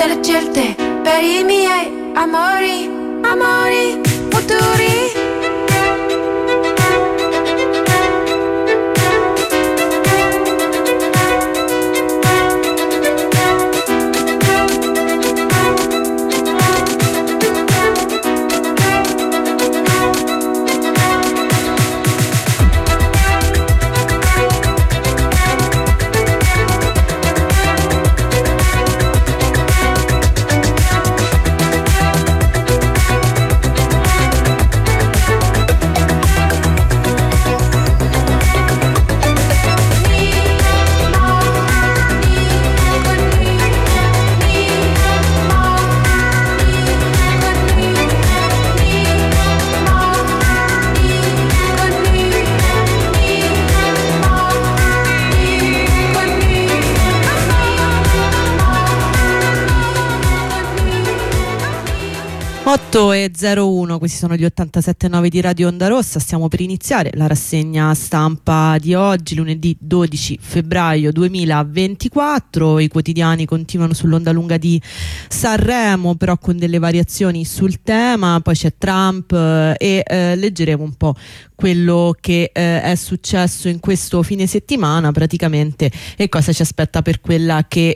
delle scelte per i miei amori, amori futuri. 8:01, questi sono gli 87.9 di Radio Onda Rossa. Stiamo per iniziare la rassegna stampa di oggi, lunedì 12 febbraio 2024. I quotidiani continuano sull'onda lunga di Sanremo, però con delle variazioni sul tema. Poi c'è Trump e leggeremo un po' quello che è successo in questo fine settimana praticamente e cosa ci aspetta per quella che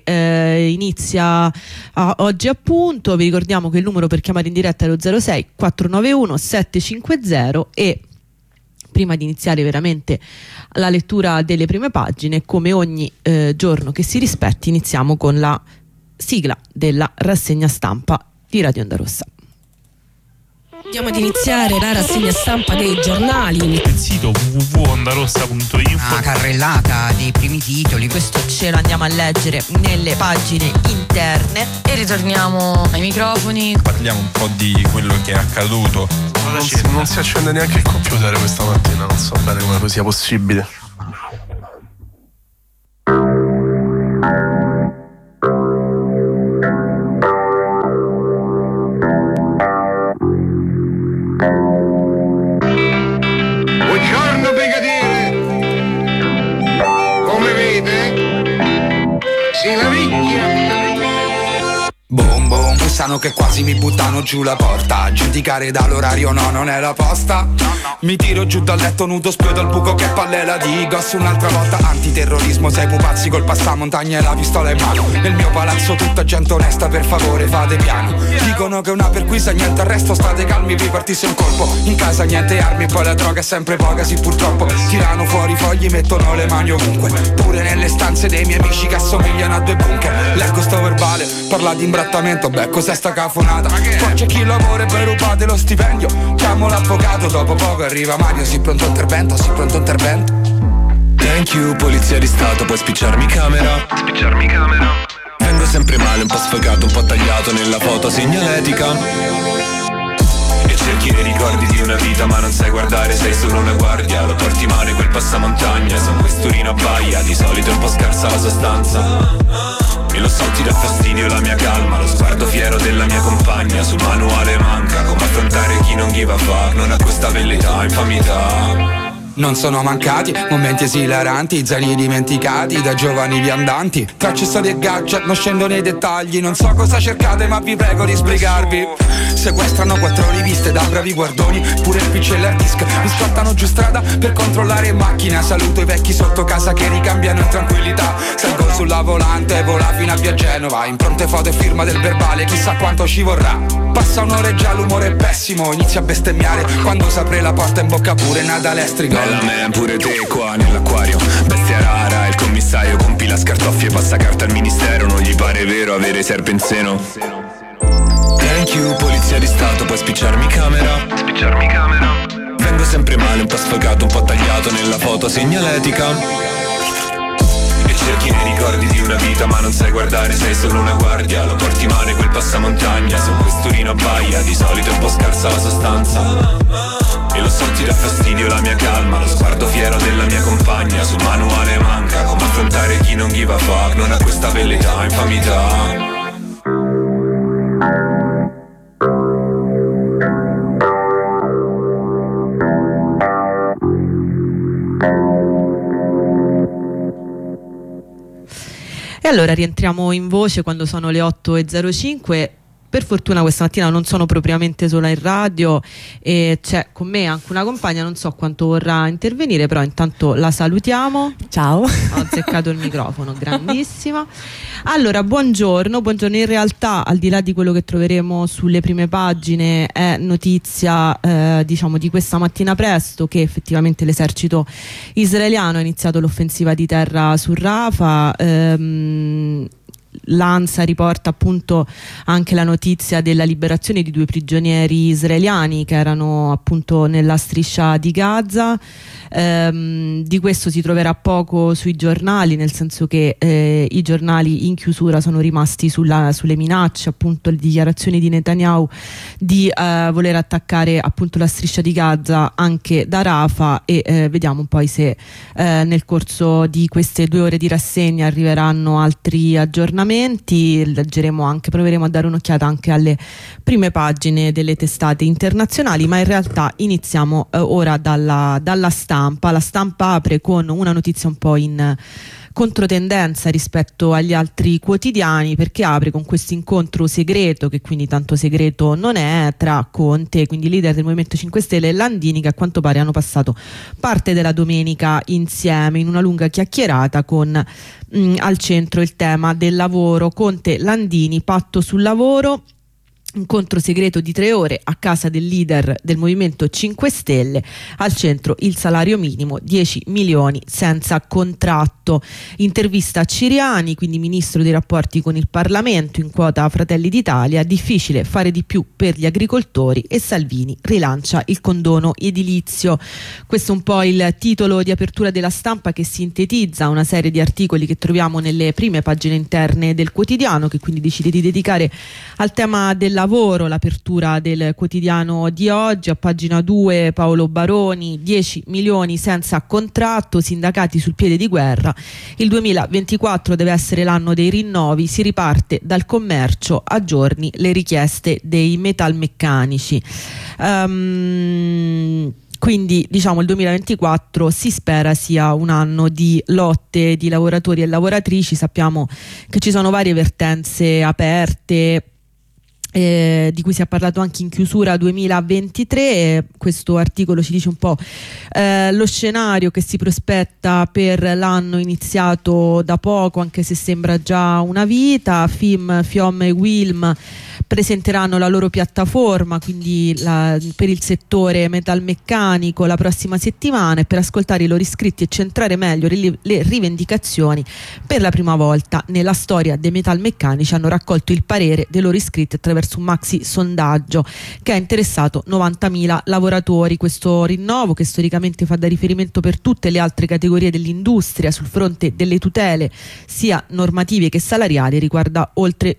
inizia oggi, appunto. Vi ricordiamo che il numero per chiamare in diretta è lo 06 491 750 e prima di iniziare veramente la lettura delle prime pagine, come ogni giorno che si rispetti, iniziamo con la sigla della rassegna stampa di Radio Onda Rossa. Andiamo ad iniziare la rassegna stampa dei giornali. Il sito www.ondarossa.info. Una carrellata dei primi titoli. Questo ce lo andiamo a leggere nelle pagine interne E ritorniamo ai microfoni. Parliamo un po' di quello che è accaduto. Non si accende neanche il computer questa mattina, non so bene come sia possibile. Buongiorno brigadiere, come vede si laviglia. Boom boom, bussano che quasi mi buttano giù la porta. Giudicare dall'orario no, non è la posta. Mi tiro giù dal letto nudo, spio dal buco che palle la Digos. Un'altra volta antiterrorismo, sei pupazzi col passamontagna e la pistola in mano. Nel mio palazzo tutta gente onesta, per favore fate piano. Dicono che una perquisa, niente arresto, state calmi, vi partisse un colpo. In casa niente armi, poi la droga è sempre poca, sì purtroppo. Tirano fuori i fogli, mettono le mani ovunque. Pure nelle stanze dei miei amici che assomigliano a due bunker. Leggo sto verbale, parla di imbrattamento, beh cos'è sta cafonata? Qua c'è chi lavora e poi rubate lo stipendio. Chiamo l'avvocato, dopo poco arriva Mario, sì pronto intervento, sì pronto intervento. Thank you, polizia di stato, puoi spicciarmi camera? Spicciarmi camera. Vengo sempre male, un po' sfogato, un po' tagliato nella foto segnaletica. E cerchi nei ricordi di una vita, ma non sai guardare, sei solo una guardia. Lo porti male quel passamontagna, son questurino a baia, di solito è un po' scarsa la sostanza. E lo so ti dà fastidio la mia calma, lo sguardo fiero della mia compagna. Sul manuale manca come affrontare chi non give a fuck, non ha questa velleità, infamità. Non sono mancati momenti esilaranti, zaini dimenticati da giovani viandanti. Tracce, storie e gadget, non scendo nei dettagli. Non so cosa cercate ma vi prego di spiegarvi. Sequestrano 4 riviste da bravi guardoni, pure il PC e l'hard disk. Mi scottano giù strada per controllare in macchina. Saluto i vecchi sotto casa che ricambiano in tranquillità. Salgo sulla volante, vola fino a via Genova. Impronte, foto e firma del verbale, chissà quanto ci vorrà. Passa un'ora e già l'umore è pessimo, inizia a bestemmiare quando s'apre la porta in bocca pure nada l'estrico. Bella me, pure te qua nell'acquario, bestia rara, il commissario compila scartoffie, passa carta al ministero, non gli pare vero avere serpe in seno. Thank you, polizia di stato, puoi spicciarmi camera? Spicciarmi camera. Vengo sempre male, un po' sfogato, un po' tagliato nella foto segnaletica. Cerchi nei ricordi di una vita ma non sai guardare, sei solo una guardia. Lo porti male quel passamontagna, son questurino a baia, di solito è un po' scarsa la sostanza. E lo so ti dà fastidio la mia calma, lo sguardo fiero della mia compagna. Sul manuale manca come affrontare chi non give a fuck, non ha questa velleità, infamità. E allora rientriamo in voce quando sono le 8:05. Per fortuna questa mattina non sono propriamente sola in radio e c'è con me anche una compagna, non so quanto vorrà intervenire, però intanto la salutiamo. Ciao. Ho azzeccato il microfono, grandissima. Allora, buongiorno. In realtà, al di là di quello che troveremo sulle prime pagine, è notizia diciamo di questa mattina presto che effettivamente l'esercito israeliano ha iniziato l'offensiva di terra su Rafah. L'ANSA riporta appunto anche la notizia della liberazione di 2 prigionieri israeliani che erano appunto nella striscia di Gaza. Di questo si troverà poco sui giornali, nel senso che i giornali in chiusura sono rimasti sulle minacce, appunto le dichiarazioni di Netanyahu di voler attaccare appunto la striscia di Gaza anche da Rafah e vediamo poi se nel corso di queste 2 ore di rassegna arriveranno altri aggiornamenti. Leggeremo anche, proveremo a dare un'occhiata anche alle prime pagine delle testate internazionali, ma in realtà iniziamo ora dalla stampa. La stampa apre con una notizia un po' in controtendenza rispetto agli altri quotidiani, perché apre con questo incontro segreto, che quindi tanto segreto non è, tra Conte, quindi leader del Movimento 5 Stelle, e Landini, che a quanto pare hanno passato parte della domenica insieme in una lunga chiacchierata con al centro il tema del lavoro. Conte, Landini, patto sul lavoro. Incontro segreto di 3 ore a casa del leader del Movimento 5 Stelle, al centro il salario minimo, 10 milioni senza contratto. Intervista a Ciriani, quindi ministro dei rapporti con il Parlamento, in quota Fratelli d'Italia, difficile fare di più per gli agricoltori e Salvini rilancia il condono edilizio. Questo è un po' il titolo di apertura della stampa, che sintetizza una serie di articoli che troviamo nelle prime pagine interne del quotidiano, che quindi decide di dedicare al tema del lavoro. L'apertura del quotidiano di oggi, a pagina 2 Paolo Baroni, 10 milioni senza contratto, sindacati sul piede di guerra, il 2024 deve essere l'anno dei rinnovi, si riparte dal commercio, aggiorni le richieste dei metalmeccanici. Quindi diciamo il 2024 si spera sia un anno di lotte di lavoratori e lavoratrici. Sappiamo che ci sono varie vertenze aperte, di cui si è parlato anche in chiusura 2023. Questo articolo ci dice un po' lo scenario che si prospetta per l'anno iniziato da poco, anche se sembra già una vita. FIM, FIOM e WILM presenteranno la loro piattaforma, quindi per il settore metalmeccanico, la prossima settimana, e per ascoltare i loro iscritti e centrare meglio le rivendicazioni, per la prima volta nella storia dei metalmeccanici hanno raccolto il parere dei loro iscritti attraverso un maxi sondaggio che ha interessato 90.000 lavoratori. Questo rinnovo, che storicamente fa da riferimento per tutte le altre categorie dell'industria sul fronte delle tutele sia normative che salariali, riguarda oltre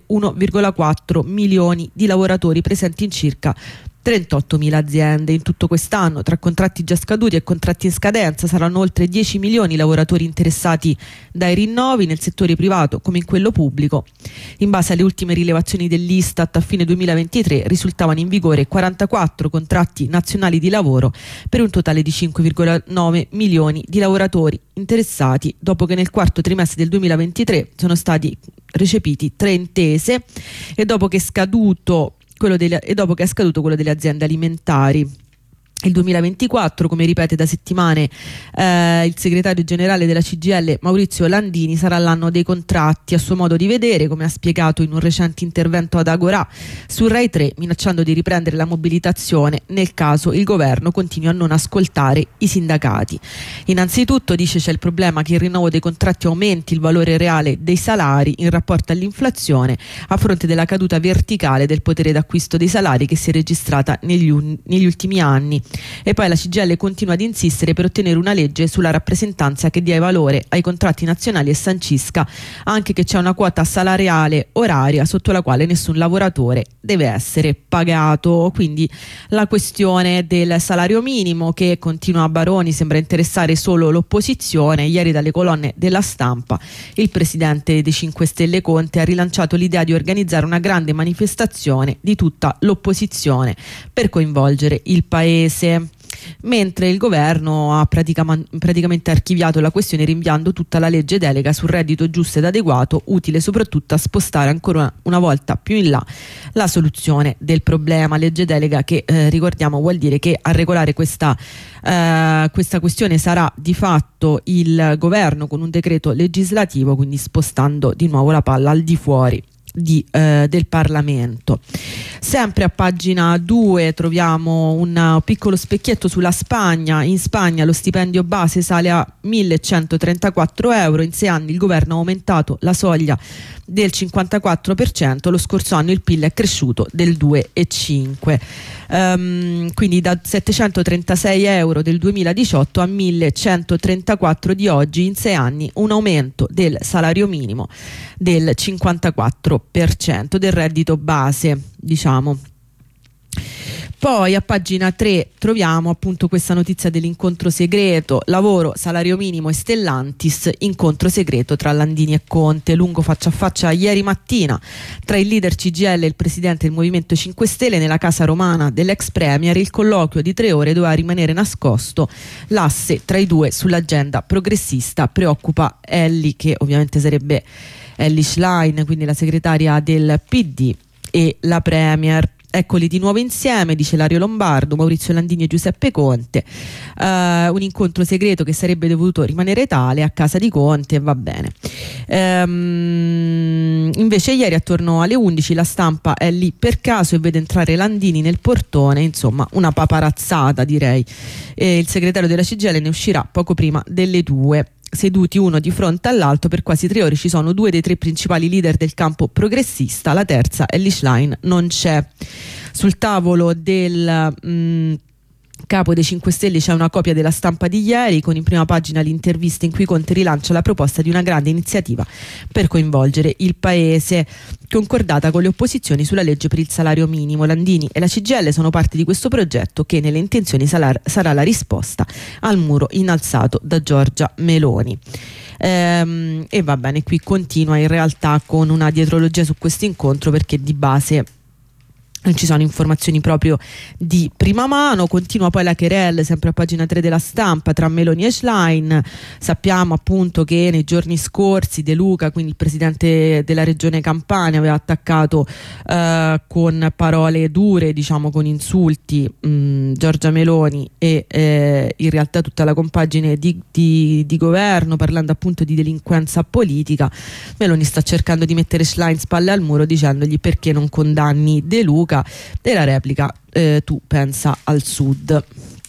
1,4 milioni di lavoratori presenti in circa 38.000 aziende. In tutto quest'anno, tra contratti già scaduti e contratti in scadenza, saranno oltre 10 milioni i lavoratori interessati dai rinnovi nel settore privato come in quello pubblico. In base alle ultime rilevazioni dell'Istat, a fine 2023 risultavano in vigore 44 contratti nazionali di lavoro per un totale di 5,9 milioni di lavoratori interessati, dopo che nel quarto trimestre del 2023 sono stati recepiti 3 intese e dopo che è scaduto quello delle aziende alimentari. Il 2024, come ripete da settimane il segretario generale della CGIL Maurizio Landini, sarà l'anno dei contratti, a suo modo di vedere, come ha spiegato in un recente intervento ad Agorà su Rai 3, minacciando di riprendere la mobilitazione nel caso il governo continui a non ascoltare i sindacati. Innanzitutto, dice, c'è il problema che il rinnovo dei contratti aumenti il valore reale dei salari in rapporto all'inflazione, a fronte della caduta verticale del potere d'acquisto dei salari che si è registrata negli ultimi anni. E poi la CGIL continua ad insistere per ottenere una legge sulla rappresentanza che dia valore ai contratti nazionali e sancisca anche che c'è una quota salariale oraria sotto la quale nessun lavoratore deve essere pagato. Quindi la questione del salario minimo, che continua a Baroni, sembra interessare solo l'opposizione. Ieri dalle colonne della Stampa il presidente dei 5 Stelle Conte ha rilanciato l'idea di organizzare una grande manifestazione di tutta l'opposizione per coinvolgere il paese. mentre il governo ha praticamente archiviato la questione, rinviando tutta la legge delega sul reddito giusto ed adeguato, utile soprattutto a spostare ancora una volta più in là la soluzione del problema. Legge delega che ricordiamo vuol dire che a regolare questa questione sarà di fatto il governo con un decreto legislativo, quindi spostando di nuovo la palla al di fuori del Parlamento. Sempre a pagina 2 troviamo un piccolo specchietto sulla Spagna. In Spagna lo stipendio base sale a 1.134 euro, in 6 anni il governo ha aumentato la soglia del 54%, lo scorso anno il PIL è cresciuto del 2,5%, quindi da 736 euro del 2018 a 1.134 di oggi, in 6 anni un aumento del salario minimo del 54% del reddito base, diciamo. Poi a pagina 3 troviamo appunto questa notizia dell'incontro segreto, lavoro, salario minimo e Stellantis, incontro segreto tra Landini e Conte, lungo faccia a faccia ieri mattina tra il leader CGIL e il presidente del Movimento 5 Stelle nella casa romana dell'ex premier. Il colloquio di 3 ore doveva rimanere nascosto, l'asse tra i due sull'agenda progressista preoccupa Elly, che ovviamente sarebbe Elly Schlein, quindi la segretaria del PD, e la premier. Eccoli di nuovo insieme, dice Lario Lombardo, Maurizio Landini e Giuseppe Conte, un incontro segreto che sarebbe dovuto rimanere tale a casa di Conte, va bene. Invece ieri attorno alle 11 la Stampa è lì per caso e vede entrare Landini nel portone, insomma una paparazzata direi, il segretario della CGIL ne uscirà poco prima delle 2. Seduti uno di fronte all'altro per quasi 3 ore ci sono 2 dei 3 principali leader del campo progressista, la terza, Elly Schlein, non c'è. Sul tavolo del capo dei 5 Stelle c'è una copia della Stampa di ieri con in prima pagina l'intervista in cui Conte rilancia la proposta di una grande iniziativa per coinvolgere il paese, concordata con le opposizioni sulla legge per il salario minimo. Landini e la CGIL sono parte di questo progetto che nelle intenzioni sarà la risposta al muro innalzato da Giorgia Meloni. E va bene, qui continua in realtà con una dietrologia su questo incontro, perché di base non ci sono informazioni proprio di prima mano. Continua poi la querelle, sempre a pagina 3 della Stampa, tra Meloni e Schlein. Sappiamo appunto che nei giorni scorsi De Luca, quindi il presidente della regione Campania, aveva attaccato con parole dure, diciamo con insulti, Giorgia Meloni e in realtà tutta la compagine di governo, parlando appunto di delinquenza politica. Meloni sta cercando di mettere Schlein spalle al muro dicendogli: perché non condanni De Luca? E la replica: tu pensa al sud.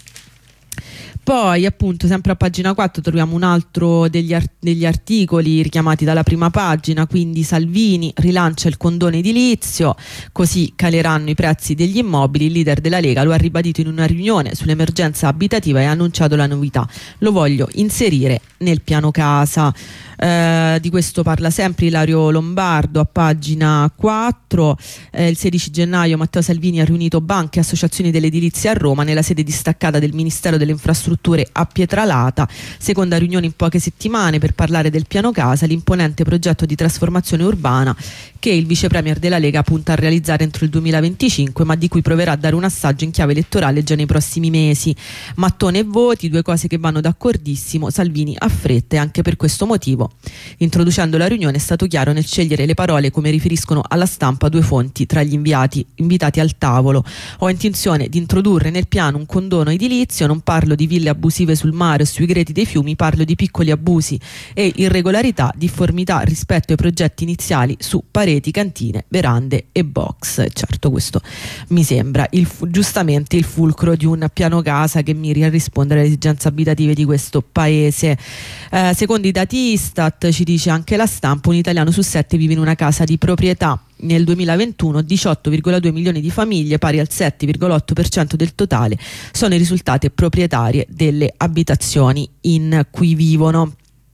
Poi appunto sempre a pagina 4 troviamo un altro degli articoli richiamati dalla prima pagina, quindi Salvini rilancia il condono edilizio, così caleranno i prezzi degli immobili. Il leader della Lega lo ha ribadito in una riunione sull'emergenza abitativa e ha annunciato la novità: lo voglio inserire nel piano casa. Di questo parla sempre Ilario Lombardo a pagina 4. Il 16 gennaio Matteo Salvini ha riunito banche e associazioni dell'edilizia a Roma nella sede distaccata del Ministero delle Infrastrutture a Pietralata, seconda riunione in poche settimane per parlare del piano casa, l'imponente progetto di trasformazione urbana che il vice premier della Lega punta a realizzare entro il 2025, ma di cui proverà a dare un assaggio in chiave elettorale già nei prossimi mesi. Mattone e voti, due cose che vanno d'accordissimo. Salvini ha fretta e anche per questo motivo, introducendo la riunione, è stato chiaro nel scegliere le parole, come riferiscono alla Stampa 2 fonti tra gli invitati al tavolo. Ho intenzione di introdurre nel piano un condono edilizio, non parlo di ville abusive sul mare o sui greti dei fiumi, parlo di piccoli abusi e irregolarità, difformità rispetto ai progetti iniziali su pareti, cantine, verande e box. Certo, questo mi sembra giustamente il fulcro di un piano casa che miri a rispondere alle esigenze abitative di questo paese. Secondo i dati Istat, ci dice anche la Stampa, un italiano su 7 vive in una casa di proprietà. Nel 2021 18,2 milioni di famiglie, pari al 7,8% del totale, sono risultate proprietarie delle abitazioni in cui vivono.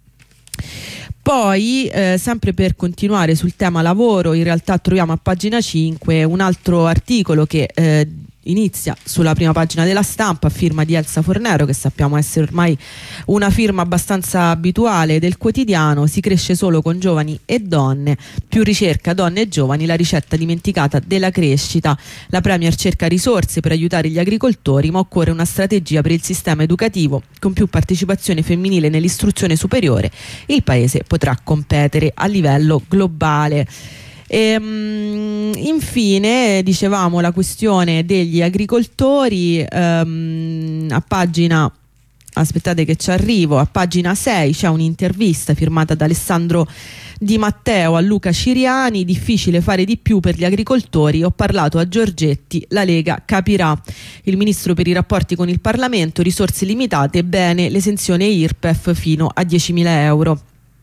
Poi sempre per continuare sul tema lavoro, in realtà troviamo a pagina 5 un altro articolo che inizia sulla prima pagina della Stampa a firma di Elsa Fornero, che sappiamo essere ormai una firma abbastanza abituale del quotidiano. Si cresce solo con giovani e donne, più ricerca donne e giovani, la ricetta dimenticata della crescita. La Premier cerca risorse per aiutare gli agricoltori, ma occorre una strategia per il sistema educativo con più partecipazione femminile nell'istruzione superiore. Il paese potrà competere a livello globale. Infine, dicevamo, la questione degli agricoltori, a pagina, aspettate che ci arrivo, a pagina 6 c'è un'intervista firmata da Alessandro Di Matteo a Luca Ciriani. Difficile fare di più per gli agricoltori, ho parlato a Giorgetti, la Lega capirà. Il ministro per i rapporti con il Parlamento, risorse limitate, bene l'esenzione IRPEF fino a 10.000 euro.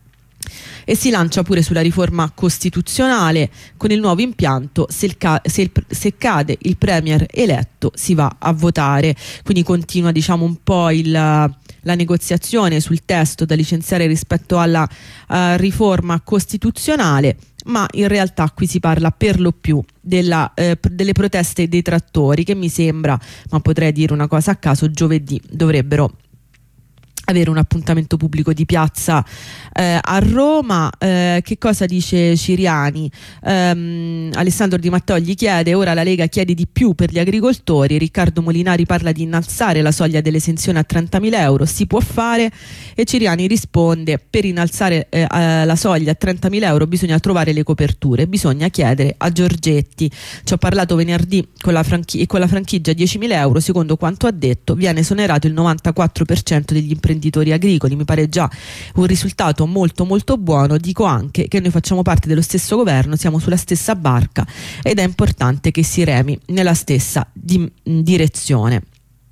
E si lancia pure sulla riforma costituzionale con il nuovo impianto: se cade il premier eletto si va a votare. Quindi continua, diciamo, un po' la negoziazione sul testo da licenziare rispetto alla riforma costituzionale, ma in realtà qui si parla per lo più delle proteste dei trattori, che mi sembra, ma potrei dire una cosa a caso, giovedì dovrebbero avere un appuntamento pubblico di piazza a Roma. Che cosa dice Ciriani? Alessandro Di Matteo gli chiede: ora la Lega chiede di più per gli agricoltori. Riccardo Molinari parla di innalzare la soglia dell'esenzione a 30.000 euro, si può fare? E Ciriani risponde: per innalzare la soglia a 30.000 euro bisogna trovare le coperture, bisogna chiedere a Giorgetti. Ci ho parlato venerdì con la franchigia 10.000 euro, secondo quanto ha detto viene esonerato il 94% degli imprenditori agricoli, mi pare già un risultato molto molto buono. Dico anche che noi facciamo parte dello stesso governo, siamo sulla stessa barca ed è importante che si remi nella stessa direzione.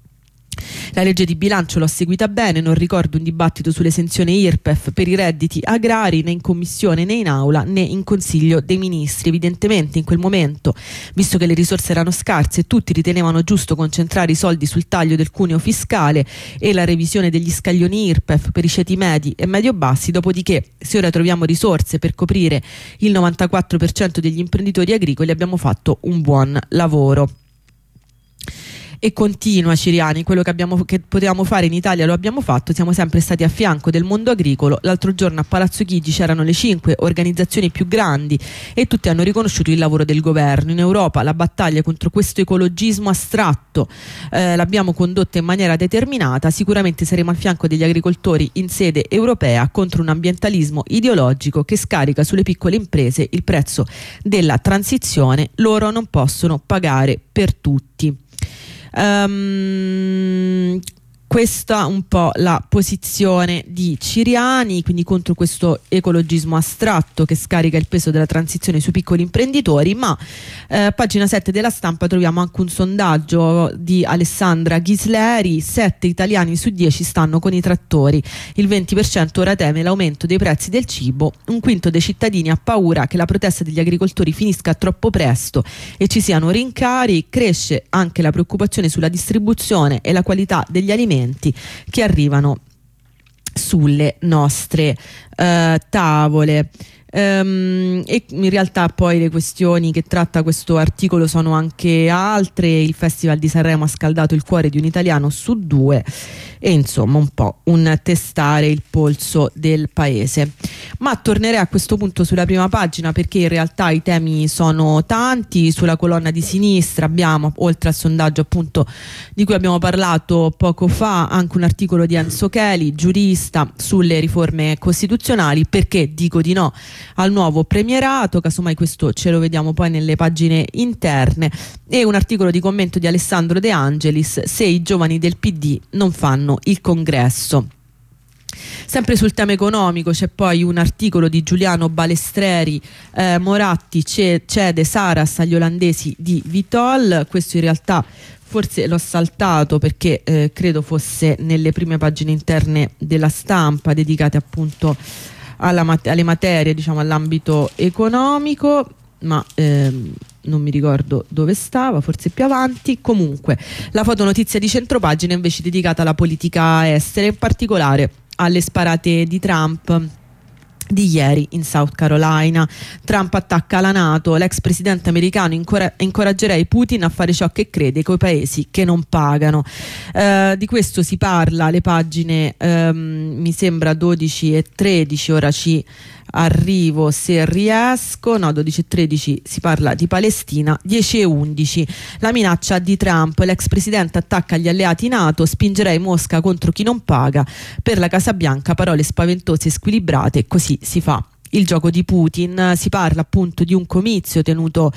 La legge di bilancio l'ho seguita bene, non ricordo un dibattito sull'esenzione IRPEF per i redditi agrari né in commissione né in aula né in Consiglio dei Ministri. Evidentemente in quel momento, visto che le risorse erano scarse, tutti ritenevano giusto concentrare i soldi sul taglio del cuneo fiscale e la revisione degli scaglioni IRPEF per i ceti medi e medio-bassi. Dopodiché, se ora troviamo risorse per coprire il 94% degli imprenditori agricoli, abbiamo fatto un buon lavoro. E continua Ciriani: quello che potevamo fare in Italia lo abbiamo fatto, siamo sempre stati a fianco del mondo agricolo. L'altro giorno a Palazzo Chigi c'erano le 5 organizzazioni più grandi e tutti hanno riconosciuto il lavoro del governo. In Europa la battaglia contro questo ecologismo astratto l'abbiamo condotta in maniera determinata, sicuramente saremo al fianco degli agricoltori in sede europea contro un ambientalismo ideologico che scarica sulle piccole imprese il prezzo della transizione. Loro non possono pagare per tutti. Questa un po' la posizione di Ciriani, quindi contro questo ecologismo astratto che scarica il peso della transizione sui piccoli imprenditori. Ma pagina 7 della Stampa troviamo anche un sondaggio di Alessandra Ghisleri: 7 italiani su 10 stanno con i trattori, il 20% ora teme l'aumento dei prezzi del cibo, un quinto dei cittadini ha paura che la protesta degli agricoltori finisca troppo presto e ci siano rincari, cresce anche la preoccupazione sulla distribuzione e la qualità degli alimenti che arrivano sulle nostre tavole. E in realtà poi le questioni che tratta questo articolo sono anche altre. Il Festival di Sanremo ha scaldato il cuore di un italiano su 2 e insomma un po' un testare il polso del paese. Ma tornerei a questo punto sulla prima pagina, perché in realtà i temi sono tanti. Sulla colonna di sinistra abbiamo, oltre al sondaggio appunto di cui abbiamo parlato poco fa, anche un articolo di Enzo Cheli, giurista, sulle riforme costituzionali: perché dico di no al nuovo premierato. Casomai questo ce lo vediamo poi nelle pagine interne. E un articolo di commento di Alessandro De Angelis: se i giovani del PD non fanno il congresso. Sempre sul tema economico c'è poi un articolo di Giuliano Balestreri: Moratti cede Saras agli olandesi di Vitol. Questo in realtà forse l'ho saltato perché credo fosse nelle prime pagine interne della Stampa, dedicate appunto alle materie, diciamo, all'ambito economico, ma non mi ricordo dove stava, forse più avanti. Comunque la fotonotizia di centropagina invece dedicata alla politica estera, in particolare alle sparate di Trump di ieri in South Carolina. Trump attacca la NATO, l'ex presidente americano incoraggerei Putin a fare ciò che crede coi paesi che non pagano. Di questo si parla alle pagine mi sembra 12 e 13, ora ci arrivo se riesco, no 12 e 13 si parla di Palestina, 10 e 11 la minaccia di Trump, l'ex presidente attacca gli alleati NATO, spingerei Mosca contro chi non paga, per la Casa Bianca parole spaventose e squilibrate, così si fa il gioco di Putin. Si parla appunto di un comizio tenuto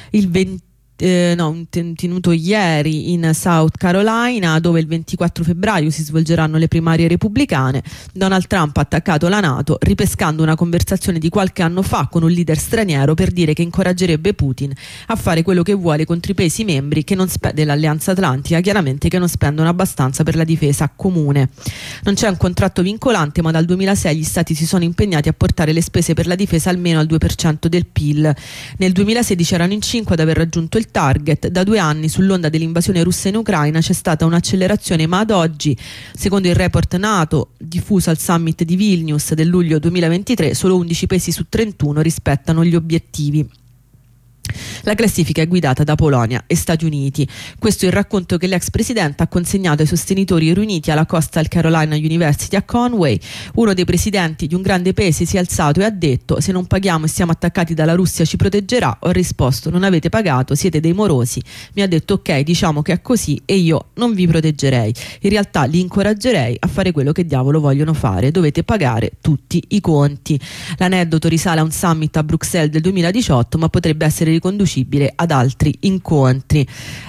tenuto ieri in South Carolina, dove il 24 febbraio si svolgeranno le primarie repubblicane. Donald Trump ha attaccato la NATO ripescando una conversazione di qualche anno fa con un leader straniero per dire che incoraggerebbe Putin a fare quello che vuole contro i paesi membri dell'Alleanza Atlantica, chiaramente che non spendono abbastanza per la difesa comune. Non c'è un contratto vincolante, ma dal 2006 gli stati si sono impegnati a portare le spese per la difesa almeno al 2% del PIL. Nel 2016 erano in 5 ad aver raggiunto il target. Da 2 anni, sull'onda dell'invasione russa in Ucraina, c'è stata un'accelerazione, ma ad oggi, secondo il report NATO diffuso al summit di Vilnius del luglio 2023, solo 11 paesi su 31 rispettano gli obiettivi. La classifica è guidata da Polonia e Stati Uniti. Questo è il racconto che l'ex presidente ha consegnato ai sostenitori riuniti alla Coastal Carolina University a Conway. Uno dei presidenti di un grande paese si è alzato e ha detto: se non paghiamo e siamo attaccati dalla Russia ci proteggerà. Ho risposto: non avete pagato, siete dei morosi. Mi ha detto: ok, diciamo che è così e io non vi proteggerei. In realtà li incoraggerei a fare quello che diavolo vogliono fare. Dovete pagare tutti i conti. L'aneddoto risale a un summit a Bruxelles del 2018, ma potrebbe essere riconducibile ad altri incontri.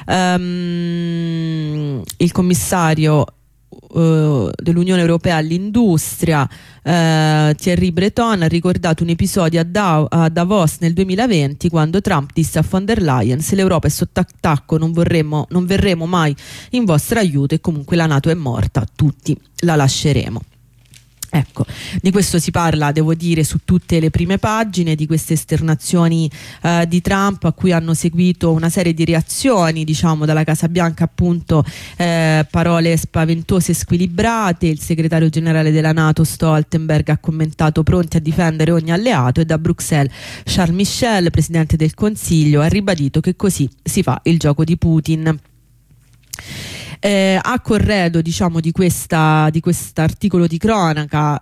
Il commissario dell'Unione Europea all'industria Thierry Breton ha ricordato un episodio a Davos nel 2020, quando Trump disse a von der Leyen: se l'Europa è sotto attacco non verremo mai in vostro aiuto, e comunque la NATO è morta, tutti la lasceremo. Ecco, di questo si parla, devo dire, su tutte le prime pagine di queste esternazioni di Trump, a cui hanno seguito una serie di reazioni, diciamo, dalla Casa Bianca, appunto, parole spaventose e squilibrate. Il segretario generale della NATO Stoltenberg ha commentato: pronti a difendere ogni alleato, e da Bruxelles Charles Michel, presidente del Consiglio, ha ribadito che così si fa il gioco di Putin. A corredo, diciamo, di quest'articolo di cronaca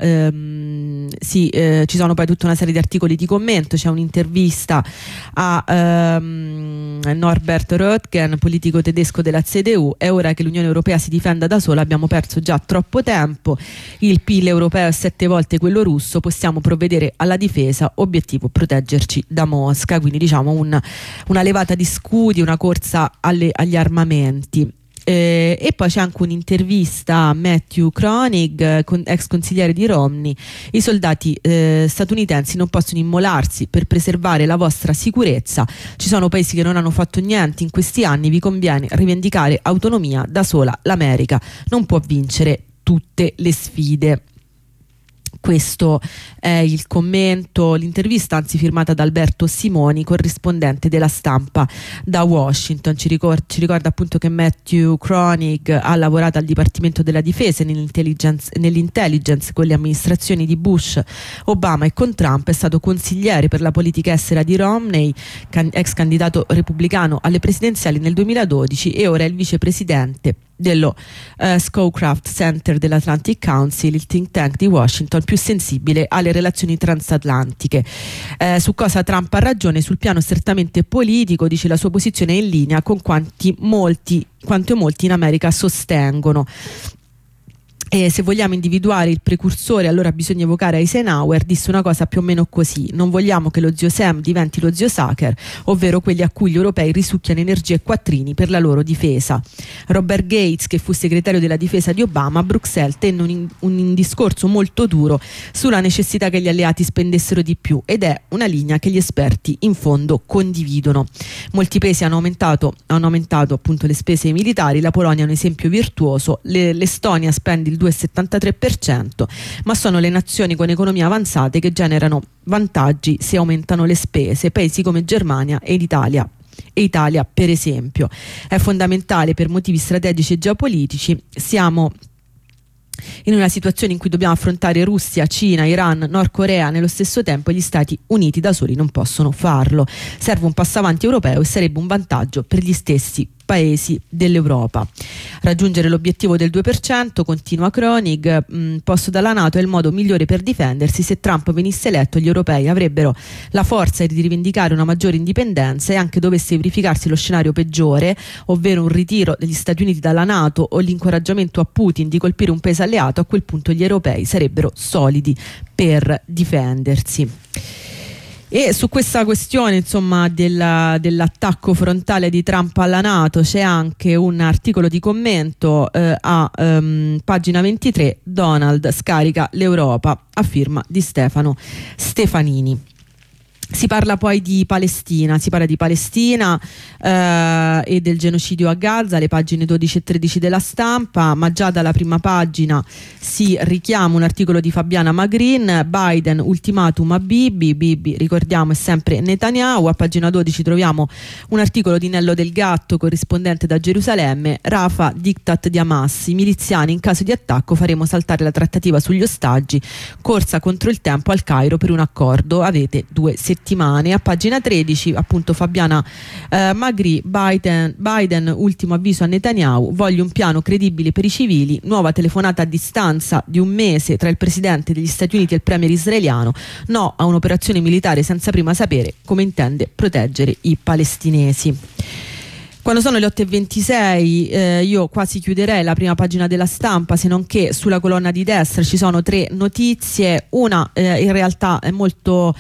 ci sono poi tutta una serie di articoli di commento. C'è un'intervista a Norbert Röttgen, politico tedesco della CDU: è ora che l'Unione Europea si difenda da sola, abbiamo perso già troppo tempo, il PIL europeo è 7 volte quello russo, possiamo provvedere alla difesa, obiettivo proteggerci da Mosca. Quindi, diciamo, una levata di scudi, una corsa agli armamenti. E poi c'è anche un'intervista a Matthew Kroenig, ex consigliere di Romney: i soldati statunitensi non possono immolarsi per preservare la vostra sicurezza, ci sono paesi che non hanno fatto niente in questi anni, vi conviene rivendicare autonomia, da sola l'America non può vincere tutte le sfide. Questo è il commento, l'intervista, anzi, firmata da Alberto Simoni, corrispondente della Stampa da Washington. Ci ricorda appunto che Matthew Kroenig ha lavorato al Dipartimento della Difesa e nell'intelligence con le amministrazioni di Bush, Obama e con Trump. È stato consigliere per la politica estera di Romney, ex candidato repubblicano alle presidenziali nel 2012, e ora è il vicepresidente dello Scowcroft Center dell'Atlantic Council, il think tank di Washington più sensibile alle relazioni transatlantiche. Su cosa Trump ha ragione? Sul piano strettamente politico, dice, la sua posizione è in linea con quanto molti in America sostengono. E se vogliamo individuare il precursore, allora bisogna evocare Eisenhower. Disse una cosa più o meno così: non vogliamo che lo zio Sam diventi lo zio Sacher, ovvero quelli a cui gli europei risucchiano energie e quattrini per la loro difesa. Robert Gates, che fu segretario della difesa di Obama, a Bruxelles tenne un discorso molto duro sulla necessità che gli alleati spendessero di più, ed è una linea che gli esperti in fondo condividono. Molti paesi hanno aumentato appunto le spese militari. La Polonia è un esempio virtuoso, l'Estonia spende il 2,73%, ma sono le nazioni con economie avanzate che generano vantaggi se aumentano le spese, paesi come Germania e Italia, per esempio. È fondamentale per motivi strategici e geopolitici. Siamo In una situazione in cui dobbiamo affrontare Russia, Cina, Iran, Nord Corea nello stesso tempo, gli Stati Uniti da soli non possono farlo. Serve un passo avanti europeo e sarebbe un vantaggio per gli stessi paesi dell'Europa. Raggiungere l'obiettivo del 2%, continua Kronig, posto dalla NATO è il modo migliore per difendersi. Se Trump venisse eletto, gli europei avrebbero la forza di rivendicare una maggiore indipendenza, e anche dovesse verificarsi lo scenario peggiore, ovvero un ritiro degli Stati Uniti dalla NATO o l'incoraggiamento a Putin di colpire un paese alleato, a quel punto gli europei sarebbero solidi per difendersi. E su questa questione, insomma, dell'attacco frontale di Trump alla NATO c'è anche un articolo di commento a pagina 23. Donald scarica l'Europa, a firma di Stefano Stefanini. Si parla poi di Palestina, e del genocidio a Gaza, le pagine 12 e 13 della Stampa, ma già dalla prima pagina si richiama un articolo di Fabiana Magrin. Biden, ultimatum a Bibi, ricordiamo è sempre Netanyahu. A pagina 12 troviamo un articolo di Nello Del Gatto, corrispondente da Gerusalemme. Rafah, diktat di Hamas, i miliziani in caso di attacco faremo saltare la trattativa sugli ostaggi, corsa contro il tempo al Cairo per un accordo, avete 2 settimane. A pagina 13 appunto Fabiana Magri, Biden, ultimo avviso a Netanyahu, voglio un piano credibile per i civili, nuova telefonata a distanza di un mese tra il presidente degli Stati Uniti e il premier israeliano, no a un'operazione militare senza prima sapere come intende proteggere i palestinesi. Quando sono le 8:26 io quasi chiuderei la prima pagina della Stampa, se non che sulla colonna di destra ci sono 3 notizie. Una in realtà è molto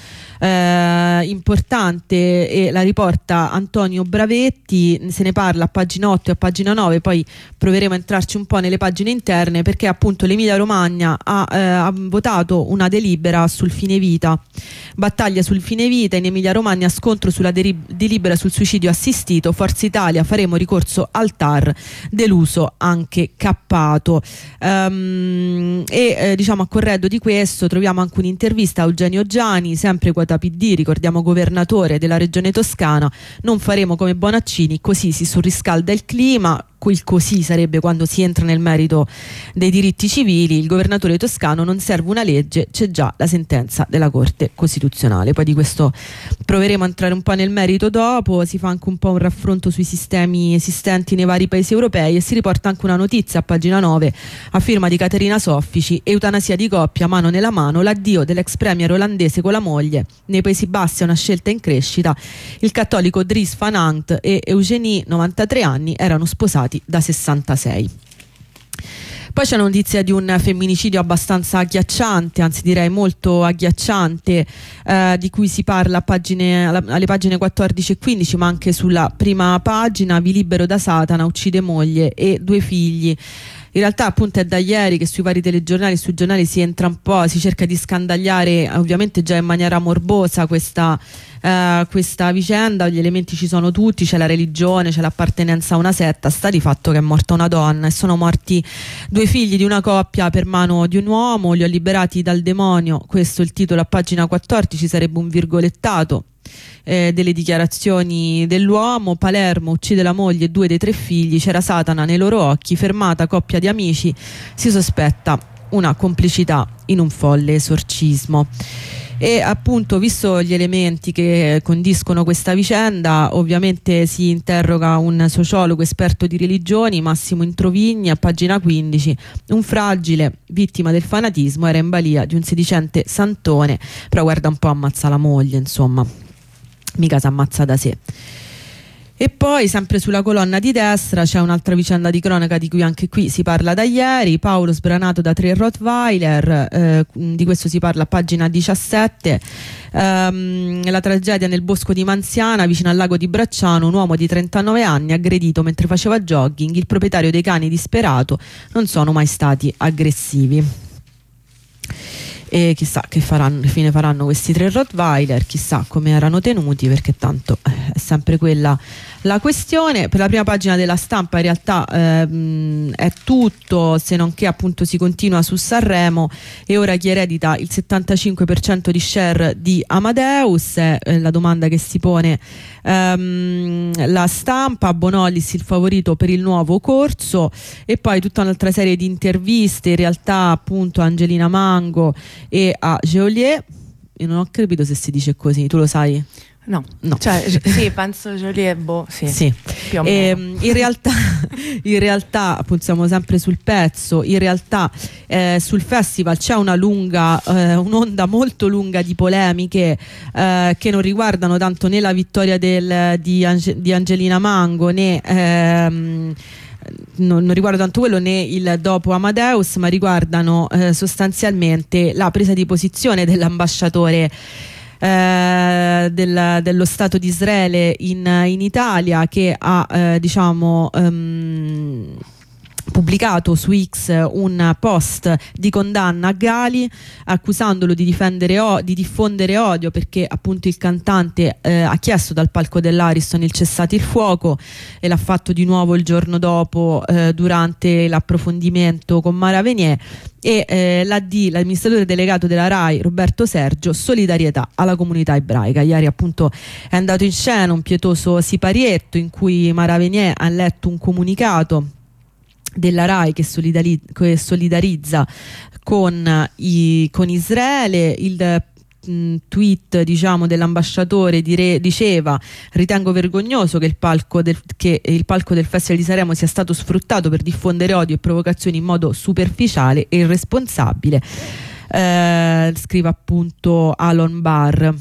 importante e la riporta Antonio Bravetti, se ne parla a pagina 8 e a pagina 9, poi proveremo a entrarci un po' nelle pagine interne, perché appunto l'Emilia Romagna ha votato una delibera sul fine vita. Battaglia sul fine vita in Emilia Romagna, scontro sulla delibera sul suicidio assistito, Forza Italia, faremo ricorso al TAR, deluso anche Cappato. Diciamo a corredo di questo troviamo anche un'intervista a Eugenio Giani, sempre quota PD, ricordiamo governatore della regione Toscana. Non faremo come Bonaccini, così si surriscalda il clima. Il così sarebbe quando si entra nel merito dei diritti civili. Il governatore toscano, non serve una legge, c'è già la sentenza della Corte Costituzionale. Poi di questo proveremo a entrare un po' nel merito dopo. Si fa anche un po' un raffronto sui sistemi esistenti nei vari paesi europei e si riporta anche una notizia a pagina 9 a firma di Caterina Soffici: eutanasia di coppia, mano nella mano, l'addio dell'ex premier olandese con la moglie. Nei Paesi Bassi è una scelta in crescita. Il cattolico Dries Van Ant e Eugenie, 93 anni, erano sposati da 66. Poi c'è la notizia di un femminicidio abbastanza agghiacciante, anzi direi molto agghiacciante, di cui si parla alle pagine 14 e 15, ma anche sulla prima pagina. Vi libero da Satana, uccide moglie e 2 figli. In realtà appunto è da ieri che sui vari telegiornali e sui giornali si entra un po', si cerca di scandagliare ovviamente già in maniera morbosa questa vicenda. Gli elementi ci sono tutti, c'è la religione, c'è l'appartenenza a una setta. Sta di fatto che è morta una donna e sono morti 2 figli di una coppia per mano di un uomo. Li ho liberati dal demonio, questo è il titolo a pagina 14, sarebbe un virgolettato delle dichiarazioni dell'uomo. Palermo, uccide la moglie e 2 dei 3 figli, c'era Satana nei loro occhi, fermata coppia di amici, si sospetta una complicità in un folle esorcismo. E appunto, visto gli elementi che condiscono questa vicenda, ovviamente si interroga un sociologo esperto di religioni, Massimo Introvigni, a pagina 15. Un fragile, vittima del fanatismo, era in balia di un sedicente santone, però guarda un po', ammazza la moglie, insomma, mica si ammazza da sé. E poi sempre sulla colonna di destra c'è un'altra vicenda di cronaca di cui anche qui si parla da ieri. Paolo sbranato da 3 Rottweiler, di questo si parla a pagina 17. La tragedia nel bosco di Manziana vicino al lago di Bracciano, un uomo di 39 anni aggredito mentre faceva jogging, il proprietario dei cani disperato, non sono mai stati aggressivi. E chissà che fine faranno questi 3 Rottweiler, chissà come erano tenuti, perché tanto è sempre quella la questione. Per la prima pagina della Stampa in realtà è tutto, se non che appunto si continua su Sanremo e ora chi eredita il 75% di share di Amadeus, è la domanda che si pone la Stampa. Bonollis il favorito per il nuovo corso, e poi tutta un'altra serie di interviste in realtà appunto a Angelina Mango e a Geolier. Io non ho capito se si dice così, tu lo sai? No. Cioè, sì, penso Geolier, sì. Più o meno. In realtà appunto siamo sempre sul pezzo. In realtà sul festival c'è un'onda molto lunga di polemiche che non riguardano tanto né la vittoria di Angelina Mango né non riguarda tanto quello né il dopo Amadeus, ma riguardano sostanzialmente la presa di posizione dell'ambasciatore dello Stato di Israele in Italia, che ha pubblicato su X un post di condanna a Gali, accusandolo di diffondere odio, perché appunto il cantante ha chiesto dal palco dell'Ariston il cessate il fuoco e l'ha fatto di nuovo il giorno dopo durante l'approfondimento con Mara Venier. E l'amministratore delegato della RAI Roberto Sergio, solidarietà alla comunità ebraica. Ieri appunto è andato in scena un pietoso siparietto in cui Mara Venier ha letto un comunicato della RAI che solidarizza con Israele. Il tweet dell'ambasciatore diceva: ritengo vergognoso che il palco del Festival di Sanremo sia stato sfruttato per diffondere odio e provocazioni in modo superficiale e irresponsabile, scrive appunto Alon Barr.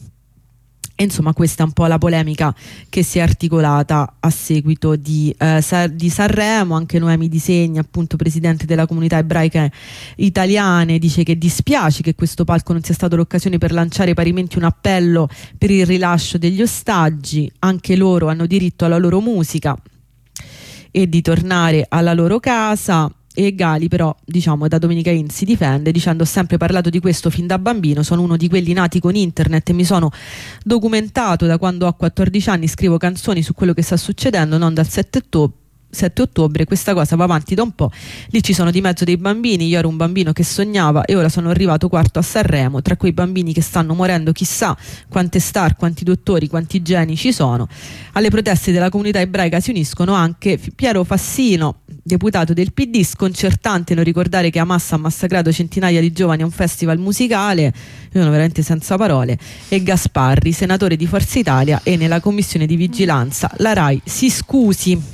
E insomma questa è un po' la polemica che si è articolata a seguito di Sanremo. Anche Noemi Di Segni, appunto presidente della comunità ebraica italiane, dice che dispiace che questo palco non sia stato l'occasione per lanciare parimenti un appello per il rilascio degli ostaggi. Anche loro hanno diritto alla loro musica e di tornare alla loro casa. E Gali però, da Domenica In si difende dicendo: ho sempre parlato di questo fin da bambino, sono uno di quelli nati con internet e mi sono documentato da quando ho 14 anni, scrivo canzoni su quello che sta succedendo, non dal 7 ottobre, questa cosa va avanti da un po', lì ci sono di mezzo dei bambini, io ero un bambino che sognava e ora sono arrivato quarto a Sanremo, tra quei bambini che stanno morendo chissà quante star, quanti dottori, quanti geni ci sono. Alle proteste della comunità ebraica si uniscono anche Piero Fassino, deputato del PD, sconcertante non ricordare che Hamas ha massacrato centinaia di giovani a un festival musicale, io sono veramente senza parole, e Gasparri, senatore di Forza Italia e nella commissione di vigilanza la RAI si scusi.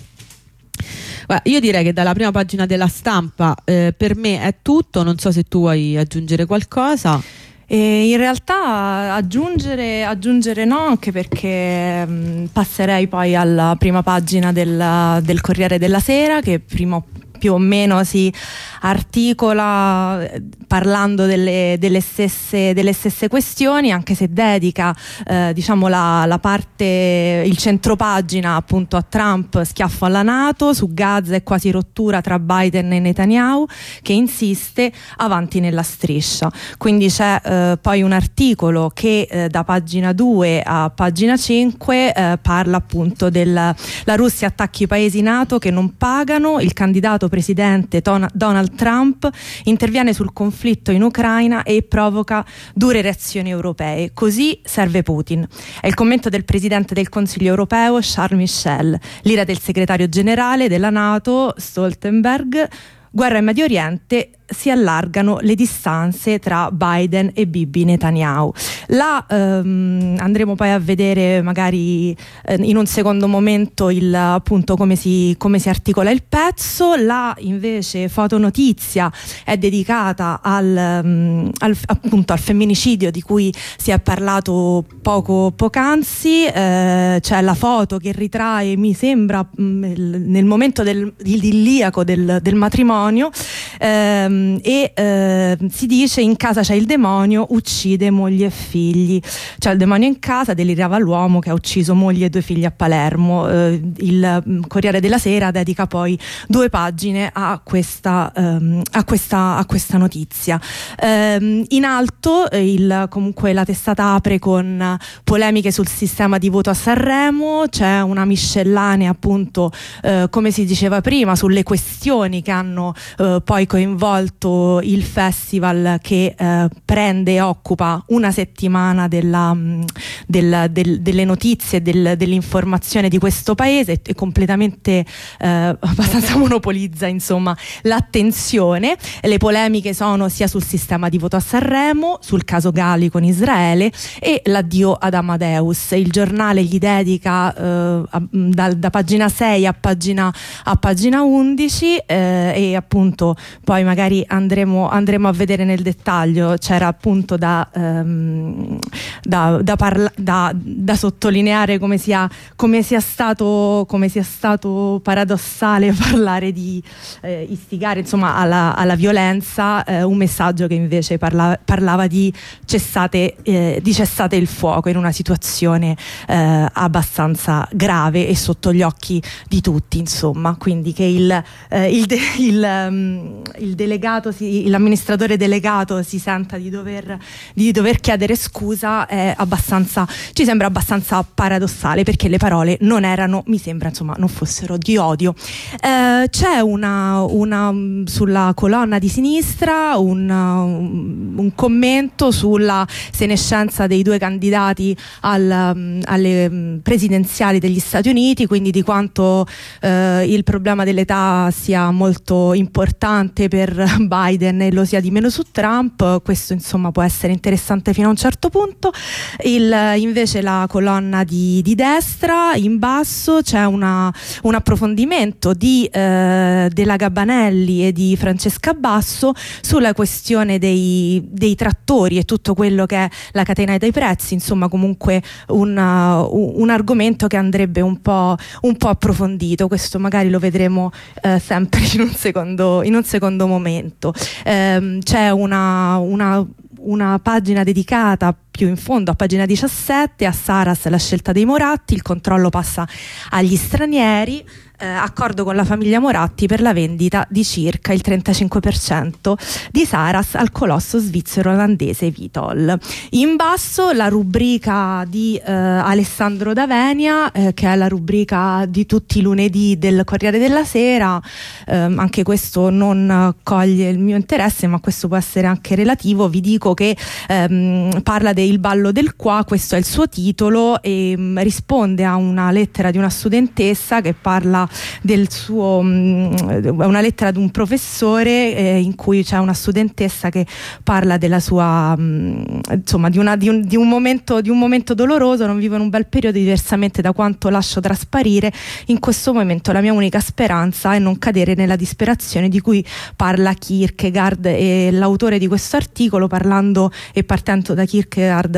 Io direi che dalla prima pagina della Stampa per me è tutto, non so se tu vuoi aggiungere qualcosa. In realtà aggiungere no, anche perché passerei poi alla prima pagina del Corriere della Sera, che più o meno si articola parlando delle stesse questioni, anche se dedica la parte, il centropagina appunto a Trump, schiaffo alla NATO, su Gaza e quasi rottura tra Biden e Netanyahu, che insiste avanti nella striscia. Quindi c'è poi un articolo che da pagina 2 a pagina 5 parla appunto la Russia attacchi i paesi NATO che non pagano, il candidato presidente Donald Trump interviene sul conflitto in Ucraina e provoca dure reazioni europee. Così serve Putin. È il commento del presidente del Consiglio europeo Charles Michel. L'ira del segretario generale della NATO Stoltenberg. Guerra in Medio Oriente, si allargano le distanze tra Biden e Bibi Netanyahu. Là andremo poi a vedere magari in un secondo momento appunto come si articola il pezzo. Là invece Fotonotizia è dedicata appunto al femminicidio di cui si è parlato poc'anzi. C'è la foto che ritrae, mi sembra, nel momento idilliaco del matrimonio, si dice: in casa c'è il demonio, uccide moglie e figli. C'è il demonio in casa, delirava l'uomo che ha ucciso moglie e 2 figli a Palermo. Il Corriere della Sera dedica poi 2 pagine a questa notizia. In alto comunque la testata apre con polemiche sul sistema di voto a Sanremo. C'è una miscellanea, appunto, come si diceva prima, sulle questioni che hanno poi coinvolto il festival, che prende e occupa una settimana delle notizie, dell'informazione di questo paese, e completamente abbastanza monopolizza, insomma, l'attenzione. Le polemiche sono sia sul sistema di voto a Sanremo, sul caso Gali con Israele e l'addio ad Amadeus. Il giornale gli dedica da pagina 6 a pagina 11, e appunto poi magari andremo a vedere nel dettaglio. C'era appunto da sottolineare come sia stato paradossale parlare di istigare, insomma, alla violenza, un messaggio che invece parlava di cessate il fuoco in una situazione abbastanza grave e sotto gli occhi di tutti, insomma. Quindi che il delegato, l'amministratore delegato si senta di dover chiedere scusa ci sembra abbastanza paradossale, perché le parole mi sembra, insomma, non fossero di odio. C'è sulla colonna di sinistra un commento sulla senescenza dei 2 candidati alle presidenziali degli Stati Uniti, quindi di quanto il problema dell'età sia molto importante per Biden e lo sia di meno su Trump. Questo, insomma, può essere interessante fino a un certo punto. Invece la colonna di destra, in basso, c'è un approfondimento di della Gabanelli e di Francesca Basso sulla questione dei trattori e tutto quello che è la catena dei prezzi. Insomma, comunque un argomento che andrebbe un po' approfondito. Questo magari lo vedremo sempre in un secondo momento. C'è una pagina dedicata più in fondo, a pagina 17, a Saras, la scelta dei Moratti, il controllo passa agli stranieri. Accordo con la famiglia Moratti per la vendita di circa il 35% di Saras al colosso svizzero olandese Vitol. In basso la rubrica di Alessandro D'Avenia, che è la rubrica di tutti i lunedì del Corriere della Sera. Anche questo non coglie il mio interesse, ma questo può essere anche relativo. Vi dico che parla del ballo del qua, questo è il suo titolo, e risponde a una lettera di una studentessa che parla una lettera ad un professore, in cui c'è una studentessa che parla della sua insomma di un momento doloroso. Non vivo in un bel periodo, diversamente da quanto lascio trasparire in questo momento. La mia unica speranza è non cadere nella disperazione di cui parla Kierkegaard, e l'autore di questo articolo, parlando e partendo da Kierkegaard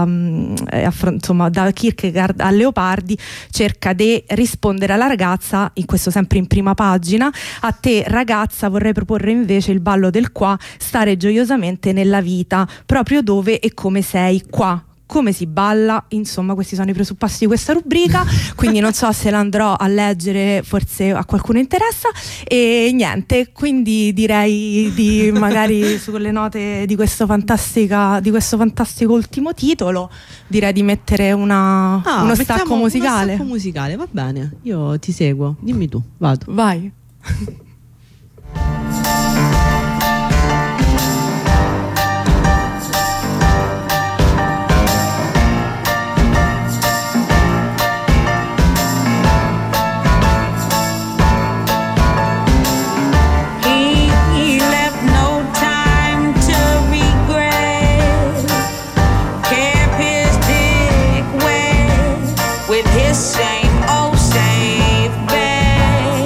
da Kierkegaard a Leopardi, cerca di rispondere alla ragazza, in questo sempre in prima pagina: a te ragazza vorrei proporre invece il ballo del qua, stare gioiosamente nella vita, proprio dove e come sei qua. Come si balla, insomma, questi sono i presupposti di questa rubrica, quindi non so se andrò a leggere, forse a qualcuno interessa, e niente, quindi direi di magari sulle note di questo fantastico ultimo titolo, direi di mettere uno stacco musicale. Uno stacco musicale, va bene, io ti seguo, dimmi tu, vado. Vai. Same old safe bed.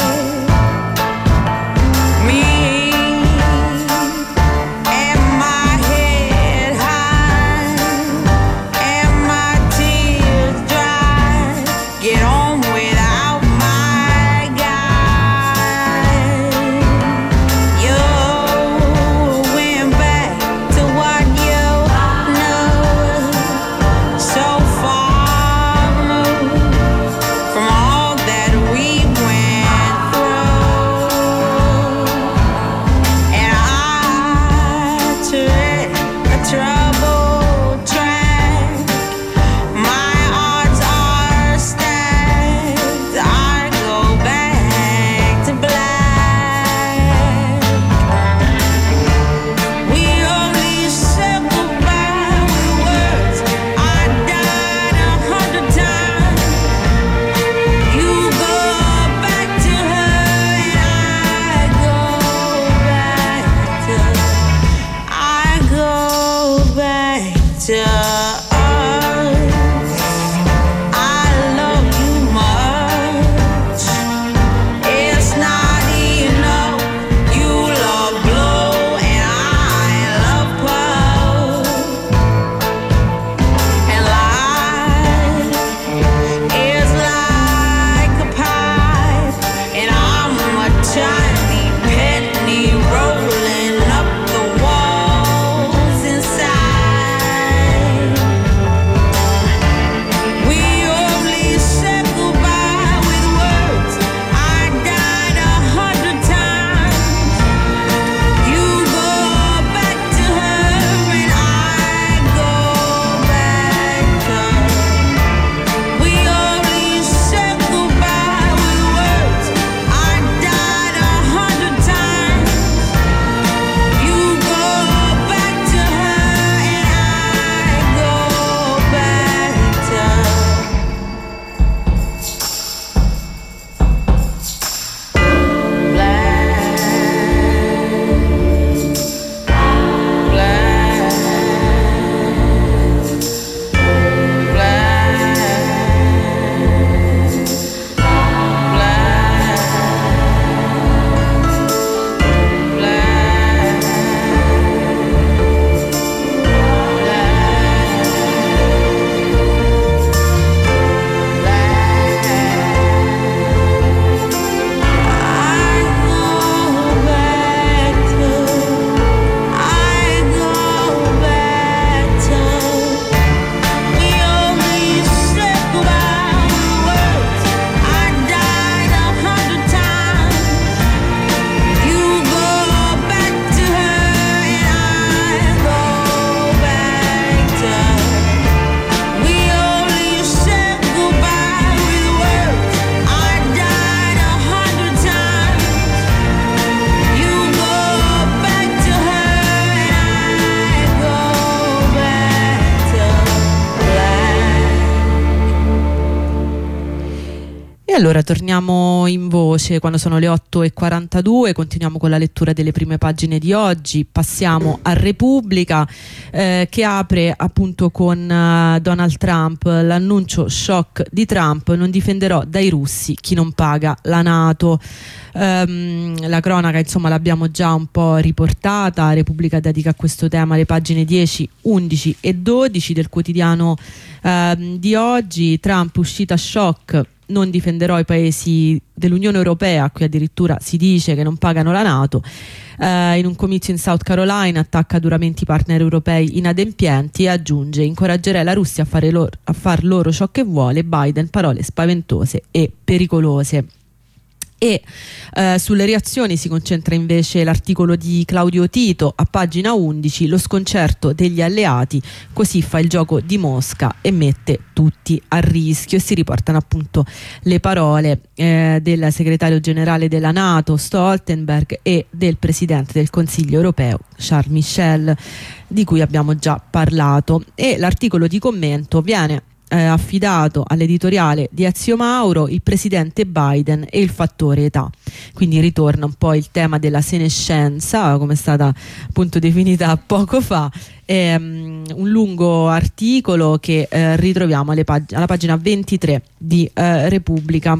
E allora torniamo in voce quando sono le 8:42, continuiamo con la lettura delle prime pagine di oggi, passiamo a Repubblica che apre appunto con Donald Trump, l'annuncio shock di Trump: non difenderò dai russi chi non paga la NATO. La cronaca insomma l'abbiamo già un po' riportata, Repubblica dedica a questo tema le pagine 10, 11 e 12 del quotidiano di oggi. Trump uscita shock: non difenderò i paesi dell'Unione Europea, qui addirittura si dice che non pagano la NATO. In un comizio in South Carolina attacca duramente i partner europei inadempienti e aggiunge: incoraggerei la Russia a far loro ciò che vuole. Biden, parole spaventose e pericolose. E sulle reazioni si concentra invece l'articolo di Claudio Tito a pagina 11, lo sconcerto degli alleati, così fa il gioco di Mosca e mette tutti a rischio, e si riportano appunto le parole del segretario generale della NATO Stoltenberg e del presidente del Consiglio europeo Charles Michel, di cui abbiamo già parlato. E l'articolo di commento viene affidato all'editoriale di Ezio Mauro, il presidente Biden e il fattore età, quindi ritorna un po' il tema della senescenza come è stata appunto definita poco fa. Un lungo articolo che ritroviamo alla pagina 23 di Repubblica.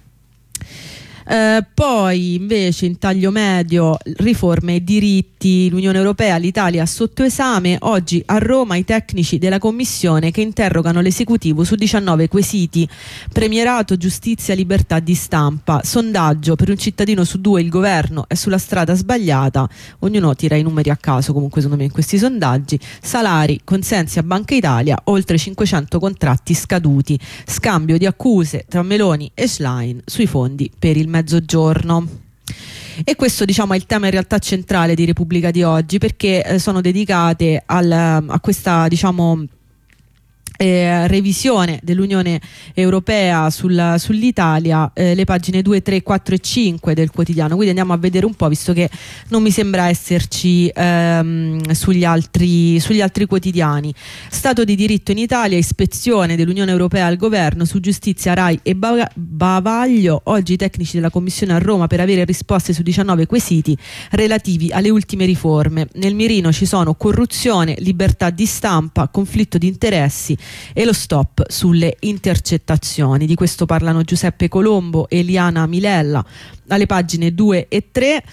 Poi invece in taglio medio, riforme e diritti, l'Unione Europea, l'Italia sotto esame. Oggi a Roma i tecnici della commissione che interrogano l'esecutivo su 19 quesiti: premierato, giustizia, libertà di stampa. Sondaggio: per un cittadino su 2 il governo è sulla strada sbagliata. Ognuno tira i numeri a caso comunque secondo me in questi sondaggi. Salari, consensi a Banca Italia, oltre 500 contratti scaduti. Scambio di accuse tra Meloni e Schlein sui fondi per il Mezzogiorno. E questo diciamo è il tema in realtà centrale di Repubblica di oggi, perché sono dedicate a questa diciamo revisione dell'Unione Europea sull'Italia, le pagine 2, 3, 4 e 5 del quotidiano. Quindi andiamo a vedere un po', visto che non mi sembra esserci sugli altri quotidiani. Stato di diritto in Italia, ispezione dell'Unione Europea al governo su giustizia, Rai e bavaglio. Oggi i tecnici della Commissione a Roma per avere risposte su 19 quesiti relativi alle ultime riforme. Nel mirino ci sono corruzione, libertà di stampa, conflitto di interessi e lo stop sulle intercettazioni. Di questo parlano Giuseppe Colombo e Eliana Milella alle pagine 2 e 3.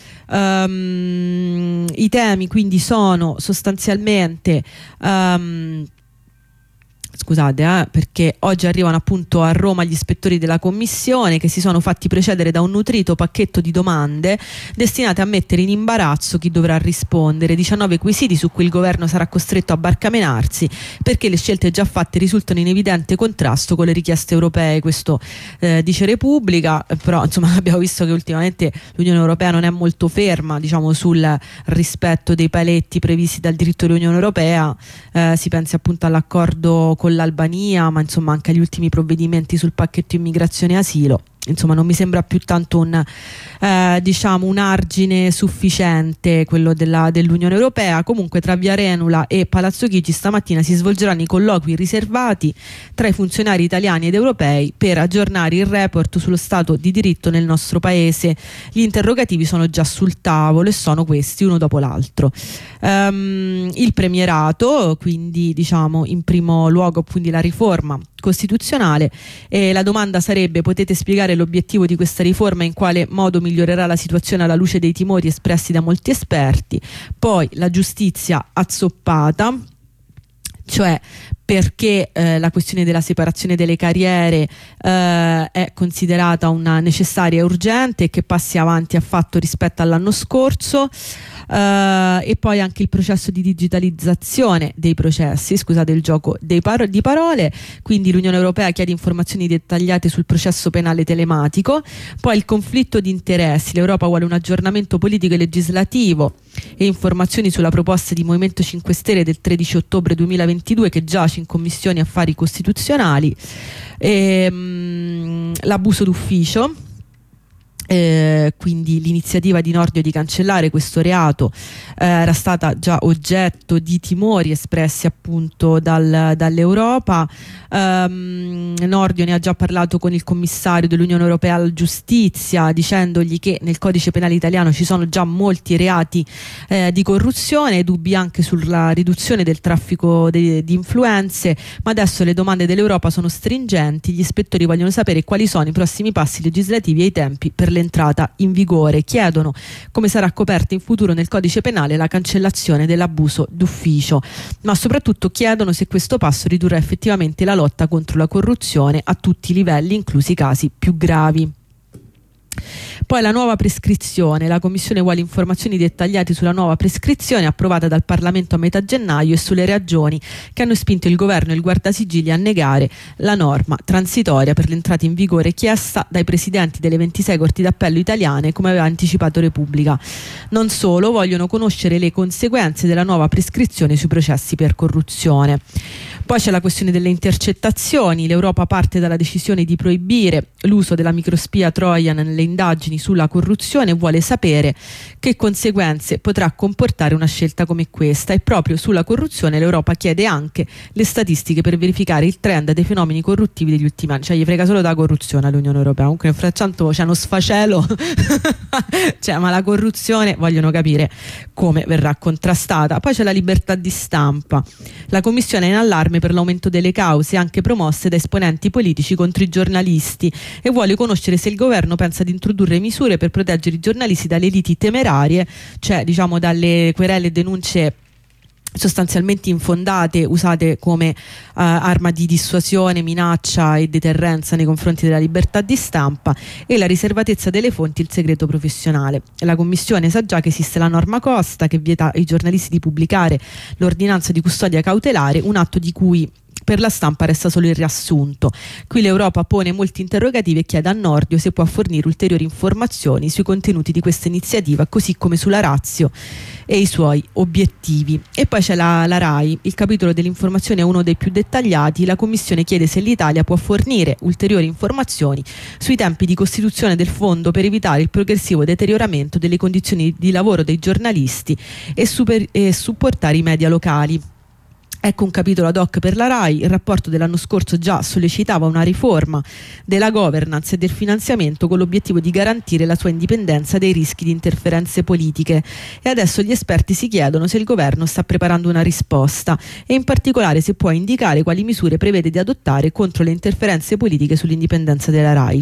I temi quindi sono sostanzialmente scusate perché oggi arrivano appunto a Roma gli ispettori della commissione, che si sono fatti precedere da un nutrito pacchetto di domande destinate a mettere in imbarazzo chi dovrà rispondere. 19 quesiti su cui il governo sarà costretto a barcamenarsi, perché le scelte già fatte risultano in evidente contrasto con le richieste europee. Questo dice Repubblica. Però insomma abbiamo visto che ultimamente l'Unione Europea non è molto ferma diciamo sul rispetto dei paletti previsti dal diritto dell'Unione Europea. Si pensi appunto all'accordo con l'Albania, ma insomma anche agli ultimi provvedimenti sul pacchetto immigrazione e asilo. Insomma non mi sembra più tanto un argine sufficiente quello dell'Unione Europea. Comunque tra Via Arenula e Palazzo Chigi stamattina si svolgeranno i colloqui riservati tra i funzionari italiani ed europei per aggiornare il report sullo stato di diritto nel nostro paese. Gli interrogativi sono già sul tavolo e sono questi uno dopo l'altro. Il premierato, quindi diciamo in primo luogo quindi la riforma costituzionale, e la domanda sarebbe: potete spiegare l'obiettivo di questa riforma e in quale modo migliorerà la situazione alla luce dei timori espressi da molti esperti? Poi la giustizia azzoppata, cioè perché la questione della separazione delle carriere è considerata una necessaria e urgente e che passi avanti ha fatto rispetto all'anno scorso. E poi anche il processo di digitalizzazione dei processi, scusate il gioco di parole. Quindi l'Unione Europea chiede informazioni dettagliate sul processo penale telematico. Poi il conflitto di interessi, l'Europa vuole un aggiornamento politico e legislativo e informazioni sulla proposta di Movimento 5 Stelle del 13 ottobre 2022 che giace in Commissione Affari Costituzionali. L'abuso d'ufficio, Quindi l'iniziativa di Nordio di cancellare questo reato era stata già oggetto di timori espressi appunto dall'Europa. Nordio ne ha già parlato con il commissario dell'Unione Europea alla giustizia, dicendogli che nel codice penale italiano ci sono già molti reati di corruzione, dubbi anche sulla riduzione del traffico di influenze, ma adesso le domande dell'Europa sono stringenti. Gli ispettori vogliono sapere quali sono i prossimi passi legislativi e i tempi per l'entrata in vigore. Chiedono come sarà coperta in futuro nel codice penale la cancellazione dell'abuso d'ufficio, ma soprattutto chiedono se questo passo ridurrà effettivamente la lotta contro la corruzione a tutti i livelli, inclusi i casi più gravi. Poi la nuova prescrizione. La Commissione vuole informazioni dettagliate sulla nuova prescrizione approvata dal Parlamento a metà gennaio e sulle ragioni che hanno spinto il governo e il Guardasigilli a negare la norma transitoria per l'entrata in vigore chiesta dai presidenti delle 26 corti d'appello italiane, come aveva anticipato Repubblica. Non solo, vogliono conoscere le conseguenze della nuova prescrizione sui processi per corruzione. Poi c'è la questione delle intercettazioni. L'Europa parte dalla decisione di proibire l'uso della microspia Trojan nelle indagini sulla corruzione e vuole sapere che conseguenze potrà comportare una scelta come questa, e proprio sulla corruzione l'Europa chiede anche le statistiche per verificare il trend dei fenomeni corruttivi degli ultimi anni. Cioè gli frega solo da corruzione all'Unione Europea, comunque nel frattempo c'è uno sfacelo ma la corruzione vogliono capire come verrà contrastata. Poi c'è la libertà di stampa. La Commissione è in allarme per l'aumento delle cause anche promosse da esponenti politici contro i giornalisti e vuole conoscere se il governo pensa di introdurre misure per proteggere i giornalisti dalle liti temerarie, cioè diciamo dalle querele e denunce sostanzialmente infondate usate come arma di dissuasione, minaccia e deterrenza nei confronti della libertà di stampa, e la riservatezza delle fonti e il segreto professionale. La Commissione sa già che esiste la norma Costa che vieta ai giornalisti di pubblicare l'ordinanza di custodia cautelare, un atto di cui per la stampa resta solo il riassunto. Qui l'Europa pone molti interrogativi e chiede a Nordio se può fornire ulteriori informazioni sui contenuti di questa iniziativa, così come sulla ratio e i suoi obiettivi. E poi c'è la RAI. Il capitolo dell'informazione è uno dei più dettagliati. La Commissione chiede se l'Italia può fornire ulteriori informazioni sui tempi di costituzione del fondo per evitare il progressivo deterioramento delle condizioni di lavoro dei giornalisti e supportare i media locali. Ecco un capitolo ad hoc per la RAI. Il rapporto dell'anno scorso già sollecitava una riforma della governance e del finanziamento con l'obiettivo di garantire la sua indipendenza dai rischi di interferenze politiche, e adesso gli esperti si chiedono se il governo sta preparando una risposta e in particolare se può indicare quali misure prevede di adottare contro le interferenze politiche sull'indipendenza della RAI.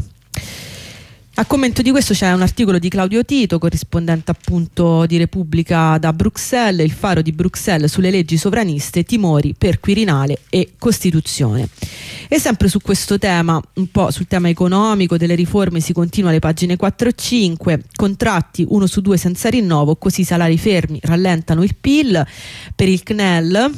A commento di questo c'è un articolo di Claudio Tito, corrispondente appunto di Repubblica da Bruxelles, il faro di Bruxelles sulle leggi sovraniste, timori per Quirinale e Costituzione. E sempre su questo tema, un po' sul tema economico delle riforme, si continua alle pagine 4 e 5, contratti 1 su 2 senza rinnovo, così i salari fermi rallentano il PIL. Per il CNEL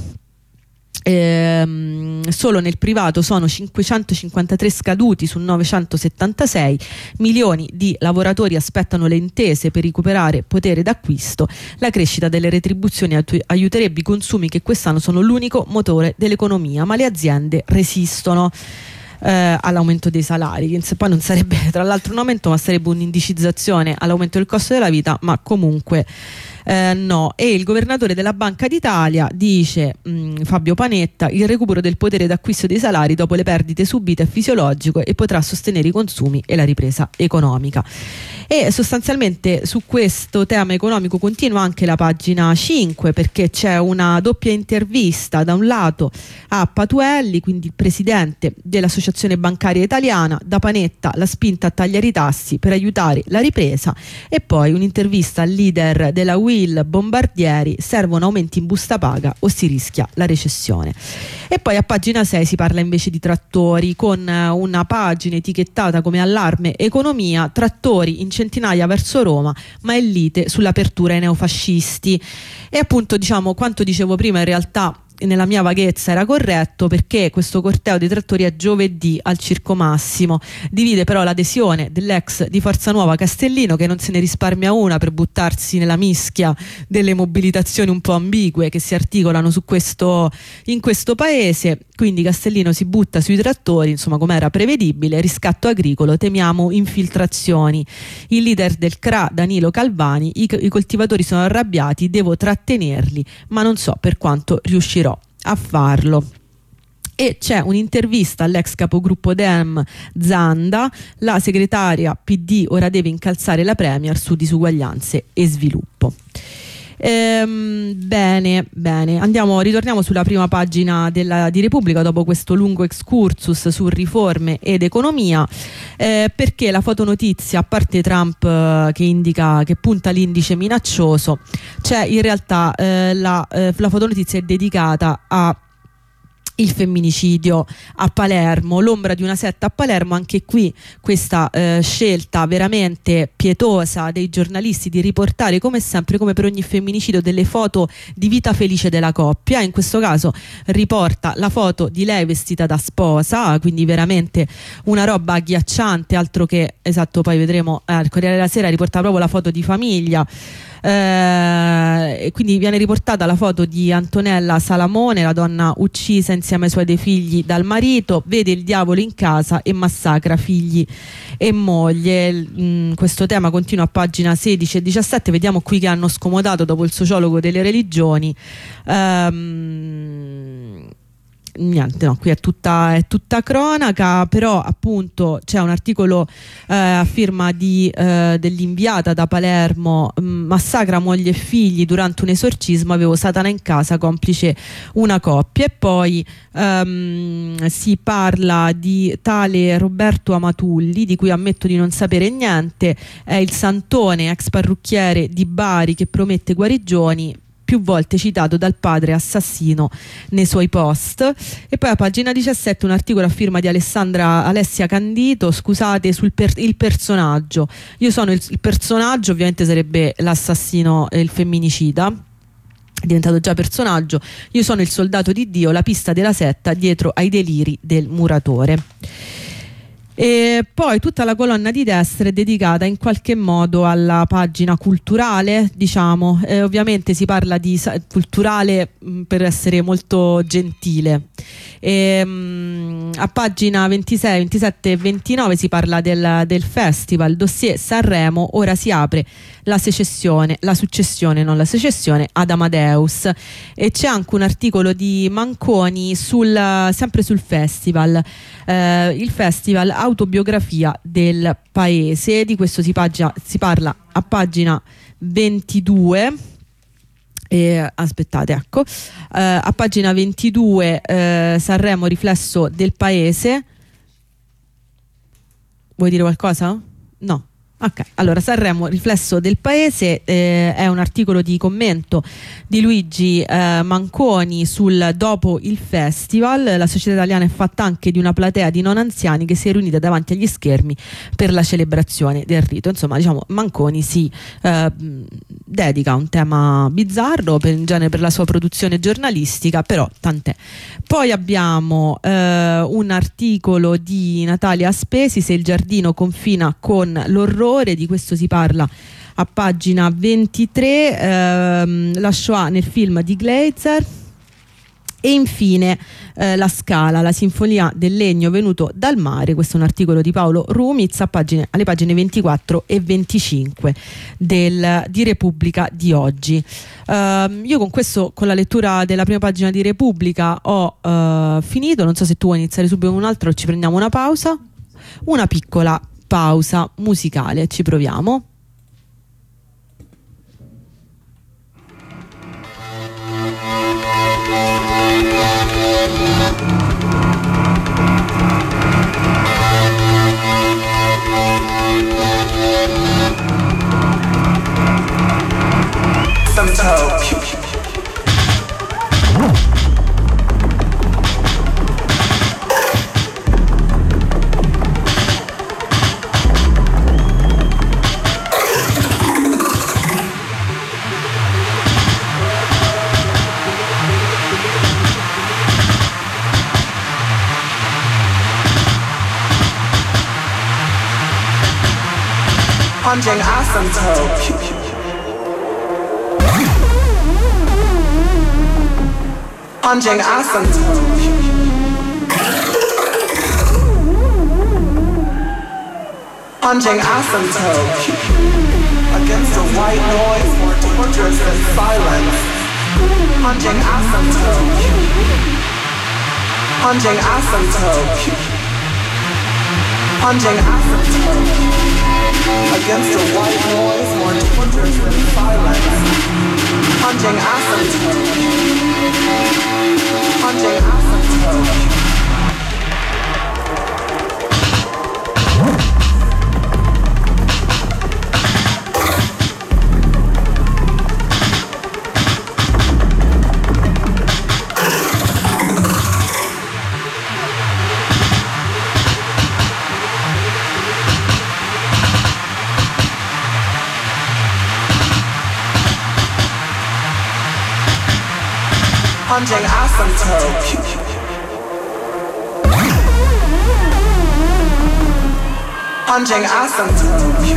solo nel privato sono 553 scaduti su 976 milioni di lavoratori aspettano le intese per recuperare potere d'acquisto. La crescita delle retribuzioni aiuterebbe i consumi, che quest'anno sono l'unico motore dell'economia, ma le aziende resistono all'aumento dei salari, che poi non sarebbe tra l'altro un aumento, ma sarebbe un'indicizzazione all'aumento del costo della vita, ma comunque no. E il governatore della Banca d'Italia dice, Fabio Panetta, il recupero del potere d'acquisto dei salari dopo le perdite subite è fisiologico e potrà sostenere i consumi e la ripresa economica. E sostanzialmente su questo tema economico continua anche la pagina 5, perché c'è una doppia intervista, da un lato a Patuelli, quindi il presidente dell'Associazione Bancaria Italiana, da Panetta la spinta a tagliare i tassi per aiutare la ripresa, e poi un'intervista al leader della UIL Bombardieri, servono aumenti in busta paga o si rischia la recessione. E poi a pagina 6 si parla invece di trattori, con una pagina etichettata come allarme economia, trattori in centinaia verso Roma, ma è lite sull'apertura ai neofascisti. E appunto, diciamo, quanto dicevo prima, in realtà nella mia vaghezza era corretto, perché questo corteo dei trattori è giovedì al Circo Massimo. Divide però l'adesione dell'ex di Forza Nuova Castellino, che non se ne risparmia una per buttarsi nella mischia delle mobilitazioni un po' ambigue che si articolano in questo paese. Quindi Castellino si butta sui trattori, insomma, come era prevedibile. Riscatto agricolo, temiamo infiltrazioni. Il leader del CRA, Danilo Calvani: i coltivatori sono arrabbiati, devo trattenerli, ma non so per quanto riuscirò a farlo. E c'è un'intervista all'ex capogruppo Dem Zanda: la segretaria PD ora deve incalzare la Premier su disuguaglianze e sviluppo. Bene, ritorniamo sulla prima pagina di Repubblica dopo questo lungo excursus su riforme ed economia, perché la fotonotizia, a parte Trump che punta l'indice minaccioso, c'è in realtà la fotonotizia è dedicata a il femminicidio a Palermo, l'ombra di una setta a Palermo. Anche qui questa scelta veramente pietosa dei giornalisti di riportare, come sempre, come per ogni femminicidio, delle foto di vita felice della coppia. In questo caso riporta la foto di lei vestita da sposa, quindi veramente una roba agghiacciante, altro che, esatto, poi vedremo al Corriere della Sera riporta proprio la foto di famiglia. Quindi viene riportata la foto di Antonella Salamone, la donna uccisa insieme ai suoi due figli dal marito, vede il diavolo in casa e massacra figli e moglie. Questo tema continua a pagina 16 e 17. Vediamo qui che hanno scomodato dopo il sociologo delle religioni. Niente, no, qui è tutta cronaca, però appunto c'è un articolo a firma dell'inviata da Palermo: massacra moglie e figli durante un esorcismo, avevo Satana in casa, complice una coppia. E poi si parla di tale Roberto Amatulli, di cui ammetto di non sapere niente, è il santone ex parrucchiere di Bari che promette guarigioni, più volte citato dal padre assassino nei suoi post. E poi a pagina 17 un articolo a firma di Alessia Candito, scusate, il personaggio. Io sono il personaggio, ovviamente sarebbe l'assassino, il femminicida, è diventato già personaggio. Io sono il soldato di Dio, la pista della setta dietro ai deliri del muratore. E poi tutta la colonna di destra è dedicata in qualche modo alla pagina culturale, diciamo. Ovviamente si parla di culturale per essere molto gentile. A pagina 26, 27 e 29 si parla del festival, dossier Sanremo, ora si apre la successione ad Amadeus. E c'è anche un articolo di Manconi sempre sul festival, il festival autobiografia del paese. Di questo si parla a pagina 22. Aspettate, ecco, a pagina 22 Sanremo, riflesso del paese. Vuoi dire qualcosa? No. Ok, allora Sanremo, riflesso del paese, è un articolo di commento di Luigi Manconi sul dopo il festival. La società italiana è fatta anche di una platea di non anziani che si è riunita davanti agli schermi per la celebrazione del rito. Insomma, diciamo, Manconi si dedica a un tema bizzarro in genere per la sua produzione giornalistica, però tant'è. Poi abbiamo un articolo di Natalia Spesi, se il giardino confina con l'orrore. Di questo si parla a pagina 23, la Shoah nel film di Glazer. E infine La Scala, la sinfonia del legno venuto dal mare. Questo è un articolo di Paolo Rumiz alle pagine 24 e 25 di Repubblica di oggi. Io con la lettura della prima pagina di Repubblica ho finito. Non so se tu vuoi iniziare subito con un altro o ci prendiamo una pausa. Una piccola pausa musicale, ci proviamo. punching asymptote. Punching asymptote. Punching asymptote. Against a white noise more torturous than silence. Punching asymptote. Punching asymptote. Punching asymptote. Against a white noise more torturous than silence. Punching asymptote. Punching asymptote. Punching asymptote. Punching asymptote.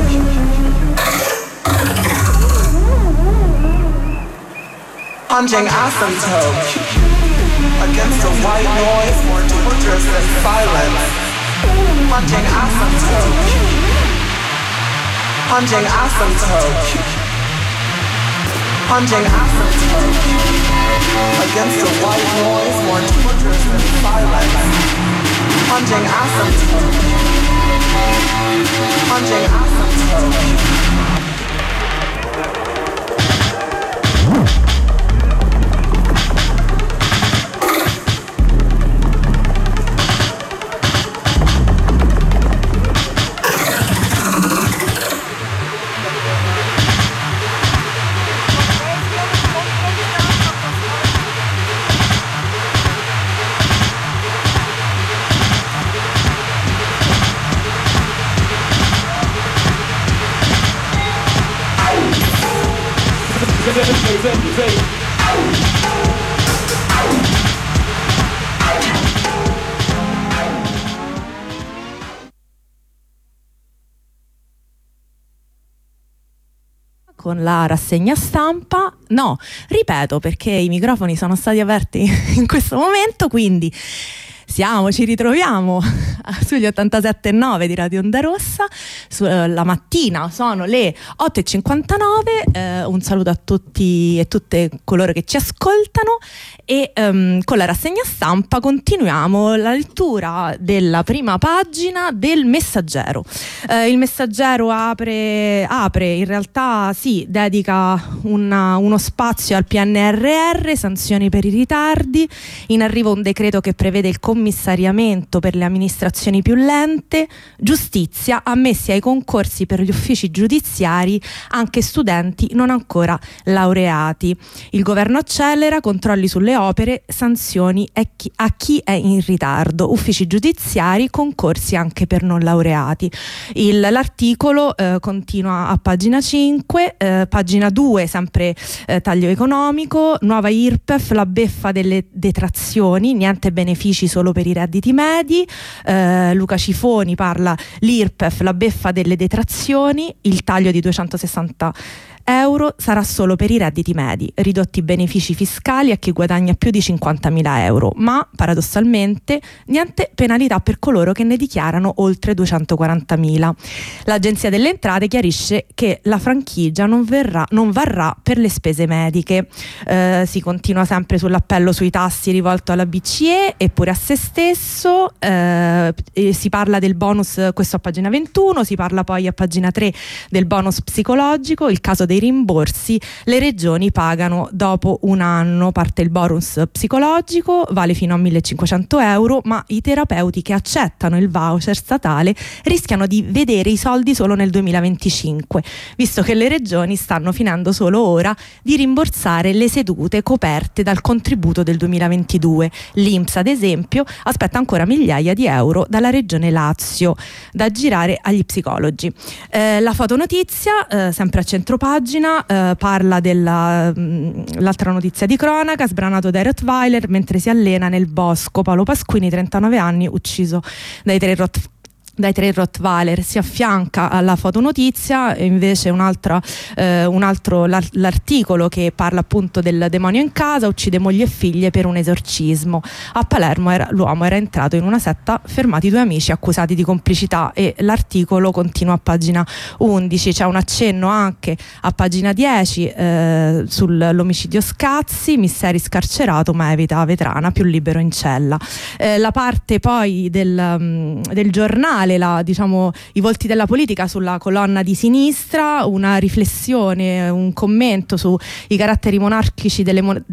Punching asymptote. Against a white noise more torturous than silence. Punching asymptote. Punching asymptote. Punching asymptote. Against a white noise more torturous than silence. Punching asymptote. Punching asymptote. Con la rassegna stampa, no, ripeto perché i microfoni sono stati aperti in questo momento, quindi ci ritroviamo sugli 87.9 di Radio Onda Rossa. La mattina sono le 8.59. Un saluto a tutti e tutte coloro che ci ascoltano e con la rassegna stampa continuiamo la lettura della prima pagina del Messaggero. Il Messaggero apre in realtà dedica uno spazio al PNRR, sanzioni per i ritardi, in arrivo un decreto che prevede il commissariamento per le amministrazioni più lente, giustizia, ammessi ai concorsi per gli uffici giudiziari anche studenti non ancora laureati. Il governo accelera, controlli sulle opere, sanzioni a chi è in ritardo, uffici giudiziari, concorsi anche per non laureati. L'articolo continua a pagina 5, pagina 2 sempre taglio economico, nuova IRPEF, la beffa delle detrazioni, niente benefici solo per i redditi medi. Luca Cifoni parla l'IRPEF, la beffa delle detrazioni, il taglio di 260 euro sarà solo per i redditi medi, ridotti i benefici fiscali a chi guadagna più di 50.000 euro, ma paradossalmente niente penalità per coloro che ne dichiarano oltre 240.000. L'Agenzia delle Entrate chiarisce che la franchigia non varrà per le spese mediche. Si continua sempre sull'appello sui tassi rivolto alla BCE e pure a se stesso. Si parla del bonus, questo a pagina 21, si parla poi a pagina 3 del bonus psicologico, il caso dei rimborsi, le regioni pagano dopo un anno, parte il bonus psicologico, vale fino a 1.500 euro, ma i terapeuti che accettano il voucher statale rischiano di vedere i soldi solo nel 2025, visto che le regioni stanno finendo solo ora di rimborsare le sedute coperte dal contributo del 2022. L'INPS, ad esempio, aspetta ancora migliaia di euro dalla regione Lazio da girare agli psicologi. La fotonotizia, sempre a centropagina, parla l'altra notizia di cronaca: sbranato dai Rottweiler mentre si allena nel bosco. Paolo Pasquini, 39 anni, ucciso dai tre dai 3 Rottweiler si affianca alla fotonotizia e invece l'articolo che parla appunto del demonio in casa, uccide moglie e figlie per un esorcismo. A Palermo l'uomo era entrato in una setta, fermati 2 amici accusati di complicità, e l'articolo continua a pagina 11. C'è un accenno anche a pagina 10 sull'omicidio Scazzi, Misseri scarcerato ma evita Vetrana, più libero in cella. La parte poi del giornale, diciamo i volti della politica, sulla colonna di sinistra, una riflessione, un commento sui caratteri monarchici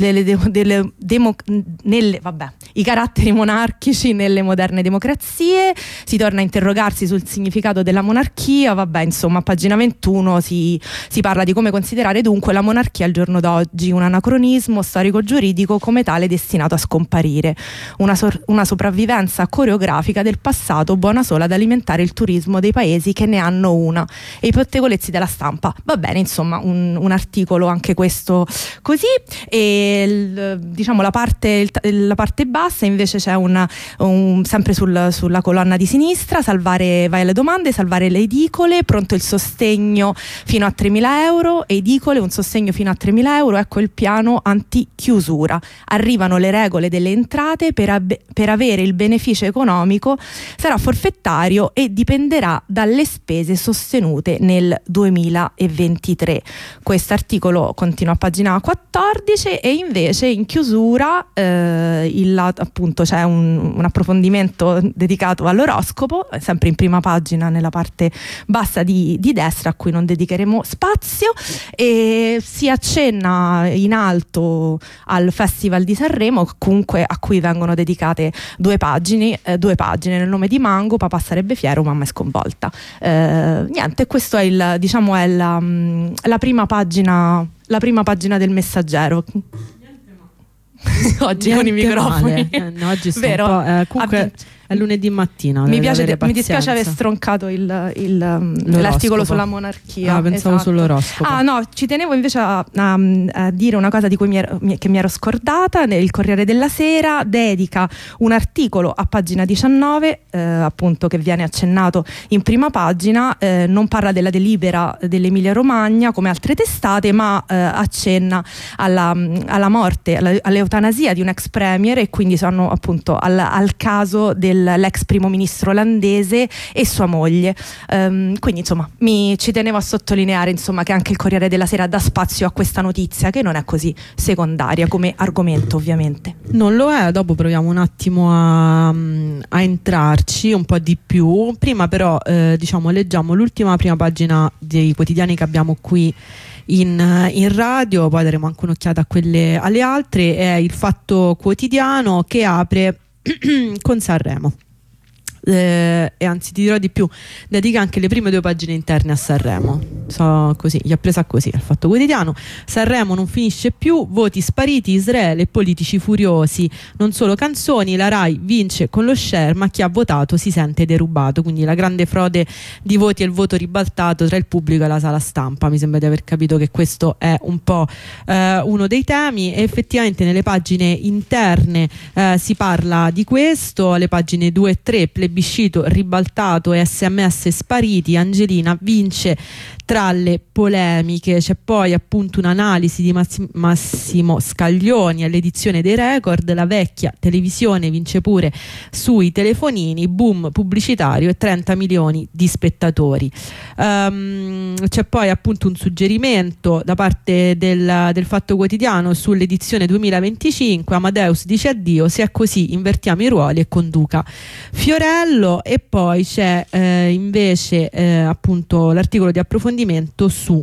i caratteri monarchici nelle moderne democrazie. Si torna a interrogarsi sul significato della monarchia. Insomma, a pagina 21 si parla di come considerare dunque la monarchia al giorno d'oggi, un anacronismo storico-giuridico come tale destinato a scomparire, una sopravvivenza coreografica del passato buona sola ad alimentare il turismo dei paesi che ne hanno una, e i pettegolezzi della stampa. Va bene, insomma, un articolo anche questo così. E diciamo la parte bassa invece c'è sempre sulla colonna di sinistra: vai alle domande, salvare le edicole, pronto il sostegno fino a 3.000 euro, edicole un sostegno fino a 3.000 euro, ecco il piano anti-chiusura, arrivano le regole delle entrate, per avere il beneficio economico sarà forfettario e dipenderà dalle spese sostenute nel 2023. Questo articolo continua a pagina 14 e invece in chiusura appunto c'è un approfondimento dedicato all'oroscopo, sempre in prima pagina nella parte bassa di destra, a cui non dedicheremo spazio, e si accenna in alto al Festival di Sanremo, comunque a cui vengono dedicate 2 pagine nel nome di Mango, papà sarebbe fiero, mamma è sconvolta. Niente, questo è la prima pagina del Messaggero. Oggi con i microfoni oggi sto vero? Un po', comunque è lunedì mattina. Mi dispiace aver stroncato l'articolo sulla monarchia. Pensavo esatto. sull'oroscopo. No, ci tenevo invece a dire una cosa di cui che mi ero scordata. Il Corriere della Sera dedica un articolo a pagina 19, appunto, che viene accennato in prima pagina. Non parla della delibera dell'Emilia Romagna come altre testate, ma accenna alla morte, all'eutanasia di un ex premier, e quindi sono appunto al caso dell'ex primo ministro olandese e sua moglie. Quindi insomma ci tenevo a sottolineare, insomma, che anche il Corriere della Sera dà spazio a questa notizia, che non è così secondaria come argomento, ovviamente. Non lo è. Dopo proviamo un attimo a entrarci un po' di più. Prima però diciamo leggiamo l'ultima prima pagina dei quotidiani che abbiamo qui in radio, poi daremo anche un'occhiata alle altre. È il Fatto Quotidiano, che apre con Sanremo. E anzi ti dirò di più, dedica anche le prime 2 pagine interne a Sanremo. Così, gli ha presa così al Fatto Quotidiano. Sanremo non finisce più, voti spariti, Israele e politici furiosi, non solo canzoni, la Rai vince con lo share ma chi ha votato si sente derubato. Quindi la grande frode di voti e il voto ribaltato tra il pubblico e la sala stampa. Mi sembra di aver capito che questo è un po' uno dei temi, e effettivamente nelle pagine interne si parla di questo. Le pagine 2 e 3, plebiscito ribaltato e SMS spariti, Angelina vince tra le polemiche. C'è poi appunto un'analisi di Massimo Scaglioni all'edizione dei record. La vecchia televisione vince pure sui telefonini, boom pubblicitario e 30 milioni di spettatori. C'è poi appunto un suggerimento da parte del Fatto Quotidiano sull'edizione 2025. Amadeus dice addio, se è così invertiamo i ruoli e conduca Fiorello. E poi c'è invece appunto l'articolo di approfondimento su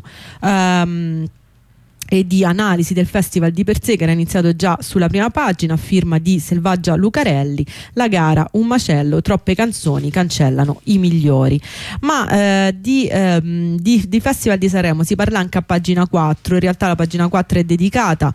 e di analisi del Festival di per sé, che era iniziato già sulla prima pagina, a firma di Selvaggia Lucarelli. La gara un macello, troppe canzoni cancellano i migliori. Ma di Festival di Sanremo si parla anche a pagina 4. In realtà la pagina 4 è dedicata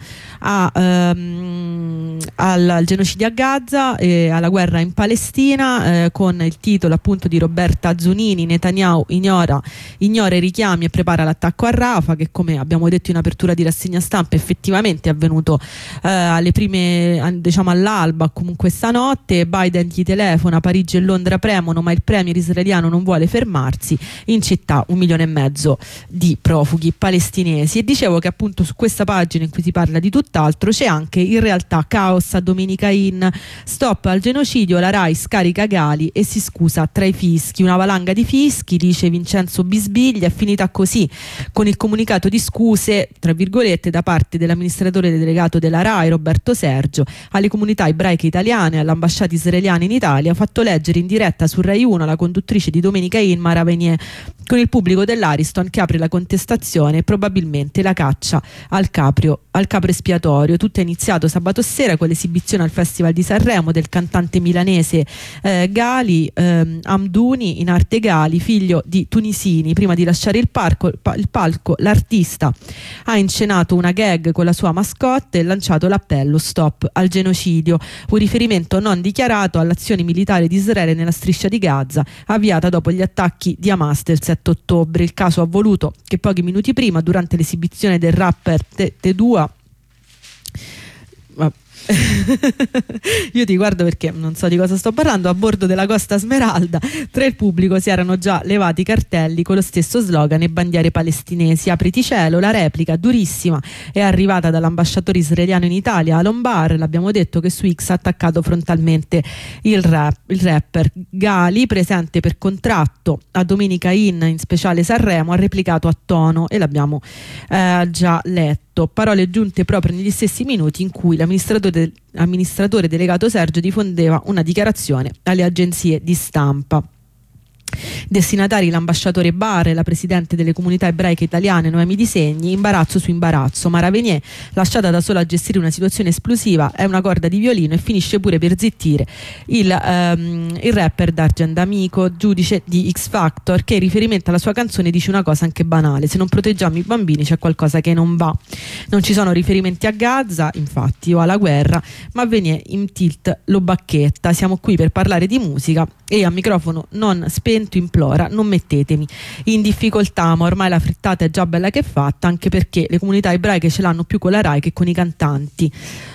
al genocidio a Gaza e alla guerra in Palestina, con il titolo appunto di Roberta Zunini: Netanyahu ignora i richiami e prepara l'attacco a Rafah, che come abbiamo detto in apertura di di rassegna stampa effettivamente è avvenuto alle prime, diciamo all'alba, comunque stanotte. Biden gli telefona, Parigi e Londra premono, ma il premier israeliano non vuole fermarsi, in città 1,5 milioni di profughi palestinesi. E dicevo che appunto su questa pagina in cui si parla di tutt'altro c'è anche in realtà caos a Domenica Inn, stop al genocidio, la Rai scarica Gali e si scusa tra i fischi, una valanga di fischi, dice Vincenzo Bisbiglia. È finita così con il comunicato di scuse tra virgolette da parte dell'amministratore delegato della Rai Roberto Sergio alle comunità ebraiche italiane e all'ambasciata israeliana in Italia, fatto leggere in diretta su Rai 1 la conduttrice di Domenica Inn, Mara Venier, con il pubblico dell'Ariston che apre la contestazione e probabilmente la caccia al capro espiatorio. Tutto è iniziato sabato sera con l'esibizione al Festival di Sanremo del cantante milanese Gali Amdouni, in arte Gali, figlio di tunisini. Prima di lasciare il palco l'artista ha inscenato una gag con la sua mascotte e lanciato l'appello stop al genocidio, un riferimento non dichiarato all'azione militare di Israele nella striscia di Gaza avviata dopo gli attacchi di Hamas del 7 ottobre. Il caso ha voluto che pochi minuti prima, durante l'esibizione del rapper Tedua, io ti guardo perché non so di cosa sto parlando, a bordo della Costa Smeralda tra il pubblico si erano già levati cartelli con lo stesso slogan e bandiere palestinesi. Apriti cielo, la replica durissima è arrivata dall'ambasciatore israeliano in Italia, Alon Bar. L'abbiamo detto che su X ha attaccato frontalmente il rapper. Gali, presente per contratto a Domenica Inn, in speciale Sanremo, ha replicato a tono e l'abbiamo già letto. Parole giunte proprio negli stessi minuti in cui l'amministratore delegato Sergio diffondeva una dichiarazione alle agenzie di stampa. Destinatari l'ambasciatore Bar e la presidente delle comunità ebraiche italiane Noemi Di Segni, imbarazzo su imbarazzo. Mara Venier, lasciata da sola a gestire una situazione esplosiva, è una corda di violino e finisce pure per zittire il rapper D'Argent Amico, giudice di X Factor, che in riferimento alla sua canzone dice una cosa anche banale: se non proteggiamo i bambini c'è qualcosa che non va. Non ci sono riferimenti a Gaza, infatti, o alla guerra, ma Venier in tilt lo bacchetta. Siamo qui per parlare di musica e a microfono non spento implora: non mettetemi in difficoltà, ma ormai la frittata è già bella che è fatta, anche perché le comunità ebraiche ce l'hanno più con la Rai che con i cantanti.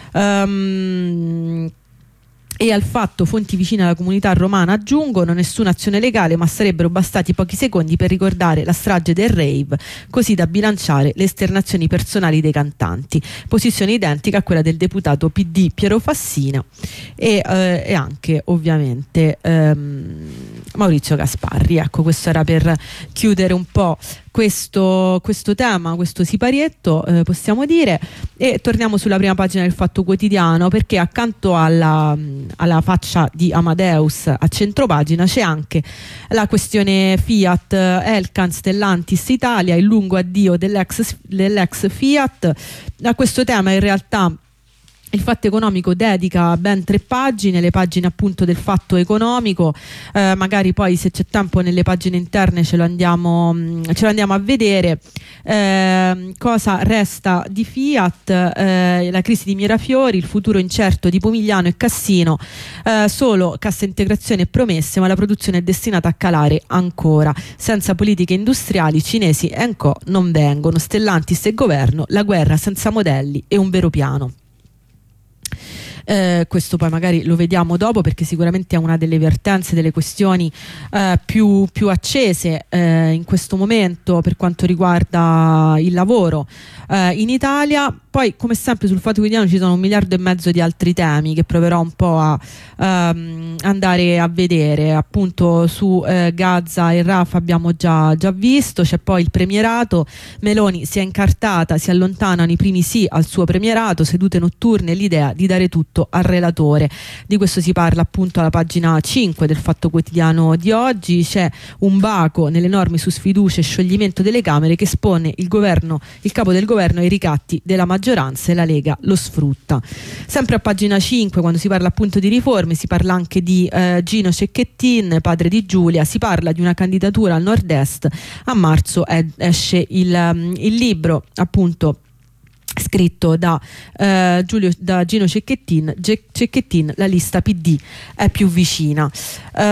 E al fatto fonti vicine alla comunità romana aggiungono: nessuna azione legale, ma sarebbero bastati pochi secondi per ricordare la strage del rave, così da bilanciare le esternazioni personali dei cantanti. Posizione identica a quella del deputato PD Piero Fassina e anche ovviamente Maurizio Gasparri. Ecco, questo era per chiudere un po' questo tema, questo siparietto, possiamo dire. E torniamo sulla prima pagina del Fatto Quotidiano, perché accanto alla faccia di Amadeus a centropagina c'è anche la questione Fiat, Elkann, Stellantis Italia, il lungo addio dell'ex Fiat. A questo tema in realtà il Fatto Economico dedica ben 3 pagine, le pagine appunto del Fatto Economico. Magari poi, se c'è tempo, nelle pagine interne ce lo andiamo a vedere. Cosa resta di Fiat, la crisi di Mirafiori, il futuro incerto di Pomigliano e Cassino, solo cassa integrazione e promesse, ma la produzione è destinata a calare ancora. Senza politiche industriali, cinesi e co non vengono. Stellantis e governo, la guerra senza modelli e un vero piano. Questo poi magari lo vediamo dopo, perché sicuramente è una delle vertenze, delle questioni più accese in questo momento per quanto riguarda il lavoro in Italia. Poi, come sempre, sul Fatto Quotidiano ci sono 1,5 miliardi di altri temi che proverò un po' a andare a vedere. Appunto su Gaza e Raf abbiamo già visto. C'è poi il premierato, Meloni si è incartata, si allontanano i primi sì al suo premierato, sedute notturne, l'idea di dare tutto al relatore. Di questo si parla appunto alla pagina 5 del Fatto Quotidiano di oggi. C'è un baco nelle norme su sfiducia e scioglimento delle Camere che espone il capo del governo ai ricatti della maggioranza, e la Lega lo sfrutta. Sempre a pagina 5, quando si parla appunto di riforme, si parla anche di Gino Cecchettin, padre di Giulia. Si parla di una candidatura al nord-est. A marzo esce il libro appunto scritto da Gino Cecchettin, la lista PD è più vicina.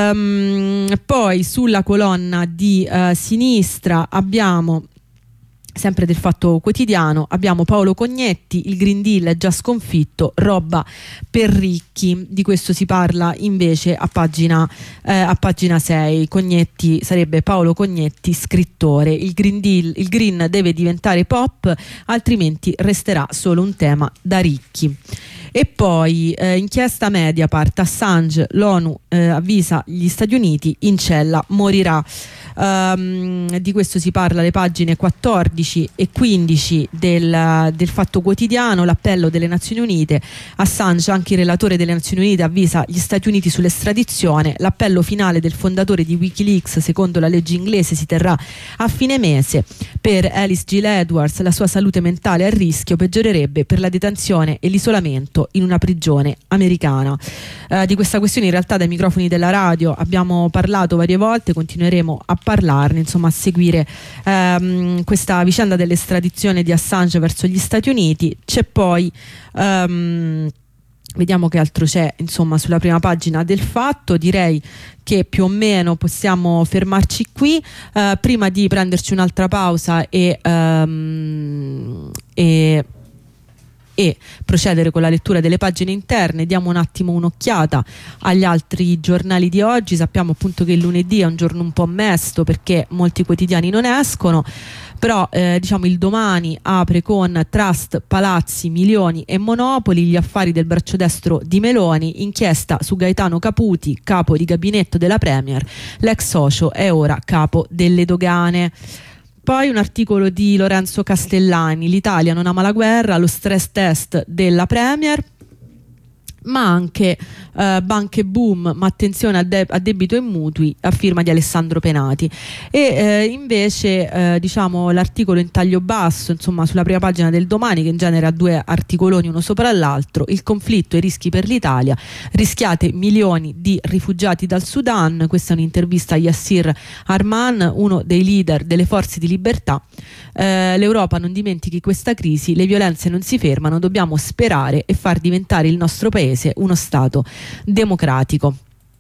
Poi sulla colonna di sinistra abbiamo Sempre del Fatto Quotidiano abbiamo Paolo Cognetti, il Green Deal è già sconfitto, roba per ricchi. Di questo si parla invece a pagina 6. Cognetti sarebbe Paolo Cognetti, scrittore. Il green deve diventare pop, altrimenti resterà solo un tema da ricchi. E poi inchiesta Mediapart, Assange, l'ONU avvisa gli Stati Uniti, in cella morirà. Di questo si parla alle pagine 14 e 15 del Fatto Quotidiano. L'appello delle Nazioni Unite, Assange, anche il relatore delle Nazioni Unite, avvisa gli Stati Uniti sull'estradizione. L'appello finale del fondatore di Wikileaks, secondo la legge inglese, si terrà a fine mese. Per Alice Gill Edwards la sua salute mentale è a rischio, peggiorerebbe per la detenzione e l'isolamento in una prigione americana. Di questa questione in realtà dai microfoni della radio abbiamo parlato varie volte, continueremo a parlarne, insomma a seguire questa vicenda dell'estradizione di Assange verso gli Stati Uniti. C'è poi vediamo che altro c'è, insomma, sulla prima pagina del Fatto. Direi che più o meno possiamo fermarci qui, prima di prenderci un'altra pausa e procedere con la lettura delle pagine interne. Diamo un attimo un'occhiata agli altri giornali di oggi. Sappiamo appunto che il lunedì è un giorno un po' mesto perché molti quotidiani non escono, però diciamo il Domani apre con trust, palazzi, milioni e monopoli, gli affari del braccio destro di Meloni, inchiesta su Gaetano Caputi, capo di gabinetto della Premier, l'ex socio è ora capo delle dogane. Poi un articolo di Lorenzo Castellani, l'Italia non ama la guerra, lo stress test della Premier, ma anche banche boom, ma attenzione a debito e mutui, a firma di Alessandro Penati. E invece diciamo l'articolo in taglio basso, insomma sulla prima pagina del Domani, che in genere ha due articoloni uno sopra l'altro: il conflitto e i rischi per l'Italia, rischiate milioni di rifugiati dal Sudan. Questa è un'intervista a Yassir Arman, uno dei leader delle forze di libertà. L'Europa non dimentichi questa crisi, le violenze non si fermano, dobbiamo sperare e far diventare il nostro paese uno Stato democratico.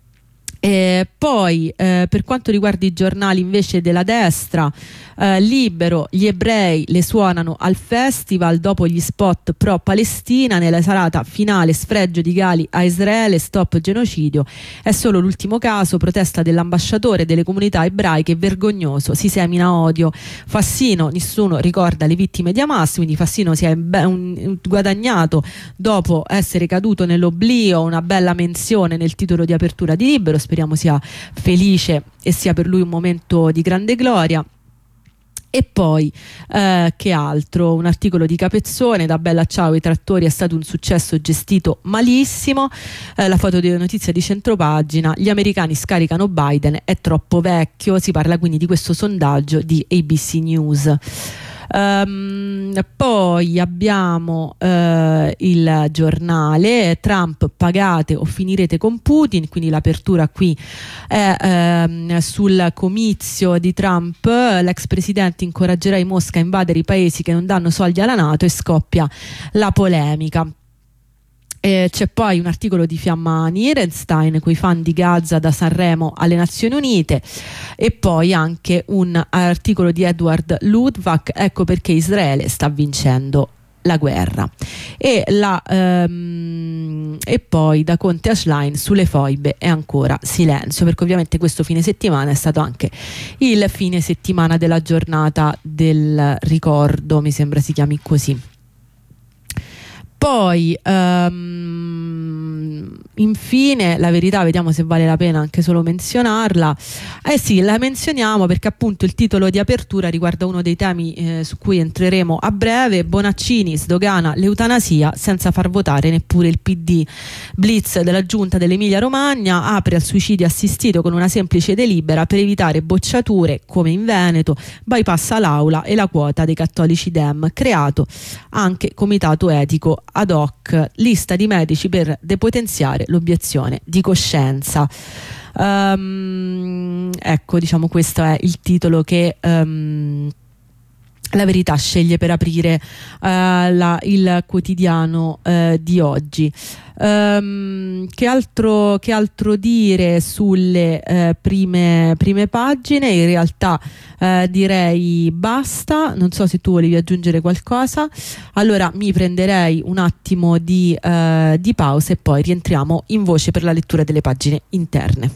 Poi per quanto riguarda i giornali invece della destra, Libero, gli ebrei le suonano al festival dopo gli spot pro Palestina, nella serata finale sfregio di gali a Israele, stop genocidio, è solo l'ultimo caso, protesta dell'ambasciatore delle comunità ebraiche, vergognoso, si semina odio. Fassino, nessuno ricorda le vittime di Hamas, quindi Fassino si è guadagnato, dopo essere caduto nell'oblio, una bella menzione nel titolo di apertura di Libero. Speriamo sia felice e sia per lui un momento di grande gloria. E poi che altro? Un articolo di Capezzone, da Bella ciao, i trattori è stato un successo gestito malissimo. La foto di notizia di centropagina, gli americani scaricano Biden, è troppo vecchio. Si parla quindi di questo sondaggio di ABC News. Poi abbiamo il Giornale, Trump pagate o finirete con Putin, quindi l'apertura qui è sul comizio di Trump, l'ex presidente incoraggerà i Mosca a invadere i paesi che non danno soldi alla NATO e scoppia la polemica. C'è poi un articolo di Fiamma Nierenstein con i fan di Gaza da Sanremo alle Nazioni Unite, e poi anche un articolo di Edward Luttwak, ecco perché Israele sta vincendo la guerra. E poi da Conte a Schlein, sulle foibe è ancora silenzio, perché ovviamente questo fine settimana è stato anche il fine settimana della giornata del ricordo, mi sembra si chiami così. Poi infine La Verità, vediamo se vale la pena anche solo menzionarla. Sì, la menzioniamo perché appunto il titolo di apertura riguarda uno dei temi su cui entreremo a breve. Bonaccini sdogana l'eutanasia senza far votare neppure il PD. Blitz della giunta dell'Emilia Romagna apre al suicidio assistito con una semplice delibera per evitare bocciature come in Veneto, bypassa l'aula e la quota dei cattolici Dem, creato anche comitato etico ad hoc, lista di medici per depotenziare l'obiezione di coscienza. Ecco, diciamo questo è il titolo che La Verità sceglie per aprire il quotidiano di oggi. Che altro dire sulle prime pagine? In realtà direi basta. Non so se tu volevi aggiungere qualcosa. Allora mi prenderei un attimo di pausa e poi rientriamo in voce per la lettura delle pagine interne.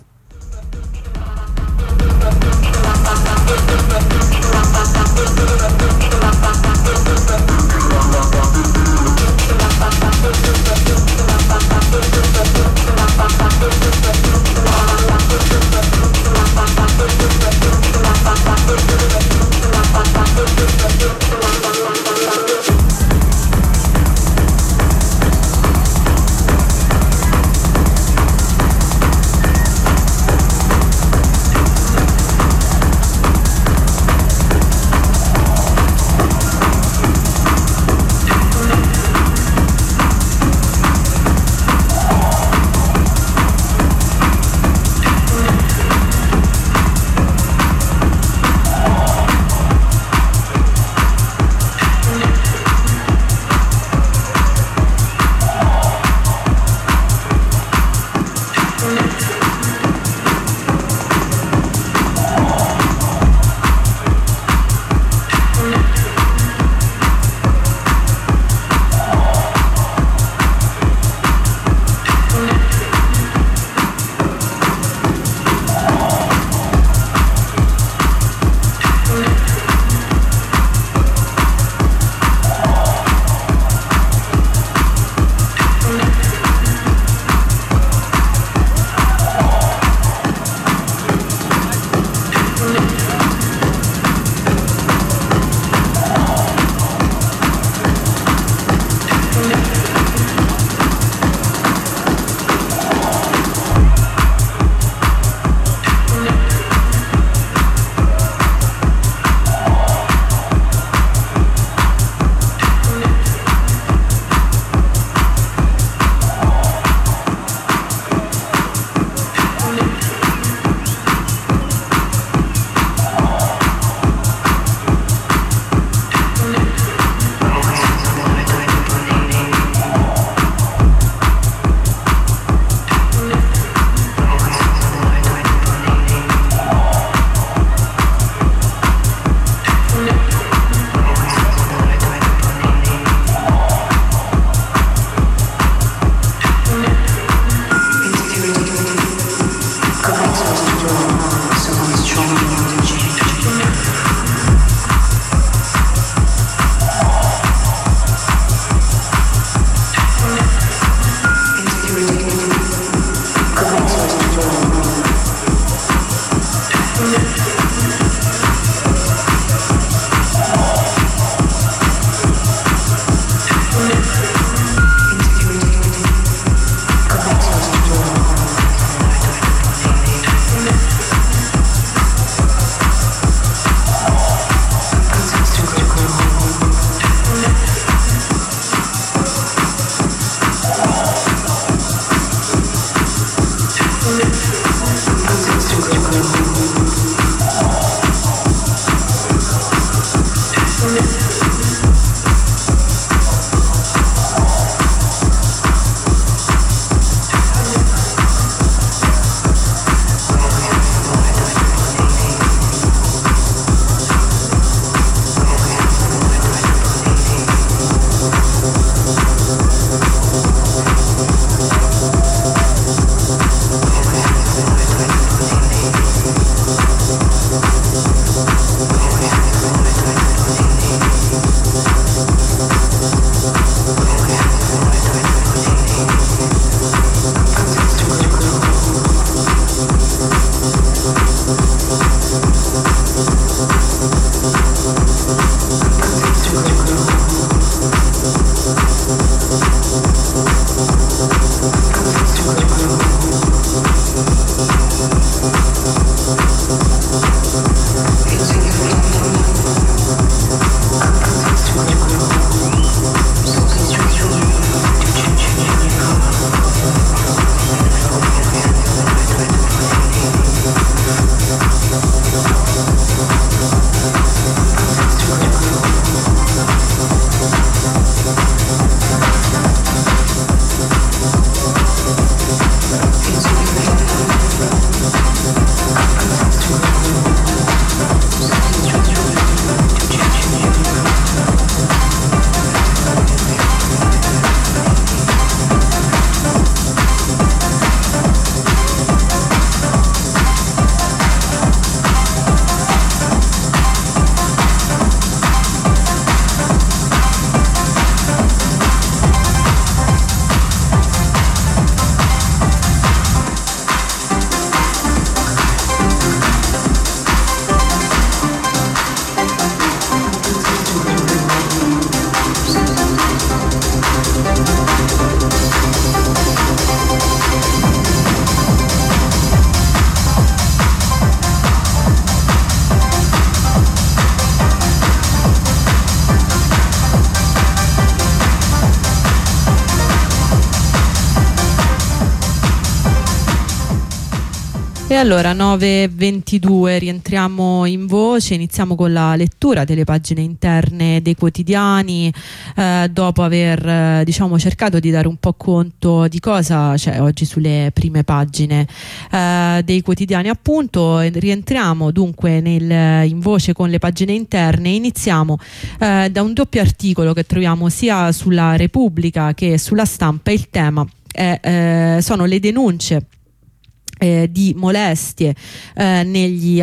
E allora 9:22 rientriamo in voce, iniziamo con la lettura delle pagine interne dei quotidiani, dopo aver cercato di dare un po' conto di cosa c'è oggi sulle prime pagine dei quotidiani, appunto. Rientriamo dunque in voce con le pagine interne. Iniziamo da un doppio articolo che troviamo sia sulla Repubblica che sulla Stampa. Il tema sono le denunce di molestie negli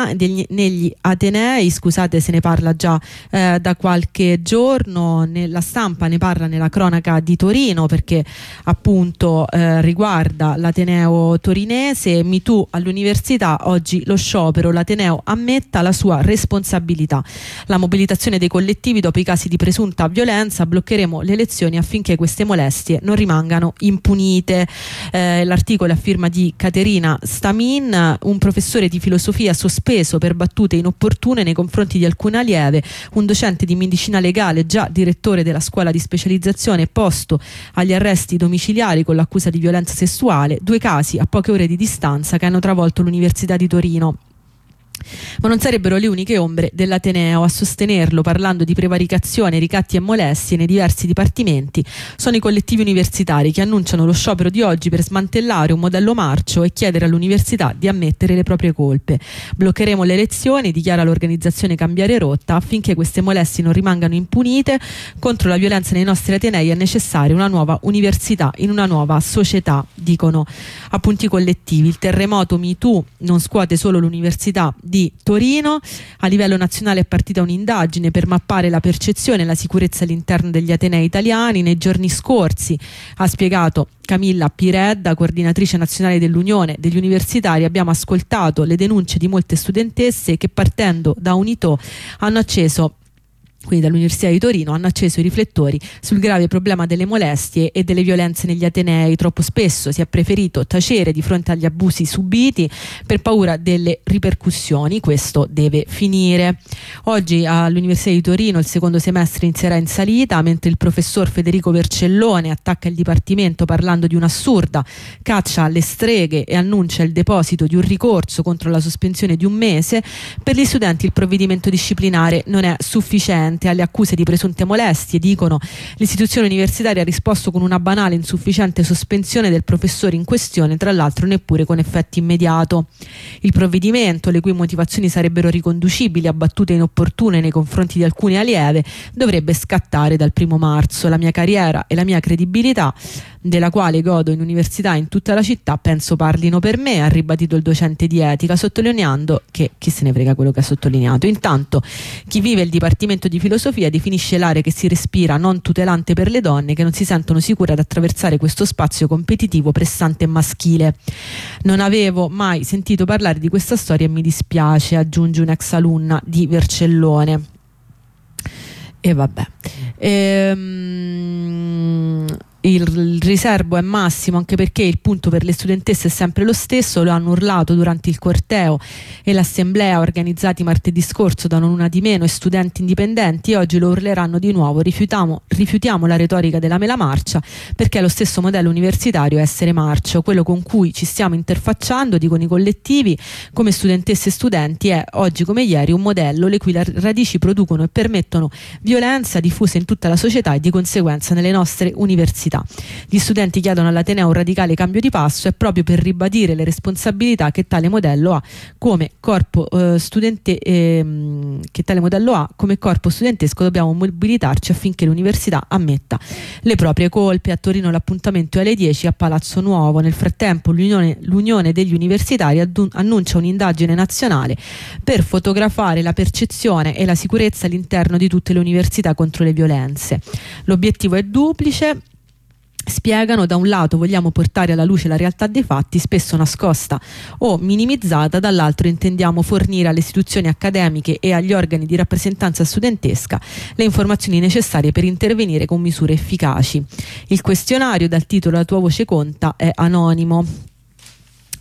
atenei, scusate, se ne parla già da qualche giorno. La Stampa ne parla nella cronaca di Torino, perché appunto riguarda l'Ateneo torinese. Me Too all'università, oggi lo sciopero, l'Ateneo ammetta la sua responsabilità, la mobilitazione dei collettivi dopo i casi di presunta violenza, bloccheremo le lezioni affinché queste molestie non rimangano impunite. L'articolo è a firma di Caterina Stamin, un professore di filosofia sospeso per battute inopportune nei confronti di alcune allieve, un docente di medicina legale già direttore della scuola di specializzazione posto agli arresti domiciliari con l'accusa di violenza sessuale, 2 casi a poche ore di distanza che hanno travolto l'Università di Torino. Ma non sarebbero le uniche ombre dell'Ateneo a sostenerlo, parlando di prevaricazione, ricatti e molestie nei diversi dipartimenti. Sono i collettivi universitari che annunciano lo sciopero di oggi per smantellare un modello marcio e chiedere all'università di ammettere le proprie colpe. Bloccheremo le lezioni, dichiara l'organizzazione Cambiare Rotta, affinché queste molestie non rimangano impunite. Contro la violenza nei nostri atenei è necessaria una nuova università in una nuova società, dicono appunti collettivi. Il terremoto Me Too non scuote solo l'università di Torino. A livello nazionale è partita un'indagine per mappare la percezione e la sicurezza all'interno degli atenei italiani. Nei giorni scorsi, ha spiegato Camilla Piredda, coordinatrice nazionale dell'Unione degli Universitari, abbiamo ascoltato le denunce di molte studentesse che, partendo da Unito, quindi dall'Università di Torino, hanno acceso i riflettori sul grave problema delle molestie e delle violenze negli atenei. Troppo spesso si è preferito tacere di fronte agli abusi subiti per paura delle ripercussioni. Questo deve finire. Oggi all'Università di Torino il secondo semestre inizierà in salita, mentre il professor Federico Vercellone attacca il dipartimento parlando di un'assurda caccia alle streghe e annuncia il deposito di un ricorso contro la sospensione di 1 mese. Per gli studenti il provvedimento disciplinare non è sufficiente. Alle accuse di presunte molestie, dicono, l'istituzione universitaria ha risposto con una banale e insufficiente sospensione del professore in questione, tra l'altro neppure con effetto immediato. Il provvedimento, le cui motivazioni sarebbero riconducibili a battute inopportune nei confronti di alcune allieve, dovrebbe scattare dal 1 marzo. La mia carriera e la mia credibilità, della quale godo in università in tutta la città, penso parlino per me, ha ribadito il docente di etica, sottolineando che chi se ne frega quello che ha sottolineato. Intanto chi vive il dipartimento di filosofia definisce l'area che si respira non tutelante per le donne che non si sentono sicure ad attraversare questo spazio competitivo pressante e maschile. Non avevo mai sentito parlare di questa storia e mi dispiace, aggiunge un'ex alunna di Vercellone. E vabbè. Il riserbo è massimo, anche perché il punto per le studentesse è sempre lo stesso. Lo hanno urlato durante il corteo e l'assemblea organizzati martedì scorso da non una di meno e studenti indipendenti, e oggi lo urleranno di nuovo. Rifiutiamo la retorica della mela marcia, perché è lo stesso modello universitario essere marcio. Quello con cui ci stiamo interfacciando, dicono i collettivi, come studentesse e studenti, è oggi come ieri un modello le cui radici producono e permettono violenza diffusa in tutta la società e di conseguenza nelle nostre università. Gli studenti chiedono all'Ateneo un radicale cambio di passo, e proprio per ribadire le responsabilità che tale modello ha come corpo studentesco dobbiamo mobilitarci affinché l'università ammetta le proprie colpe. A Torino l'appuntamento è alle 10 a Palazzo Nuovo. Nel frattempo l'Unione degli Universitari annuncia un'indagine nazionale per fotografare la percezione e la sicurezza all'interno di tutte le università contro le violenze. L'obiettivo è duplice. Spiegano: da un lato vogliamo portare alla luce la realtà dei fatti, spesso nascosta o minimizzata, dall'altro intendiamo fornire alle istituzioni accademiche e agli organi di rappresentanza studentesca le informazioni necessarie per intervenire con misure efficaci. Il questionario, dal titolo La tua voce conta, è anonimo.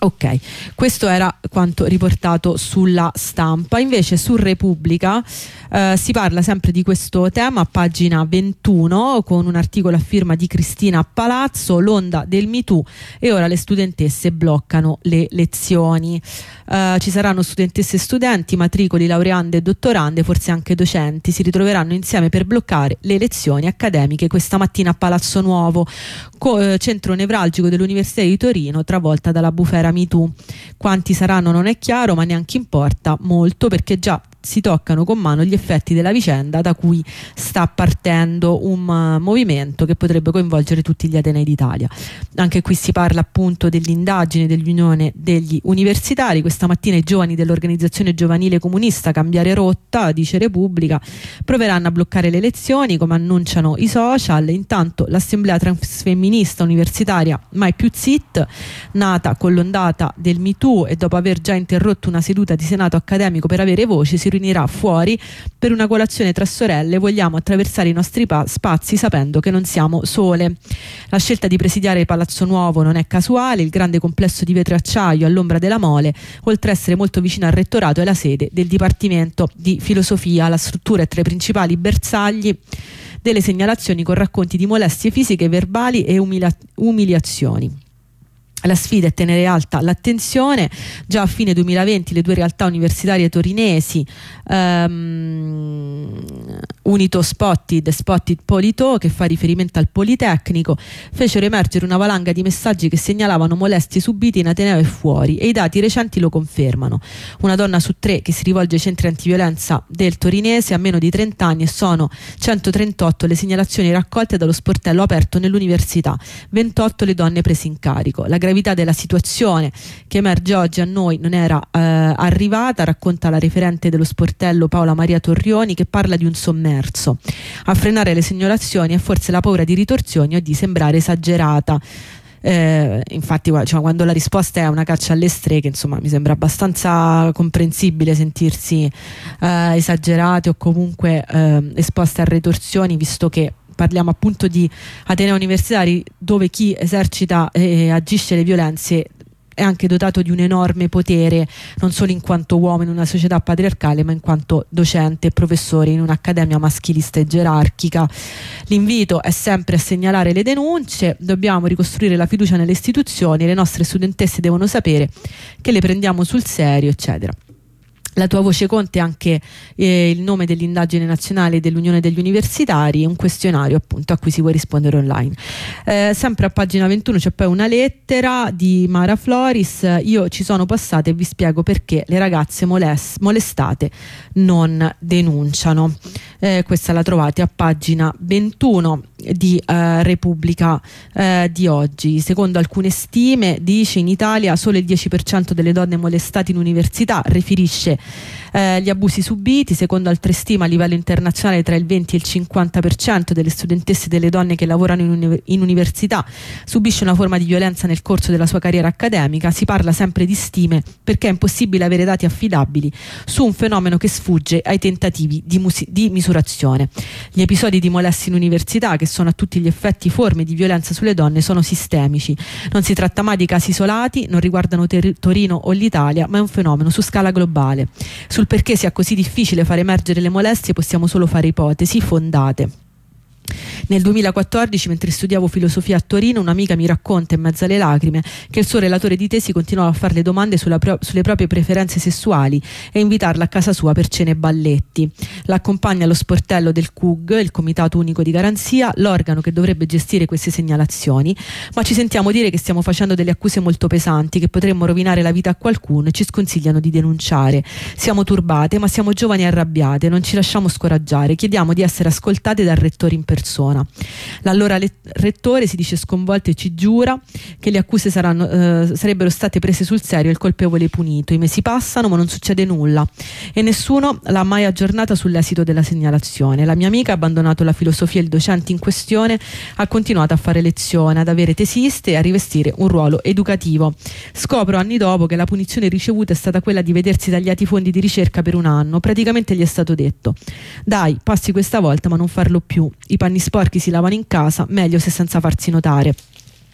Ok, questo era quanto riportato sulla Stampa. Invece su Repubblica si parla sempre di questo tema a pagina 21 con un articolo a firma di Cristina Palazzo, l'onda del Me Too e ora le studentesse bloccano le lezioni. Ci saranno studentesse e studenti, matricoli, laureande e dottorande, forse anche docenti, si ritroveranno insieme per bloccare le lezioni accademiche questa mattina a Palazzo Nuovo, centro nevralgico dell'Università di Torino, travolta dalla bufera Me Too. Quanti saranno non è chiaro, ma neanche importa molto, perché già si toccano con mano gli effetti della vicenda da cui sta partendo un movimento che potrebbe coinvolgere tutti gli atenei d'Italia. Anche qui si parla appunto dell'indagine dell'Unione degli Universitari. Questa mattina i giovani dell'organizzazione giovanile comunista Cambiare Rotta, dice Repubblica, proveranno a bloccare le elezioni come annunciano i social. Intanto l'assemblea transfemminista universitaria Mai più zit, nata con l'ondata del Me Too e dopo aver già interrotto una seduta di senato accademico per avere voce, si riunirà fuori per una colazione tra sorelle. Vogliamo attraversare i nostri spazi sapendo che non siamo sole. La scelta di presidiare Palazzo Nuovo non è casuale. Il grande complesso di vetro e acciaio all'ombra della Mole, oltre a essere molto vicino al rettorato, è la sede del Dipartimento di Filosofia. La struttura è tra i principali bersagli delle segnalazioni con racconti di molestie fisiche, verbali e umiliazioni. La sfida è tenere alta l'attenzione. Già a fine 2020 le due realtà universitarie torinesi, Unito Spotted e Spotted Polito, che fa riferimento al Politecnico, fecero emergere una valanga di messaggi che segnalavano molestie subite in ateneo e fuori, e i dati recenti lo confermano. Una donna su 3 che si rivolge ai centri antiviolenza del torinese ha meno di 30 anni e sono 138 le segnalazioni raccolte dallo sportello aperto nell'università, 28 le donne prese in carico. La gravità della situazione che emerge oggi a noi non era arrivata, racconta la referente dello sportello Paola Maria Torrioni, che parla di un sommerso. A frenare le segnalazioni è forse la paura di ritorsioni o di sembrare esagerata. Infatti quando la risposta è una caccia alle streghe, insomma, mi sembra abbastanza comprensibile sentirsi esagerate o comunque esposte a ritorsioni, visto che parliamo appunto di atenei universitari dove chi esercita e agisce le violenze è anche dotato di un enorme potere, non solo in quanto uomo in una società patriarcale, ma in quanto docente e professore in un'accademia maschilista e gerarchica. L'invito è sempre a segnalare le denunce, dobbiamo ricostruire la fiducia nelle istituzioni, le nostre studentesse devono sapere che le prendiamo sul serio, eccetera. La tua voce conta è anche il nome dell'indagine nazionale dell'Unione degli Universitari, un questionario appunto a cui si può rispondere online. Sempre a pagina 21 c'è poi una lettera di Mara Floris: io ci sono passata e vi spiego perché le ragazze molestate non denunciano. Questa la trovate a pagina 21 di Repubblica di oggi. Secondo alcune stime, dice, in Italia solo il 10% delle donne molestate in università riferisce gli abusi subiti. Secondo altre stime a livello internazionale tra il 20 e il 50% delle studentesse e delle donne che lavorano in università subisce una forma di violenza nel corso della sua carriera accademica. Si parla sempre di stime perché è impossibile avere dati affidabili su un fenomeno che sfugge ai tentativi di misurazione. Gli episodi di molestie in università, che sono a tutti gli effetti forme di violenza sulle donne, sono sistemici. Non si tratta mai di casi isolati, non riguardano Torino o l'Italia, ma è un fenomeno su scala globale. Sul perché sia così difficile far emergere le molestie possiamo solo fare ipotesi fondate. Nel 2014, mentre studiavo filosofia a Torino, un'amica mi racconta in mezzo alle lacrime che il suo relatore di tesi continuava a farle domande sulle proprie preferenze sessuali e invitarla a casa sua per cene e balletti. L'accompagna allo sportello del CUG, il Comitato Unico di Garanzia, l'organo che dovrebbe gestire queste segnalazioni, ma ci sentiamo dire che stiamo facendo delle accuse molto pesanti, che potremmo rovinare la vita a qualcuno, e ci sconsigliano di denunciare. Siamo turbate, ma siamo giovani e arrabbiate, non ci lasciamo scoraggiare, chiediamo di essere ascoltate dal rettore in persona. L'allora rettore si dice sconvolto e ci giura che le accuse sarebbero state prese sul serio e il colpevole punito. I mesi passano ma non succede nulla e nessuno l'ha mai aggiornata sull'esito della segnalazione. La mia amica ha abbandonato la filosofia e il docente in questione ha continuato a fare lezione, ad avere tesiste e a rivestire un ruolo educativo. Scopro anni dopo che la punizione ricevuta è stata quella di vedersi tagliati i fondi di ricerca per un anno. Praticamente gli è stato detto: dai, passi questa volta ma non farlo più, i panni sporchi si lavano in casa, meglio se senza farsi notare.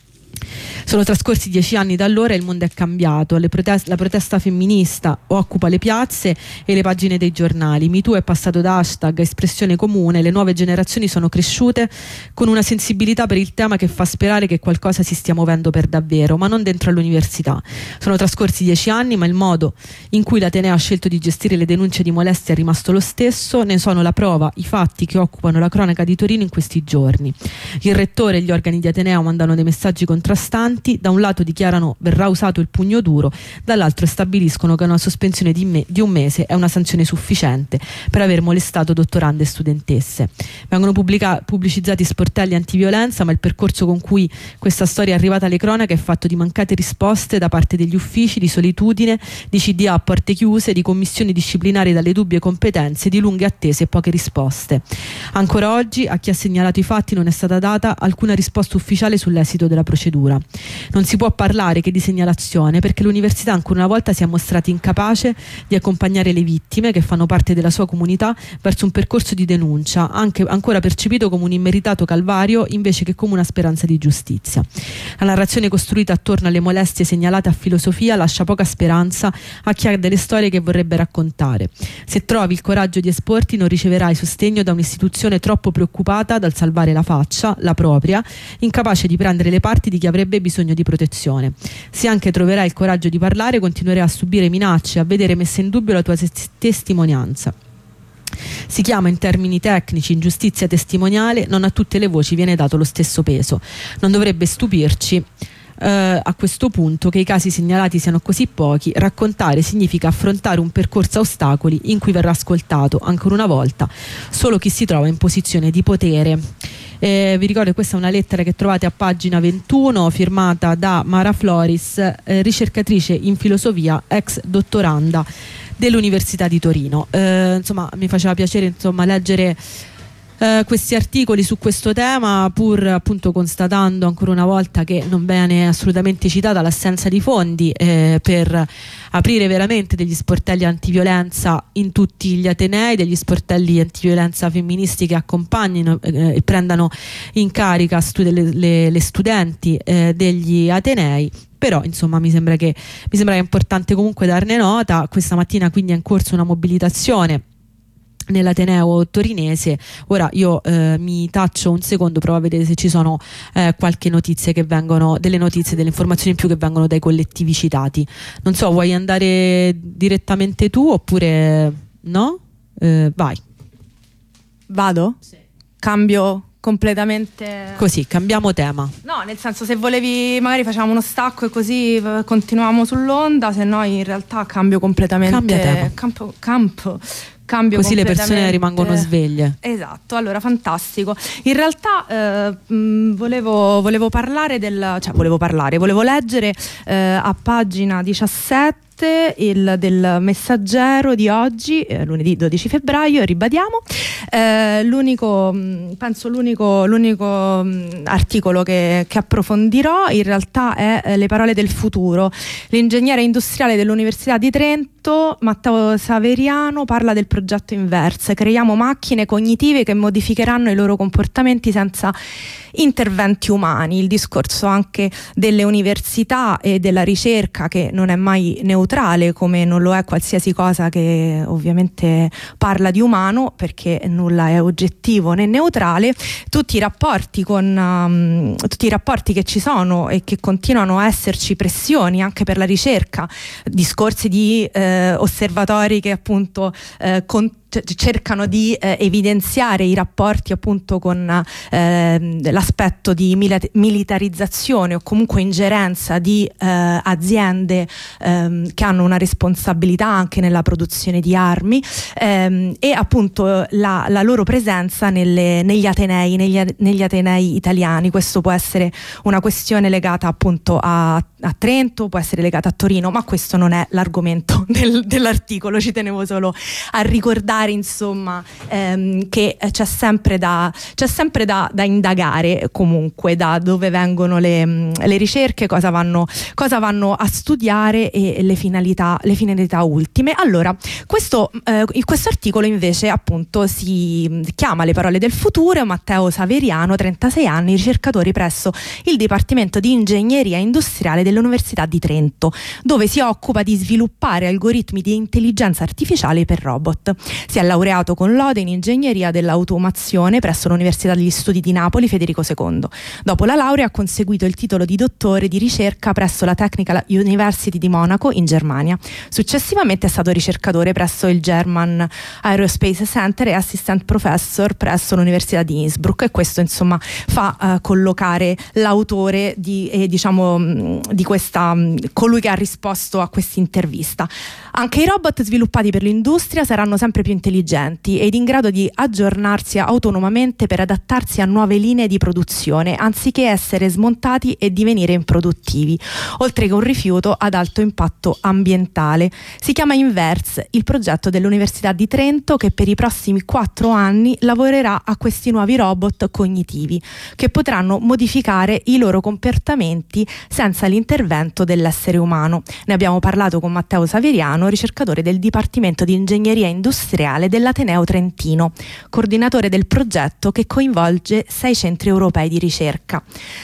Sono trascorsi 10 anni da allora e il mondo è cambiato. La protesta femminista occupa le piazze e le pagine dei giornali. Me Too è passato da hashtag a espressione comune. Le nuove generazioni sono cresciute con una sensibilità per il tema che fa sperare che qualcosa si stia muovendo per davvero, ma non dentro all'università. Sono trascorsi 10 anni, ma il modo in cui l'Ateneo ha scelto di gestire le denunce di molestia è rimasto lo stesso. Ne sono la prova i fatti che occupano la cronaca di Torino in questi giorni. Il rettore e gli organi di Ateneo mandano dei messaggi contrastanti. Da un lato dichiarano verrà usato il pugno duro, dall'altro stabiliscono che una sospensione di un mese è una sanzione sufficiente per aver molestato dottorande e studentesse. Vengono pubblicizzati sportelli antiviolenza, ma il percorso con cui questa storia è arrivata alle cronache è fatto di mancate risposte da parte degli uffici, di solitudine, di CDA a porte chiuse, di commissioni disciplinari dalle dubbie competenze, di lunghe attese e poche risposte. Ancora oggi a chi ha segnalato i fatti non è stata data alcuna risposta ufficiale sull'esito della procedura. Non si può parlare che di segnalazione, perché l'università ancora una volta si è mostrata incapace di accompagnare le vittime che fanno parte della sua comunità verso un percorso di denuncia, anche ancora percepito come un immeritato calvario invece che come una speranza di giustizia. La narrazione costruita attorno alle molestie segnalate a filosofia lascia poca speranza a chi ha delle storie che vorrebbe raccontare. Se trovi il coraggio di esporti, non riceverai sostegno da un'istituzione troppo preoccupata dal salvare la faccia, la propria, incapace di prendere le parti di chi avrebbe bisogno di protezione. Se anche troverai il coraggio di parlare, continuerai a subire minacce, a vedere messa in dubbio la tua testimonianza. Si chiama in termini tecnici ingiustizia testimoniale, non a tutte le voci viene dato lo stesso peso. Non dovrebbe stupirci a questo punto che i casi segnalati siano così pochi. Raccontare significa affrontare un percorso a ostacoli in cui verrà ascoltato ancora una volta solo chi si trova in posizione di potere. Vi ricordo che questa è una lettera che trovate a pagina 21, firmata da Mara Floris, ricercatrice in filosofia, ex dottoranda dell'Università di Torino. Insomma, mi faceva piacere leggere questi articoli su questo tema, pur appunto constatando ancora una volta che non viene assolutamente citata l'assenza di fondi per aprire veramente degli sportelli antiviolenza in tutti gli atenei, degli sportelli antiviolenza femministi che accompagnino e prendano in carica le studenti degli atenei. Però insomma mi sembra che è importante comunque darne nota. Questa mattina quindi è in corso una mobilitazione nell'Ateneo torinese. Ora io mi taccio un secondo, provo a vedere se ci sono qualche notizia che vengono, delle informazioni in più che vengono dai collettivi citati. Non so, vuoi andare direttamente tu oppure no? Vai. Vado? Sì. Cambio completamente. Così, cambiamo tema. No, nel senso, se volevi magari facciamo uno stacco e così continuiamo sull'onda, se no in realtà cambio completamente. Cambia tema. Cambio così le persone rimangono sveglie. Esatto, allora fantastico. In realtà volevo parlare volevo leggere a pagina 17 del Messaggero di oggi, lunedì 12 febbraio, ribadiamo, l'unico articolo che approfondirò in realtà è le parole del futuro. L'ingegnere industriale dell'Università di Trento, Matteo Saveriano, parla del progetto Inverse: creiamo macchine cognitive che modificheranno i loro comportamenti senza interventi umani. Il discorso anche delle università e della ricerca, che non è mai neutrale, come non lo è qualsiasi cosa che ovviamente parla di umano, perché nulla è oggettivo né neutrale. Tutti i rapporti che ci sono e che continuano a esserci pressioni anche per la ricerca, discorsi di osservatori che appunto cercano di evidenziare i rapporti appunto con l'aspetto di militarizzazione o comunque ingerenza di aziende che hanno una responsabilità anche nella produzione di armi, e appunto la loro presenza negli atenei italiani. Questo può essere una questione legata appunto a Trento, può essere legata a Torino, ma questo non è l'argomento dell'articolo. Ci tenevo solo a ricordare chiari, insomma, che c'è sempre da indagare comunque, da dove vengono le ricerche, cosa vanno a studiare e le finalità ultime. Allora, questo articolo invece appunto si chiama Le parole del futuro. Matteo Saveriano, 36 anni, ricercatore presso il Dipartimento di Ingegneria Industriale dell'Università di Trento, dove si occupa di sviluppare algoritmi di intelligenza artificiale per robot. Si è laureato con lode in ingegneria dell'automazione presso l'Università degli Studi di Napoli Federico II. Dopo la laurea ha conseguito il titolo di dottore di ricerca presso la Technical University di Monaco in Germania. Successivamente è stato ricercatore presso il German Aerospace Center e assistant professor presso l'Università di Innsbruck, e questo insomma fa collocare l'autore di questa, colui che ha risposto a questa intervista. Anche i robot sviluppati per l'industria saranno sempre più intelligenti ed in grado di aggiornarsi autonomamente per adattarsi a nuove linee di produzione, anziché essere smontati e divenire improduttivi, oltre che un rifiuto ad alto impatto ambientale. Si chiama Inverse, il progetto dell'Università di Trento, che per i prossimi 4 anni lavorerà a questi nuovi robot cognitivi che potranno modificare i loro comportamenti senza l'intervento dell'essere umano. Ne abbiamo parlato con Matteo Saveriano, ricercatore del Dipartimento di Ingegneria Industriale dell'Ateneo Trentino, coordinatore del progetto che coinvolge 6 centri europei di ricerca.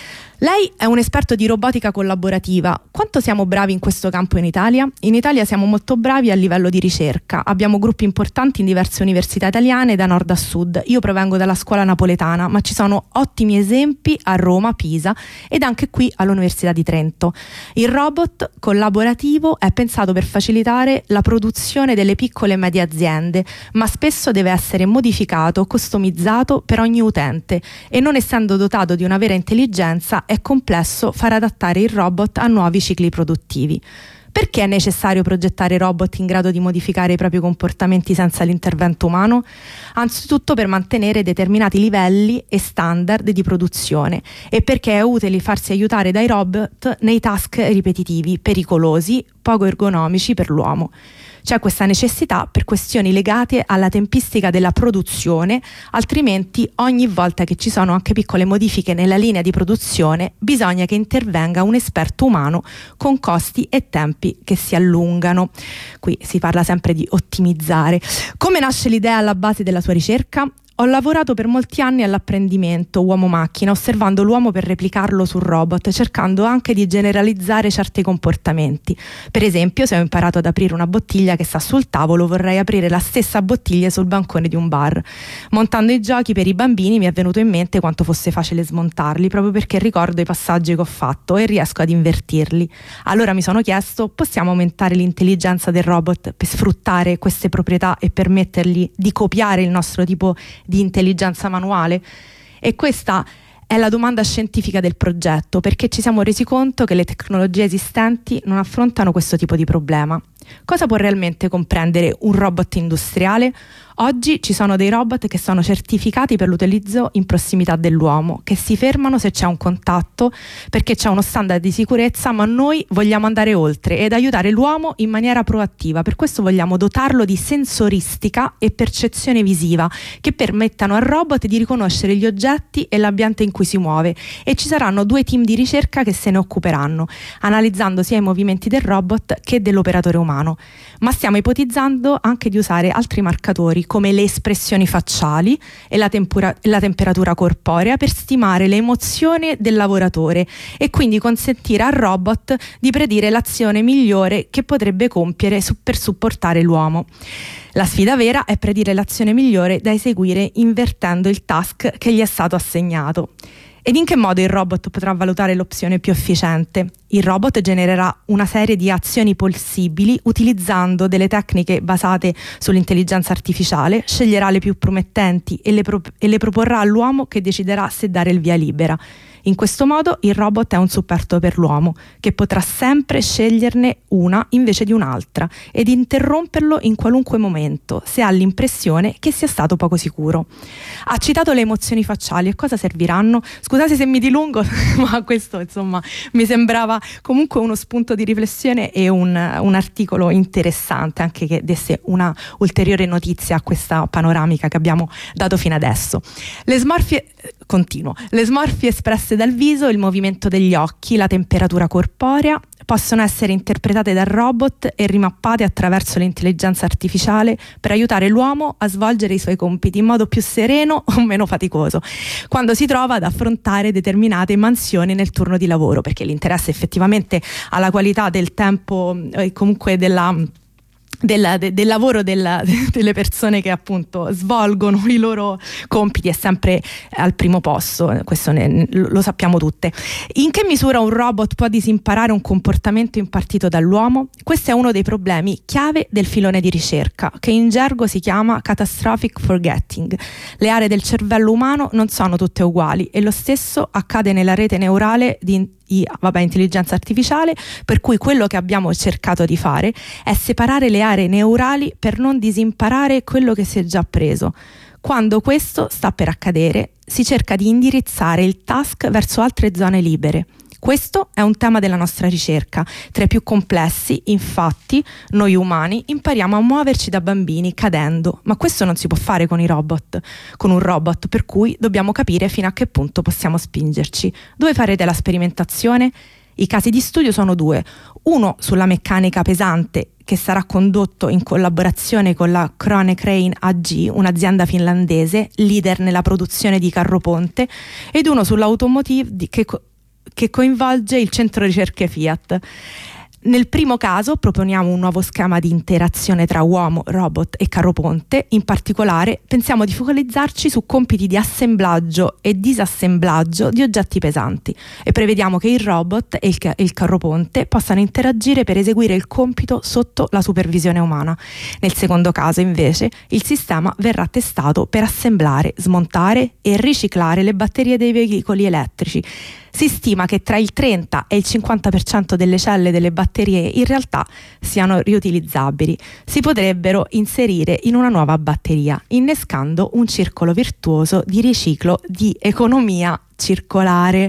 Lei è un esperto di robotica collaborativa. Quanto siamo bravi in questo campo in Italia? In Italia siamo molto bravi a livello di ricerca. Abbiamo gruppi importanti in diverse università italiane da nord a sud. Io provengo dalla scuola napoletana, ma ci sono ottimi esempi a Roma, Pisa ed anche qui all'Università di Trento. Il robot collaborativo è pensato per facilitare la produzione delle piccole e medie aziende, ma spesso deve essere modificato, customizzato per ogni utente, e non essendo dotato di una vera intelligenza è complesso far adattare il robot a nuovi cicli produttivi. Perché è necessario progettare robot in grado di modificare i propri comportamenti senza l'intervento umano? Anzitutto per mantenere determinati livelli e standard di produzione, e perché è utile farsi aiutare dai robot nei task ripetitivi, pericolosi, poco ergonomici per l'uomo. C'è questa necessità per questioni legate alla tempistica della produzione, altrimenti ogni volta che ci sono anche piccole modifiche nella linea di produzione bisogna che intervenga un esperto umano con costi e tempi che si allungano. Qui si parla sempre di ottimizzare. Come nasce l'idea alla base della sua ricerca? Ho lavorato per molti anni all'apprendimento uomo-macchina, osservando l'uomo per replicarlo sul robot, cercando anche di generalizzare certi comportamenti. Per esempio, se ho imparato ad aprire una bottiglia che sta sul tavolo, vorrei aprire la stessa bottiglia sul bancone di un bar. Montando i giochi per i bambini mi è venuto in mente quanto fosse facile smontarli, proprio perché ricordo i passaggi che ho fatto e riesco ad invertirli. Allora mi sono chiesto, possiamo aumentare l'intelligenza del robot per sfruttare queste proprietà e permettergli di copiare il nostro tipo di intelligenza manuale? E questa è la domanda scientifica del progetto, perché ci siamo resi conto che le tecnologie esistenti non affrontano questo tipo di problema. Cosa può realmente comprendere un robot industriale? Oggi ci sono dei robot che sono certificati per l'utilizzo in prossimità dell'uomo, che si fermano se c'è un contatto perché c'è uno standard di sicurezza, ma noi vogliamo andare oltre ed aiutare l'uomo in maniera proattiva. Per questo vogliamo dotarlo di sensoristica e percezione visiva che permettano al robot di riconoscere gli oggetti e l'ambiente in cui si muove, e ci saranno 2 team di ricerca che se ne occuperanno, analizzando sia i movimenti del robot che dell'operatore umano. Ma stiamo ipotizzando anche di usare altri marcatori come le espressioni facciali e la temperatura corporea per stimare le emozioni del lavoratore e quindi consentire al robot di predire l'azione migliore che potrebbe compiere per supportare l'uomo. La sfida vera è predire l'azione migliore da eseguire invertendo il task che gli è stato assegnato. Ed in che modo il robot potrà valutare l'opzione più efficiente? Il robot genererà una serie di azioni possibili utilizzando delle tecniche basate sull'intelligenza artificiale, sceglierà le più promettenti e le proporrà all'uomo, che deciderà se dare il via libera. In questo modo il robot è un supporto per l'uomo, che potrà sempre sceglierne una invece di un'altra ed interromperlo in qualunque momento, se ha l'impressione che sia stato poco sicuro. Ha citato le emozioni facciali. A cosa serviranno? Scusate se mi dilungo, ma questo insomma mi sembrava comunque uno spunto di riflessione e un articolo interessante, anche che desse una ulteriore notizia a questa panoramica che abbiamo dato fino adesso. Le smorfie espresse dal viso, il movimento degli occhi, la temperatura corporea possono essere interpretate dal robot e rimappate attraverso l'intelligenza artificiale per aiutare l'uomo a svolgere i suoi compiti in modo più sereno o meno faticoso quando si trova ad affrontare determinate mansioni nel turno di lavoro, perché l'interesse effettivamente alla qualità del tempo e comunque del lavoro delle persone che appunto svolgono i loro compiti è sempre al primo posto. Questo lo sappiamo tutte. In che misura un robot può disimparare un comportamento impartito dall'uomo? Questo è uno dei problemi chiave del filone di ricerca, che in gergo si chiama catastrophic forgetting. Le aree del cervello umano non sono tutte uguali e lo stesso accade nella rete neurale di intelligenza artificiale, per cui quello che abbiamo cercato di fare è separare le aree neurali per non disimparare quello che si è già appreso. Quando questo sta per accadere, si cerca di indirizzare il task verso altre zone libere. Questo è un tema della nostra ricerca, tra i più complessi. Infatti, noi umani impariamo a muoverci da bambini cadendo, ma questo non si può fare con un robot, per cui dobbiamo capire fino a che punto possiamo spingerci. Dove farete la sperimentazione? I casi di studio sono due: uno sulla meccanica pesante, che sarà condotto in collaborazione con la Konecranes AG, un'azienda finlandese leader nella produzione di carroponte, ed uno sull'automotive che coinvolge il centro ricerche Fiat. Nel primo caso proponiamo un nuovo schema di interazione tra uomo, robot e carroponte. In particolare pensiamo di focalizzarci su compiti di assemblaggio e disassemblaggio di oggetti pesanti e prevediamo che il robot e il carroponte possano interagire per eseguire il compito sotto la supervisione umana. Nel secondo caso, invece, il sistema verrà testato per assemblare, smontare e riciclare le batterie dei veicoli elettrici. Si stima che tra il 30 e il 50% delle celle delle batterie in realtà siano riutilizzabili. Si potrebbero inserire in una nuova batteria, innescando un circolo virtuoso di riciclo, di economia circolare.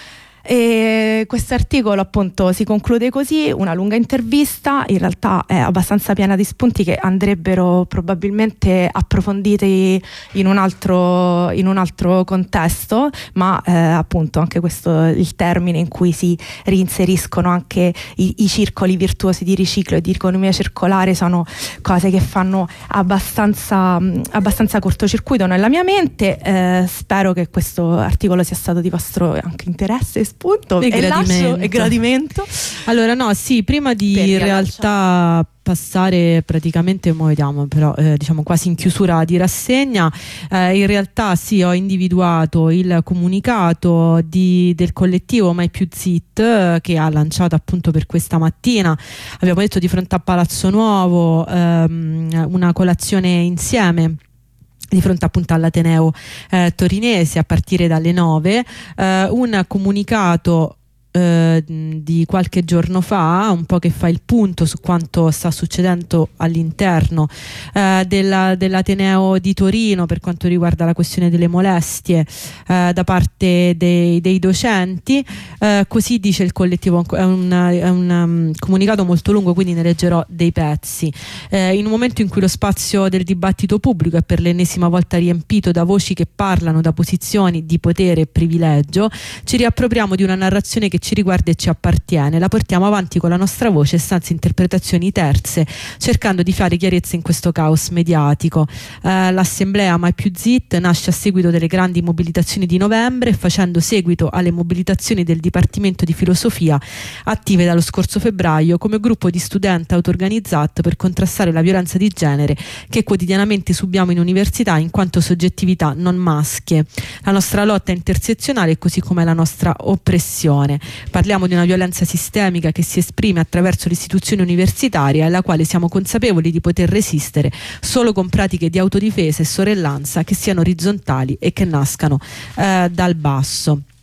E questo articolo appunto si conclude così, una lunga intervista, in realtà è abbastanza piena di spunti che andrebbero probabilmente approfonditi in un altro contesto, ma appunto anche questo il termine in cui si reinseriscono anche i circoli virtuosi di riciclo e di economia circolare sono cose che fanno abbastanza cortocircuito nella mia mente. Spero che questo articolo sia stato di vostro anche interesse, spunto e gradimento. Allora no, sì, prima di in realtà passare praticamente, vediamo però diciamo quasi in chiusura di rassegna, in realtà sì, ho individuato il comunicato del collettivo Mai Più Zit, che ha lanciato appunto per questa mattina, abbiamo detto, di fronte a Palazzo Nuovo, una colazione insieme di fronte appunto all'Ateneo torinese a partire dalle 9, un comunicato di qualche giorno fa, un po' che fa il punto su quanto sta succedendo all'interno dell'Ateneo di Torino per quanto riguarda la questione delle molestie da parte dei docenti. Così dice il collettivo, è un comunicato molto lungo, quindi ne leggerò dei pezzi. In un momento in cui lo spazio del dibattito pubblico è per l'ennesima volta riempito da voci che parlano da posizioni di potere e privilegio, ci riappropriamo di una narrazione che ci riguarda e ci appartiene, la portiamo avanti con la nostra voce senza interpretazioni terze, cercando di fare chiarezza in questo caos mediatico. L'assemblea Mai Più Zit nasce a seguito delle grandi mobilitazioni di novembre, facendo seguito alle mobilitazioni del Dipartimento di Filosofia attive dallo scorso febbraio come gruppo di studenti auto-organizzati per contrastare la violenza di genere che quotidianamente subiamo in università in quanto soggettività non maschie. La nostra lotta è intersezionale, così come la nostra oppressione. Parliamo di una violenza sistemica che si esprime attraverso l'istituzione universitaria, alla quale siamo consapevoli di poter resistere solo con pratiche di autodifesa e sorellanza che siano orizzontali e che nascano dal basso.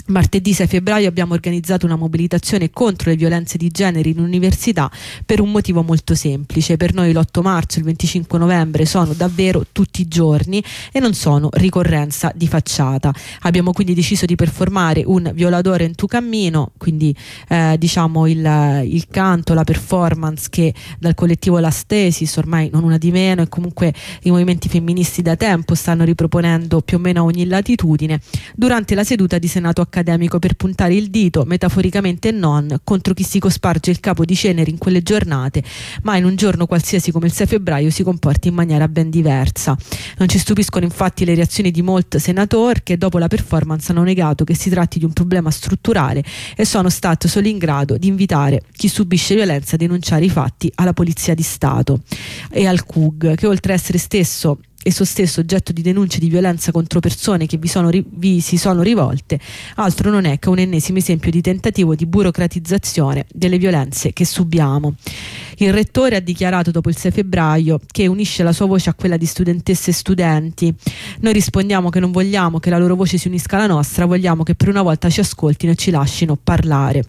Martedì 6 febbraio abbiamo organizzato una mobilitazione contro le violenze di genere in università per un motivo molto semplice. Per noi l'8 marzo e il 25 novembre sono davvero tutti i giorni e non sono ricorrenza di facciata. Abbiamo quindi deciso di performare un Violador en tu cammino, quindi diciamo il canto, la performance che dal collettivo La Stesis, ormai non una di meno, e comunque i movimenti femministi da tempo stanno riproponendo più o meno a ogni latitudine, durante la seduta di Senato accademico, per puntare il dito, metaforicamente e non, contro chi si cosparge il capo di cenere in quelle giornate, ma in un giorno qualsiasi come il 6 febbraio si comporti in maniera ben diversa. Non ci stupiscono infatti le reazioni di molti senatori che dopo la performance hanno negato che si tratti di un problema strutturale e sono stati solo in grado di invitare chi subisce violenza a denunciare i fatti alla Polizia di Stato e al CUG, che oltre a essere esso stesso oggetto di denunce di violenza contro persone che vi si sono rivolte, altro non è che un ennesimo esempio di tentativo di burocratizzazione delle violenze che subiamo. Il rettore ha dichiarato dopo il 6 febbraio che unisce la sua voce a quella di studentesse e studenti. Noi rispondiamo che non vogliamo che la loro voce si unisca alla nostra, vogliamo che per una volta ci ascoltino e ci lascino parlare.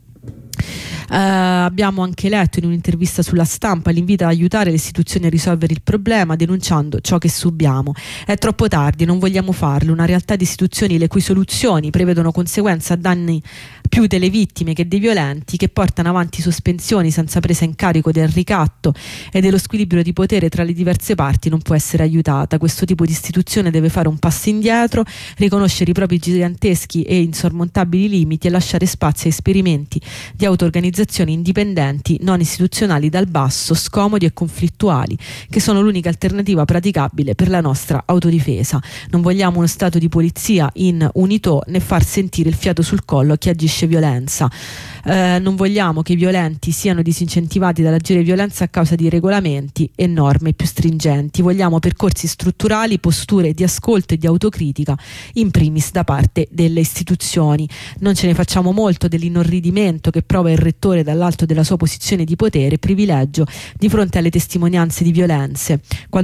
Abbiamo anche letto in un'intervista sulla Stampa l'invito ad aiutare le istituzioni a risolvere il problema, denunciando ciò che subiamo. È troppo tardi, non vogliamo farlo. Una realtà di istituzioni le cui soluzioni prevedono conseguenze a danni più delle vittime che dei violenti, che portano avanti sospensioni senza presa in carico del ricatto e dello squilibrio di potere tra le diverse parti, non può essere aiutata. Questo tipo di istituzione deve fare un passo indietro, riconoscere i propri giganteschi e insormontabili limiti e lasciare spazio a esperimenti di auto-organizzazioni indipendenti, non istituzionali dal basso, scomodi e conflittuali, che sono l'unica alternativa praticabile per la nostra autodifesa. Non vogliamo uno stato di polizia in unitò, né far sentire il fiato sul collo a chi agisce violenza. Non vogliamo che i violenti siano disincentivati dall'agire violenza a causa di regolamenti e norme più stringenti. Vogliamo percorsi strutturali, posture di ascolto e di autocritica, in primis da parte delle istituzioni. Non ce ne facciamo molto dell'inorridimento che prova il rettore dall'alto della sua posizione di potere e privilegio di fronte alle testimonianze di violenze,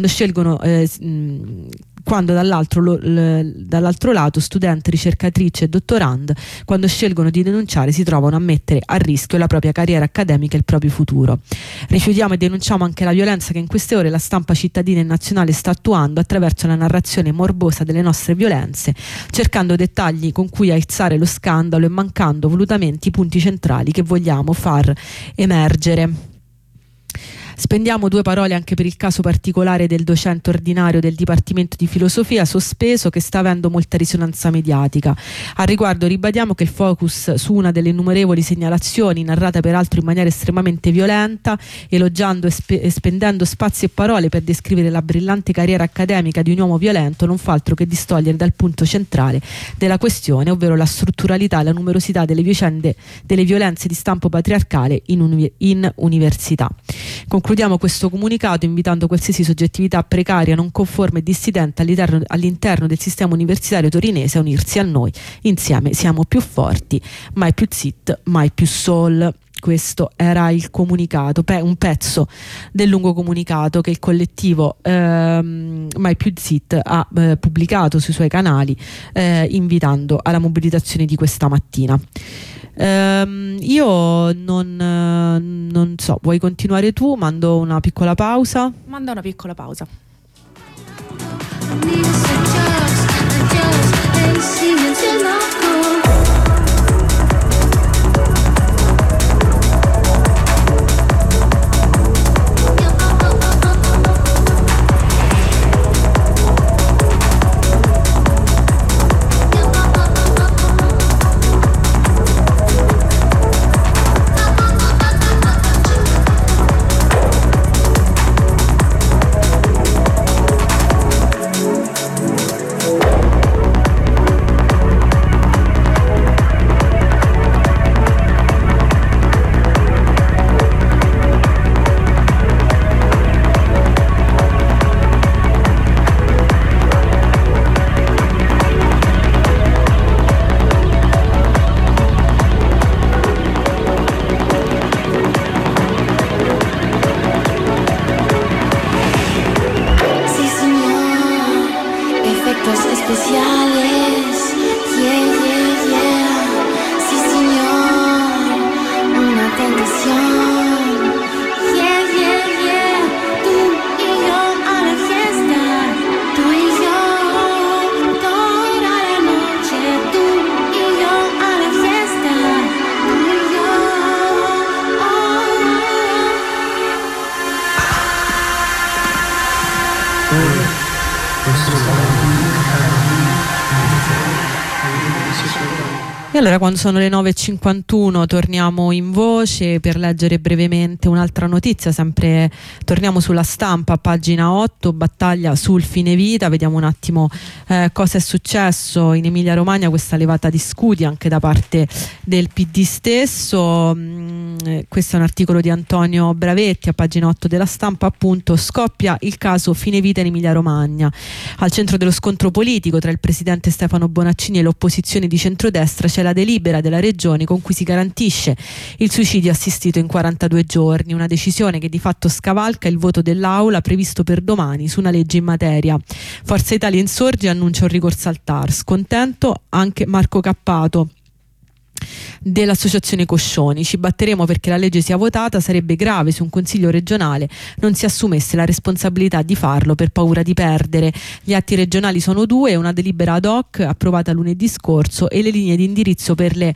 quando dall'altro lato studente, ricercatrice e dottorand, quando scelgono di denunciare, si trovano a mettere a rischio la propria carriera accademica e il proprio futuro. Rifiutiamo e denunciamo anche la violenza che in queste ore la stampa cittadina e nazionale sta attuando attraverso la narrazione morbosa delle nostre violenze, cercando dettagli con cui aizzare lo scandalo e mancando volutamente i punti centrali che vogliamo far emergere. Spendiamo due parole anche per il caso particolare del docente ordinario del Dipartimento di Filosofia sospeso, che sta avendo molta risonanza mediatica. Al riguardo ribadiamo che il focus su una delle innumerevoli segnalazioni, narrata peraltro in maniera estremamente violenta, elogiando e spendendo spazi e parole per descrivere la brillante carriera accademica di un uomo violento, non fa altro che distogliere dal punto centrale della questione, ovvero la strutturalità e la numerosità delle vicende delle violenze di stampo patriarcale in università. Concludiamo questo comunicato invitando qualsiasi soggettività precaria, non conforme e dissidente all'interno del sistema universitario torinese a unirsi a noi. Insieme siamo più forti, mai più zit, mai più sol. Questo era il comunicato, un pezzo del lungo comunicato che il collettivo Mai più zit ha pubblicato sui suoi canali, invitando alla mobilitazione di questa mattina. Io non so, vuoi continuare tu? Mando una piccola pausa. Manda una piccola pausa. Especiales, yeah, yeah, yeah. bendición. Yeah, yeah, yeah. Tú y yo a la fiesta. Tú y yo toda la noche. Tú y yo a la fiesta. Tú y yo. E allora, quando sono le 9.51 torniamo in voce per leggere brevemente un'altra notizia. Sempre torniamo sulla Stampa, pagina 8, battaglia sul fine vita. Vediamo un attimo cosa è successo in Emilia Romagna, questa levata di scudi anche da parte del PD stesso. Questo è un articolo di Antonio Bravetti a pagina 8 della Stampa, appunto. Scoppia il caso fine vita in Emilia Romagna. Al centro dello scontro politico tra il presidente Stefano Bonaccini e l'opposizione di centrodestra c'è la delibera della regione con cui si garantisce il suicidio assistito in 42 giorni, una decisione che di fatto scavalca il voto dell'Aula previsto per domani su una legge in materia. Forza Italia insorge e annuncia un ricorso al TAR. Scontento anche Marco Cappato dell'associazione Coscioni. Ci batteremo perché la legge sia votata. Sarebbe grave se un consiglio regionale non si assumesse la responsabilità di farlo per paura di perdere. Gli atti regionali sono 2, una delibera ad hoc approvata lunedì scorso e le linee di indirizzo per le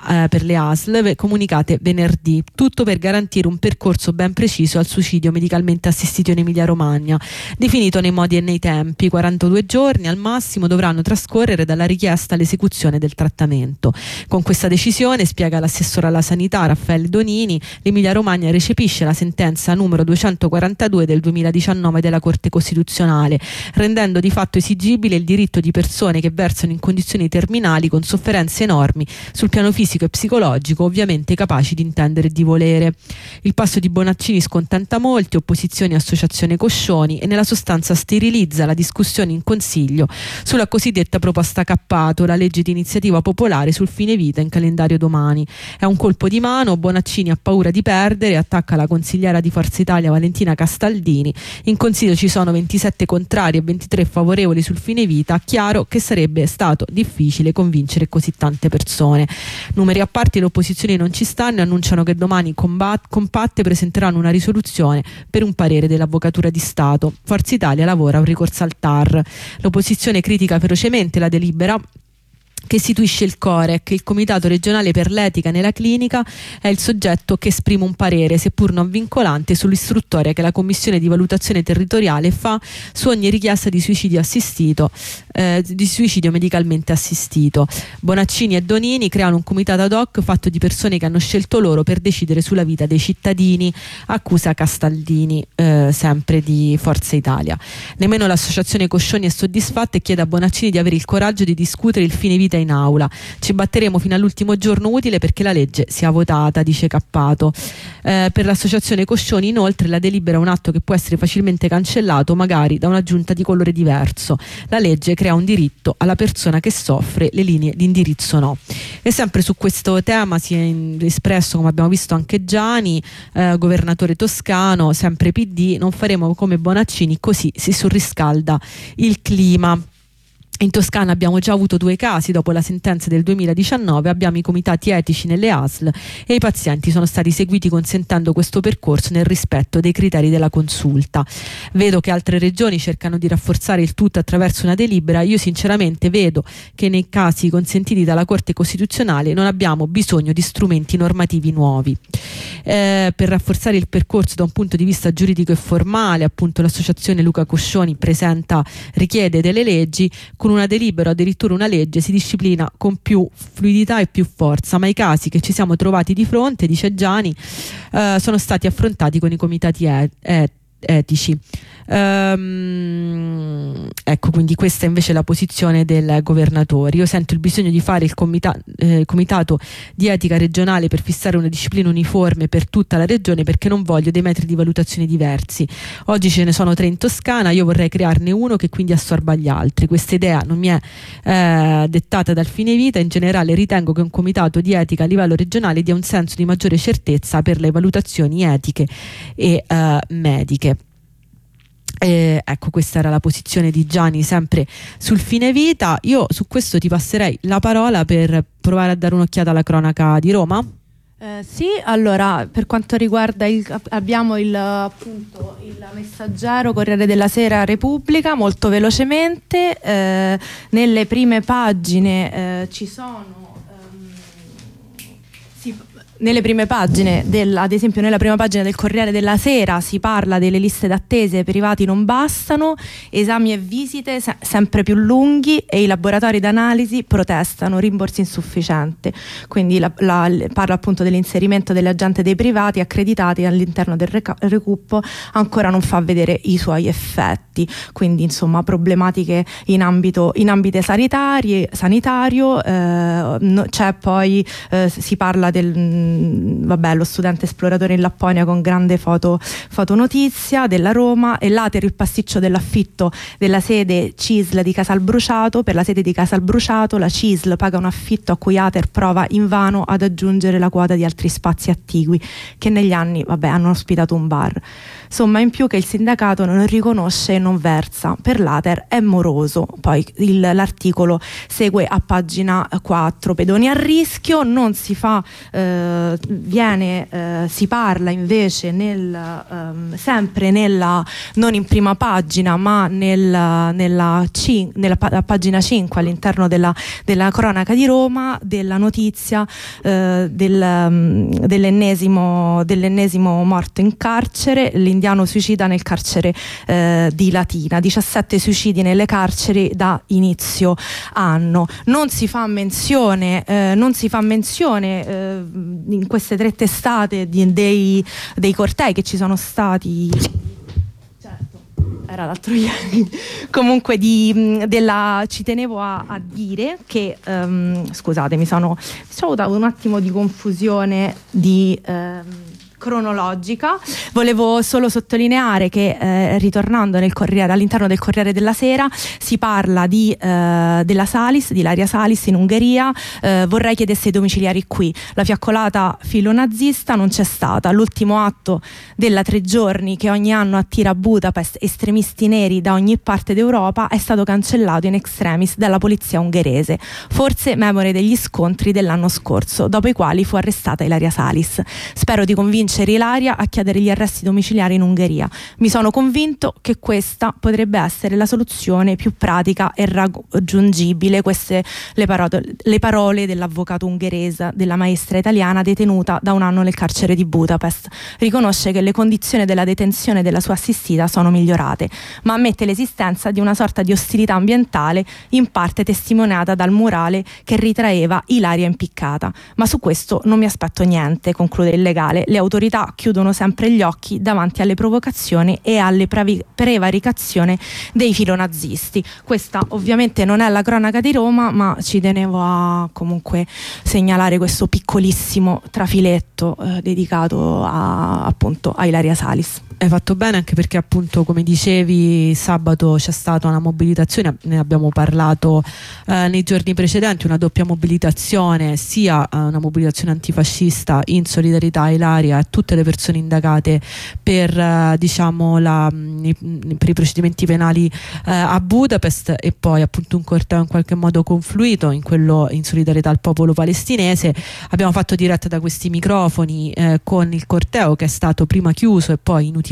ASL comunicate venerdì, tutto per garantire un percorso ben preciso al suicidio medicalmente assistito in Emilia Romagna, definito nei modi e nei tempi. 42 giorni al massimo dovranno trascorrere dalla richiesta all'esecuzione del trattamento. Con questa decisione, spiega l'assessore alla sanità Raffaele Donini, l'Emilia Romagna recepisce la sentenza numero 242 del 2019 della Corte Costituzionale, rendendo di fatto esigibile il diritto di persone che versano in condizioni terminali con sofferenze enormi sul piano fisico e psicologico, ovviamente capaci di intendere e di volere. Il passo di Bonaccini scontenta molti, opposizioni e associazione Coscioni, e nella sostanza sterilizza la discussione in Consiglio sulla cosiddetta proposta Cappato, la legge di iniziativa popolare sul fine vita in calendario domani. È un colpo di mano. Bonaccini ha paura di perdere, attacca la consigliera di Forza Italia Valentina Castaldini. In Consiglio ci sono 27 contrari e 23 favorevoli sul fine vita. Chiaro che sarebbe stato difficile convincere così tante persone. Numeri a parte, le opposizioni non ci stanno e annunciano che domani compatte presenteranno una risoluzione per un parere dell'Avvocatura di Stato. Forza Italia lavora a un ricorso al TAR. L'opposizione critica ferocemente la delibera che istituisce il COREC, il Comitato Regionale per l'Etica nella Clinica. È il soggetto che esprime un parere, seppur non vincolante, sull'istruttoria che la Commissione di Valutazione Territoriale fa su ogni richiesta di suicidio assistito, di suicidio medicalmente assistito. Bonaccini e Donini creano un comitato ad hoc fatto di persone che hanno scelto loro per decidere sulla vita dei cittadini, accusa Castaldini, sempre di Forza Italia. Nemmeno l'associazione Coscioni è soddisfatta e chiede a Bonaccini di avere il coraggio di discutere il fine vita in aula. Ci batteremo fino all'ultimo giorno utile perché la legge sia votata, dice Cappato. Per l'associazione Coscioni, inoltre, la delibera è un atto che può essere facilmente cancellato, magari da una giunta di colore diverso. La legge crea un diritto alla persona che soffre, le linee di indirizzo no. E sempre su questo tema si è espresso, come abbiamo visto, anche Giani, governatore toscano, sempre PD. Non faremo come Bonaccini, così si surriscalda il clima. In Toscana abbiamo già avuto 2 casi dopo la sentenza del 2019, abbiamo i comitati etici nelle ASL e i pazienti sono stati seguiti consentendo questo percorso nel rispetto dei criteri della consulta. Vedo che altre regioni cercano di rafforzare il tutto attraverso una delibera. Io sinceramente vedo che nei casi consentiti dalla Corte Costituzionale non abbiamo bisogno di strumenti normativi nuovi. Per rafforzare il percorso da un punto di vista giuridico e formale, appunto, l'associazione Luca Coscioni richiede delle leggi. Con una delibera o addirittura una legge si disciplina con più fluidità e più forza, ma i casi che ci siamo trovati di fronte, dice Giani, sono stati affrontati con i comitati etici. Ecco, quindi questa è invece la posizione del governatore. Io sento il bisogno di fare il comitato di etica regionale per fissare una disciplina uniforme per tutta la regione, perché non voglio dei metri di valutazione diversi. Oggi ce ne sono 3 in Toscana, io vorrei crearne uno che quindi assorba gli altri. Questa idea non mi è dettata dal fine vita. In generale ritengo che un comitato di etica a livello regionale dia un senso di maggiore certezza per le valutazioni etiche e mediche. Ecco, questa era la posizione di Giani sempre sul fine vita. Io su questo ti passerei la parola per provare a dare un'occhiata alla cronaca di Roma. Sì, allora per quanto riguarda abbiamo appunto il Messaggero, Corriere della Sera, Repubblica, molto velocemente. Nelle prime pagine ci sono nelle prime pagine ad esempio nella prima pagina del Corriere della Sera si parla delle liste d'attesa, privati non bastano, esami e visite sempre più lunghi e i laboratori d'analisi protestano, rimborsi insufficienti. Quindi parla appunto dell'inserimento dell'agente dei privati accreditati all'interno del recup, ancora non fa vedere i suoi effetti, quindi insomma problematiche in ambito sanitario. C'è poi si parla lo studente esploratore in Lapponia con grande fotonotizia della Roma, e latere il pasticcio dell'affitto della sede CISL di Casalbruciato. Per la sede di Casalbruciato la CISL paga un affitto a cui Ater prova invano ad aggiungere la quota di altri spazi attigui che negli anni hanno ospitato un bar. Somma in più che il sindacato non riconosce e non versa. Per l'Ater è moroso. Poi l'articolo segue a pagina 4. Pedoni a rischio, non si fa si parla invece sempre non in prima pagina ma nella pagina 5 all'interno della cronaca di Roma della notizia dell'ennesimo morto in carcere. L'indiano suicida nel carcere di Latina, 17 suicidi nelle carceri da inizio anno. Non si fa menzione in queste 3 testate dei cortei che ci sono stati. Era l'altro ieri. Comunque ci tenevo a dire che scusate, c'è avuto un attimo di confusione cronologica. Volevo solo sottolineare che ritornando all'interno del Corriere della Sera si parla della Salis, di Ilaria Salis in Ungheria. Vorrei chiedesse i domiciliari qui. La fiaccolata filonazista non c'è stata. L'ultimo atto della 3 giorni che ogni anno attira a Budapest estremisti neri da ogni parte d'Europa è stato cancellato in extremis dalla polizia ungherese, forse memore degli scontri dell'anno scorso, dopo i quali fu arrestata Ilaria Salis. Spero di convincere Ilaria a chiedere gli arresti domiciliari in Ungheria. Mi sono convinto che questa potrebbe essere la soluzione più pratica e raggiungibile. Queste le parole dell'avvocato ungherese della maestra italiana detenuta da un anno nel carcere di Budapest. Riconosce che le condizioni della detenzione della sua assistita sono migliorate, ma ammette l'esistenza di una sorta di ostilità ambientale in parte testimoniata dal murale che ritraeva Ilaria impiccata. Ma su questo non mi aspetto niente, conclude il legale. Le autorità chiudono sempre gli occhi davanti alle provocazioni e alle prevaricazioni dei filonazisti. Questa ovviamente non è la cronaca di Roma, ma ci tenevo a comunque segnalare questo piccolissimo trafiletto dedicato appunto a Ilaria Salis. Hai fatto bene, anche perché appunto, come dicevi, sabato c'è stata una mobilitazione, ne abbiamo parlato nei giorni precedenti, una doppia mobilitazione, sia una mobilitazione antifascista in solidarietà a Ilaria e a tutte le persone indagate per per i procedimenti penali a Budapest, e poi appunto un corteo in qualche modo confluito in solidarietà al popolo palestinese. Abbiamo fatto diretta da questi microfoni con il corteo, che è stato prima chiuso e poi inutilmente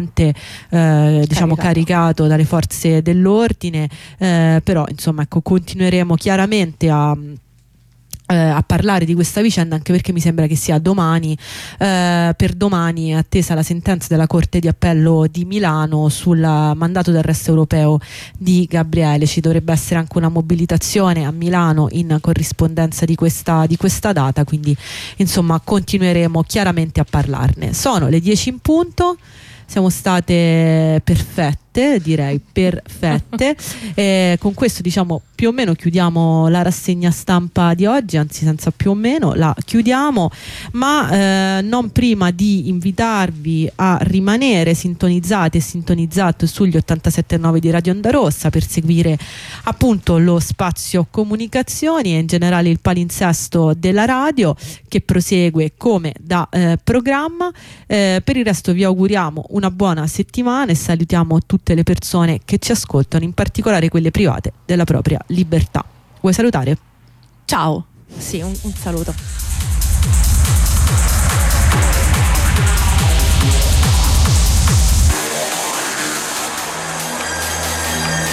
caricato dalle forze dell'ordine, però insomma continueremo chiaramente a parlare di questa vicenda, anche perché mi sembra che sia domani, per domani è attesa la sentenza della Corte di Appello di Milano sul mandato d'arresto europeo di Gabriele. Ci dovrebbe essere anche una mobilitazione a Milano in corrispondenza di questa data, quindi insomma continueremo chiaramente a parlarne. Sono le 10 in punto, siamo state perfette, direi perfette. Con questo più o meno chiudiamo la rassegna stampa di oggi, anzi senza più o meno la chiudiamo, ma non prima di invitarvi a rimanere sintonizzati e sintonizzate sugli 87.9 di Radio Onda Rossa per seguire appunto lo spazio comunicazioni e in generale il palinsesto della radio, che prosegue come da programma. Per il resto vi auguriamo una buona settimana e salutiamo tutte le persone che ci ascoltano, in particolare quelle private della propria libertà. Vuoi salutare? Ciao. Sì, un saluto.